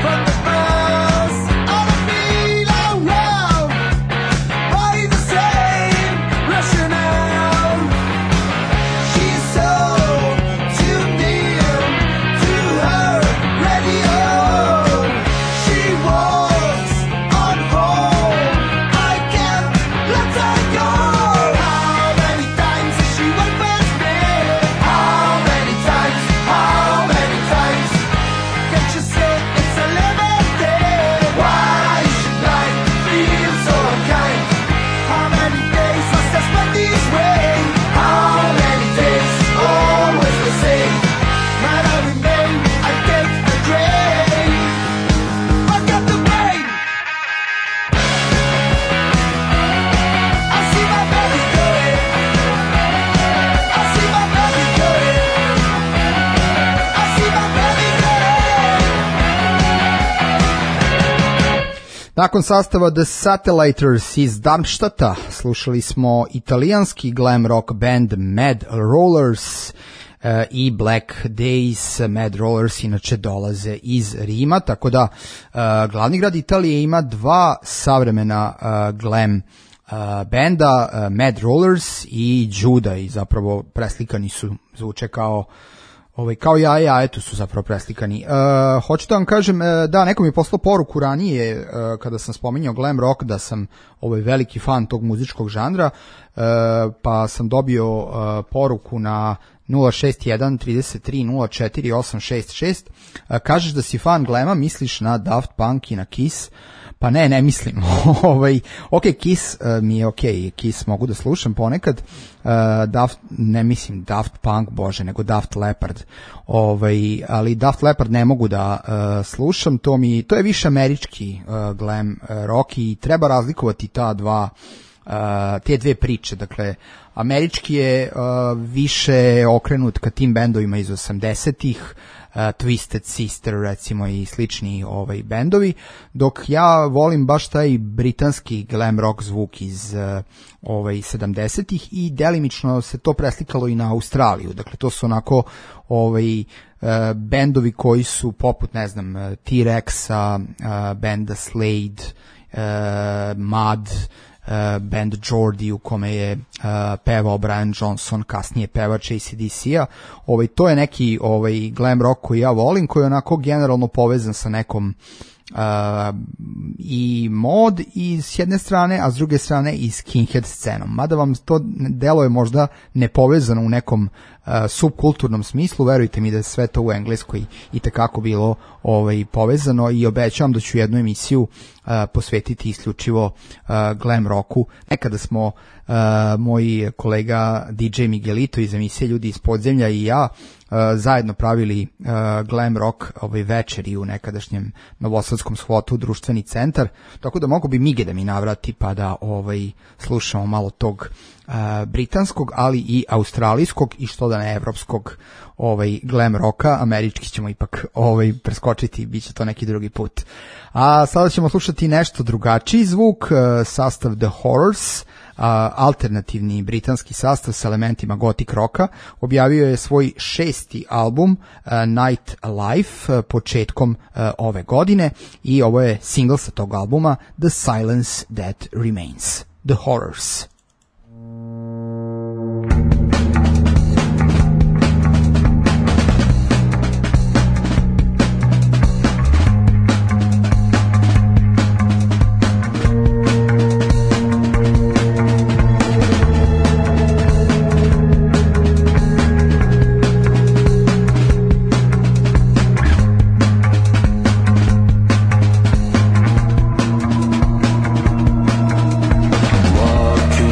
Nakon sastava The Satellators iz Darmstadta slušali smo italijanski glam rock band Mad Rollers uh, i Black Days. Mad Rollers inače dolaze iz Rima, tako da uh, glavni grad Italije ima dva savremena uh, glam uh, benda, uh, Mad Rollers i Juda, i zapravo preslikani su, zvuče kao Ovaj, kao ja i ja, eto su zapravo preslikani. Uh, hoću da vam kažem, uh, da, neko mi je poslao poruku ranije uh, kada sam spominjao glam rock, da sam ovaj veliki fan tog muzičkog žanra, uh, pa sam dobio uh, poruku na nula šest jedan trideset tri nula četiri osam šest šest. Uh, kažeš da si fan glama, misliš na Daft Punk i na Kiss? Pa ne, ne mislim. ovaj, ok, Kiss uh, mi je ok, Kiss mogu da slušam ponekad. Uh, Daft, ne mislim Daft Punk, bože, nego Daft Leppard. Ovaj, ali Daft Leppard ne mogu da uh, slušam, to mi to je više američki uh, glam uh, rock i treba razlikovati ta dva uh, te dve priče. Dakle, američki je uh, više okrenut ka tim bendovima iz osamdesetih, Uh, Twisted Sister recimo i slični ovaj bendovi, dok ja volim baš taj britanski glam rock zvuk iz uh, ovaj sedamdesetih i delimično se to preslikalo i na Australiju. Dakle, to su onako ovaj uh, bendovi koji su poput, ne znam, T-Rexa, uh, benda Slade, uh, Mud, Uh, band Geordie u kome je uh, pevao Brian Johnson, kasnije pevač A C D C-a. Ovaj, to je neki ovaj, glam rock koji ja volim, koji je onako generalno povezan sa nekom uh, i mod i s jedne strane, a s druge strane i skinhead scenom. Mada vam to delo je možda nepovezano u nekom uh, subkulturnom smislu, verujte mi da je sve to u Engleskoj i tekako bilo ovaj, povezano i obećavam da ću jednu emisiju Uh, posvetiti isključivo uh, glam rocku. Nekada smo uh, moj kolega D J Miguelito iz emisije Ljudi iz podzemlja i ja uh, zajedno pravili uh, glam rock ovaj večeri u nekadašnjem novosadskom shvotu društveni centar, tako da mogu bi Mige da mi navrati pa da ovaj slušamo malo tog uh, britanskog, ali i australijskog i što da ne evropskog ovaj glam rocka. Američki ćemo ipak ovaj preskočiti, biće to neki drugi put. A sada ćemo slušati nešto drugačiji zvuk, uh, sastav The Horrors, uh, alternativni britanski sastav s elementima gothic rocka. Objavio je svoj šesti album uh, Night Life uh, početkom uh, ove godine i ovo je single sa tog albuma The Silence That Remains. The Horrors. Walking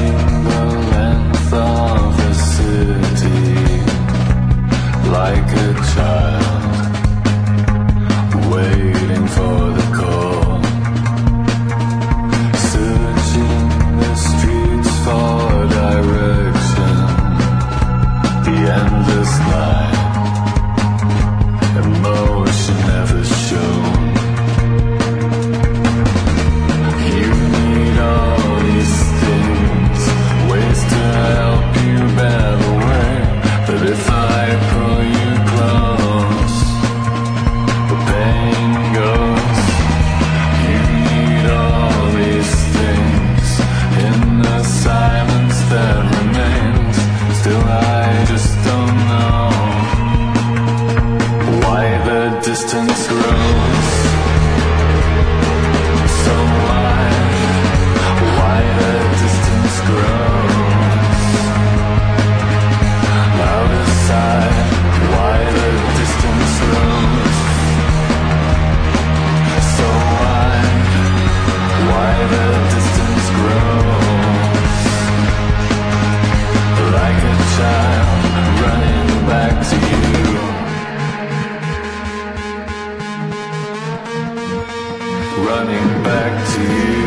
running back to you.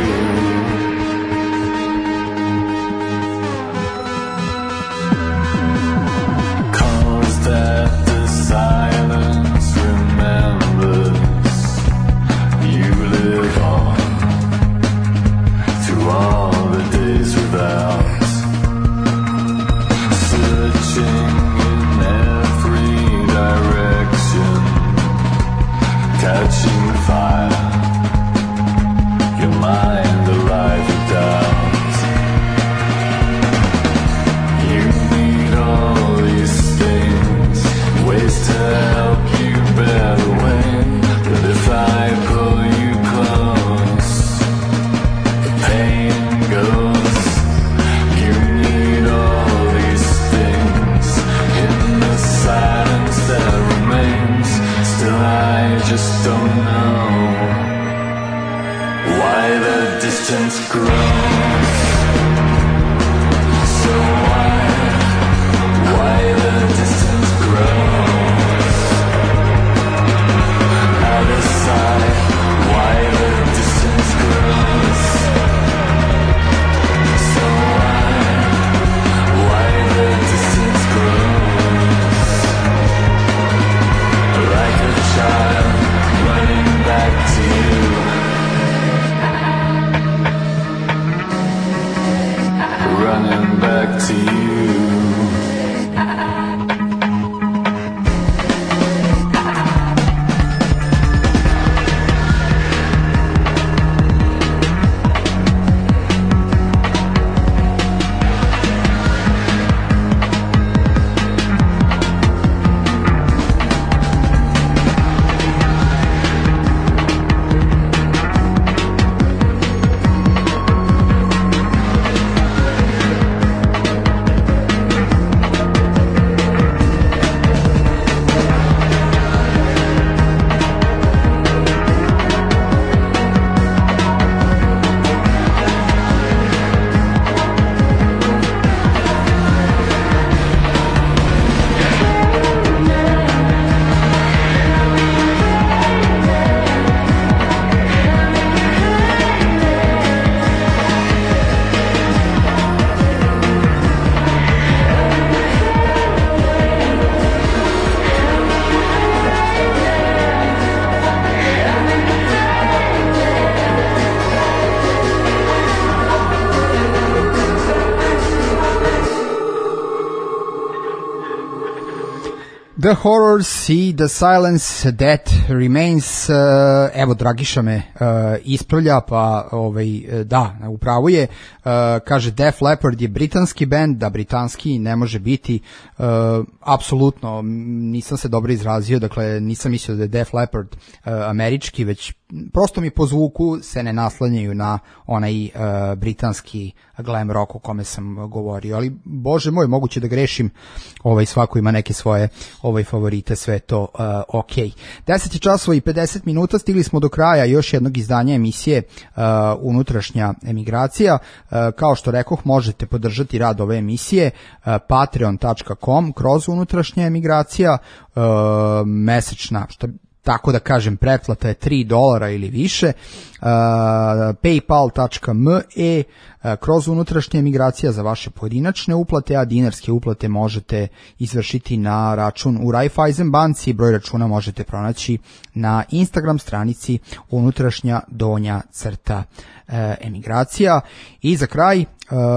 Cause that the silence remembers you live on through all the days without, searching in every direction, catching fire, your mind alive with doubt. You need all these things, ways to help you bear the wind, but if I pull you close, the pain goes. You need all these things in the silence that remains. Still I just don't know why the distance grows. So why, why the distance grows? Out of sight, why the distance grows? So why, why the distance grows? Like a child running back to you, running back to you. The Horrors i The Silence That Remains. Uh, evo, Dragiša me uh, ispravlja, pa ovaj, da, upravo je. Uh, kaže, Def Leppard je britanski bend, da britanski ne može biti. Uh, apsolutno, nisam se dobro izrazio, dakle nisam mislio da je Def Leppard uh, američki, već prosto mi po zvuku se ne naslanjaju na onaj uh, britanski glam rock o kome sam govorio, ali bože moj, moguće da grešim, ovaj, svako ima neke svoje ovaj, favorite, sve to uh, ok. deset časova i pedeset minuta, stigli smo do kraja još jednog izdanja emisije uh, Unutrašnja emigracija. Uh, kao što rekoh, možete podržati rad ove emisije uh, patreon dot com kroz Unutrašnja emigracija, uh, mesečna, što tako da kažem, pretplata je tri dolara ili više, uh, paypal dot me uh, kroz Unutrašnja emigracija za vaše pojedinačne uplate, a dinarske uplate možete izvršiti na račun u Raiffeisen banci, broj računa možete pronaći na Instagram stranici Unutrašnja donja crta uh, emigracija. I za kraj, uh,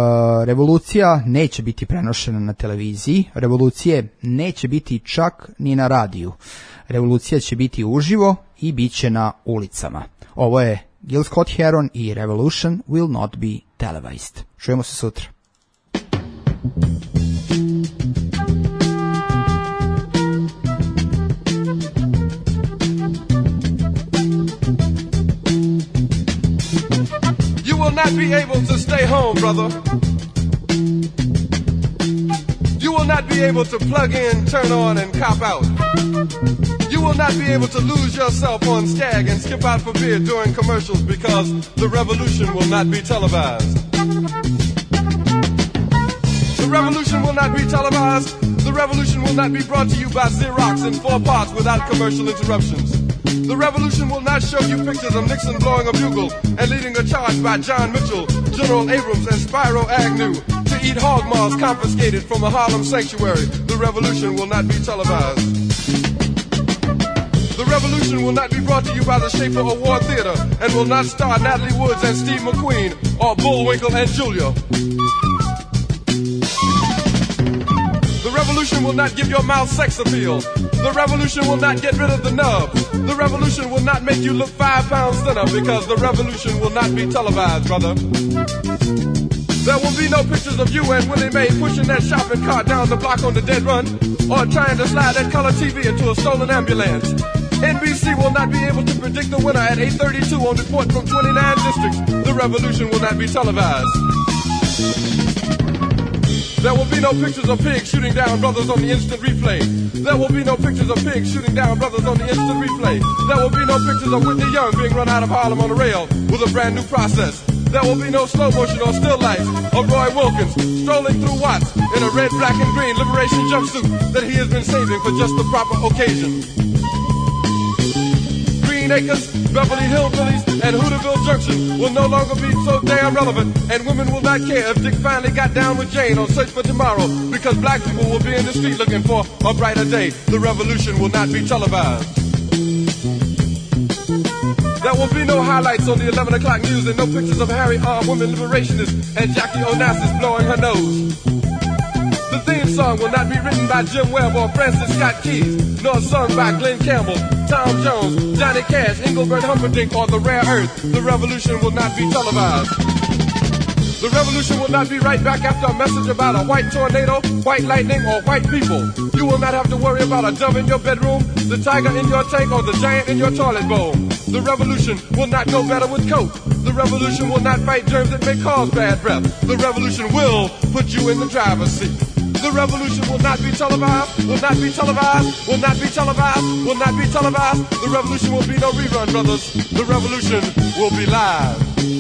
revolucija neće biti prenošena na televiziji, revolucije neće biti čak ni na radiju. Revolucija će biti uživo i bit će na ulicama. Ovo je Gil Scott-Heron i Revolution will not be televised. Čujemo se sutra. You will not be able to stay home, brother. You will not be able to plug in, turn on, and cop out. You will not be able to lose yourself on Skag and skip out for beer during commercials because the revolution will not be televised. The revolution will not be televised. The revolution will not be brought to you by Xerox in four parts without commercial interruptions. The revolution will not show you pictures of Nixon blowing a bugle and leading a charge by John Mitchell, General Abrams, and Spyro Agnew to eat hog maws confiscated from a Harlem sanctuary. The revolution will not be televised. The revolution will not be brought to you by the Schaefer Award Theater and will not star Natalie Woods and Steve McQueen or Bullwinkle and Julia. The revolution will not give your mouth sex appeal. The revolution will not get rid of the nub. The revolution will not make you look five pounds thinner because the revolution will not be televised, brother. There will be no pictures of you and Willie Mae pushing that shopping cart down the block on the dead run or trying to slide that color T V into a stolen ambulance. N B C will not be able to predict the winner at eight thirty-two on Report from twenty-nine districts. The revolution will not be televised. There will be no pictures of pigs shooting down brothers on the instant replay. There will be no pictures of pigs shooting down brothers on the instant replay. There will be no pictures of Whitney Young being run out of Harlem on a rail with a brand new process. There will be no slow motion or still lights of Roy Wilkins strolling through Watts in a red, black, and green liberation jumpsuit that he has been saving for just the proper occasion. Green Acres, Beverly Hillbillies, and Hooterville Junction will no longer be so damn relevant, and women will not care if Dick finally got down with Jane on Search for Tomorrow, because black people will be in the street looking for a brighter day. The revolution will not be televised. There will be no highlights on the eleven o'clock news and no pictures of Harry armed women liberationists and Jackie Onassis blowing her nose. The theme song will not be written by Jim Webb or Francis Scott Keys, nor sung by Glenn Campbell, Tom Jones, Johnny Cash, Engelbert Humperdinck, or The Rare Earth. The revolution will not be televised. The revolution will not be right back after a message about a white tornado, white lightning, or white people. You will not have to worry about a dove in your bedroom, the tiger in your tank, or the giant in your toilet bowl. The revolution will not go better with Coke. The revolution will not fight germs that may cause bad breath. The revolution will put you in the driver's seat. The revolution will not be televised, will not be televised, will not be televised, will not be televised. The revolution will be no rerun, brothers. The revolution will be live.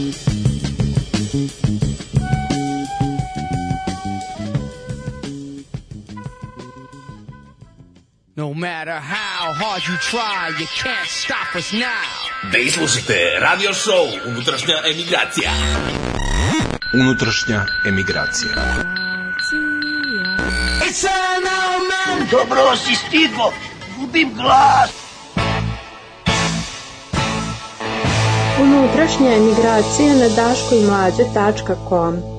No matter how hard you try, you can't stop us now. Vi slušate radio show Unutrašnja emigracija. Unutrašnja emigracija. E sana man, dobro si stigo, gubim glas. Unutrašnja emigracija na daško i mlađe tačka com.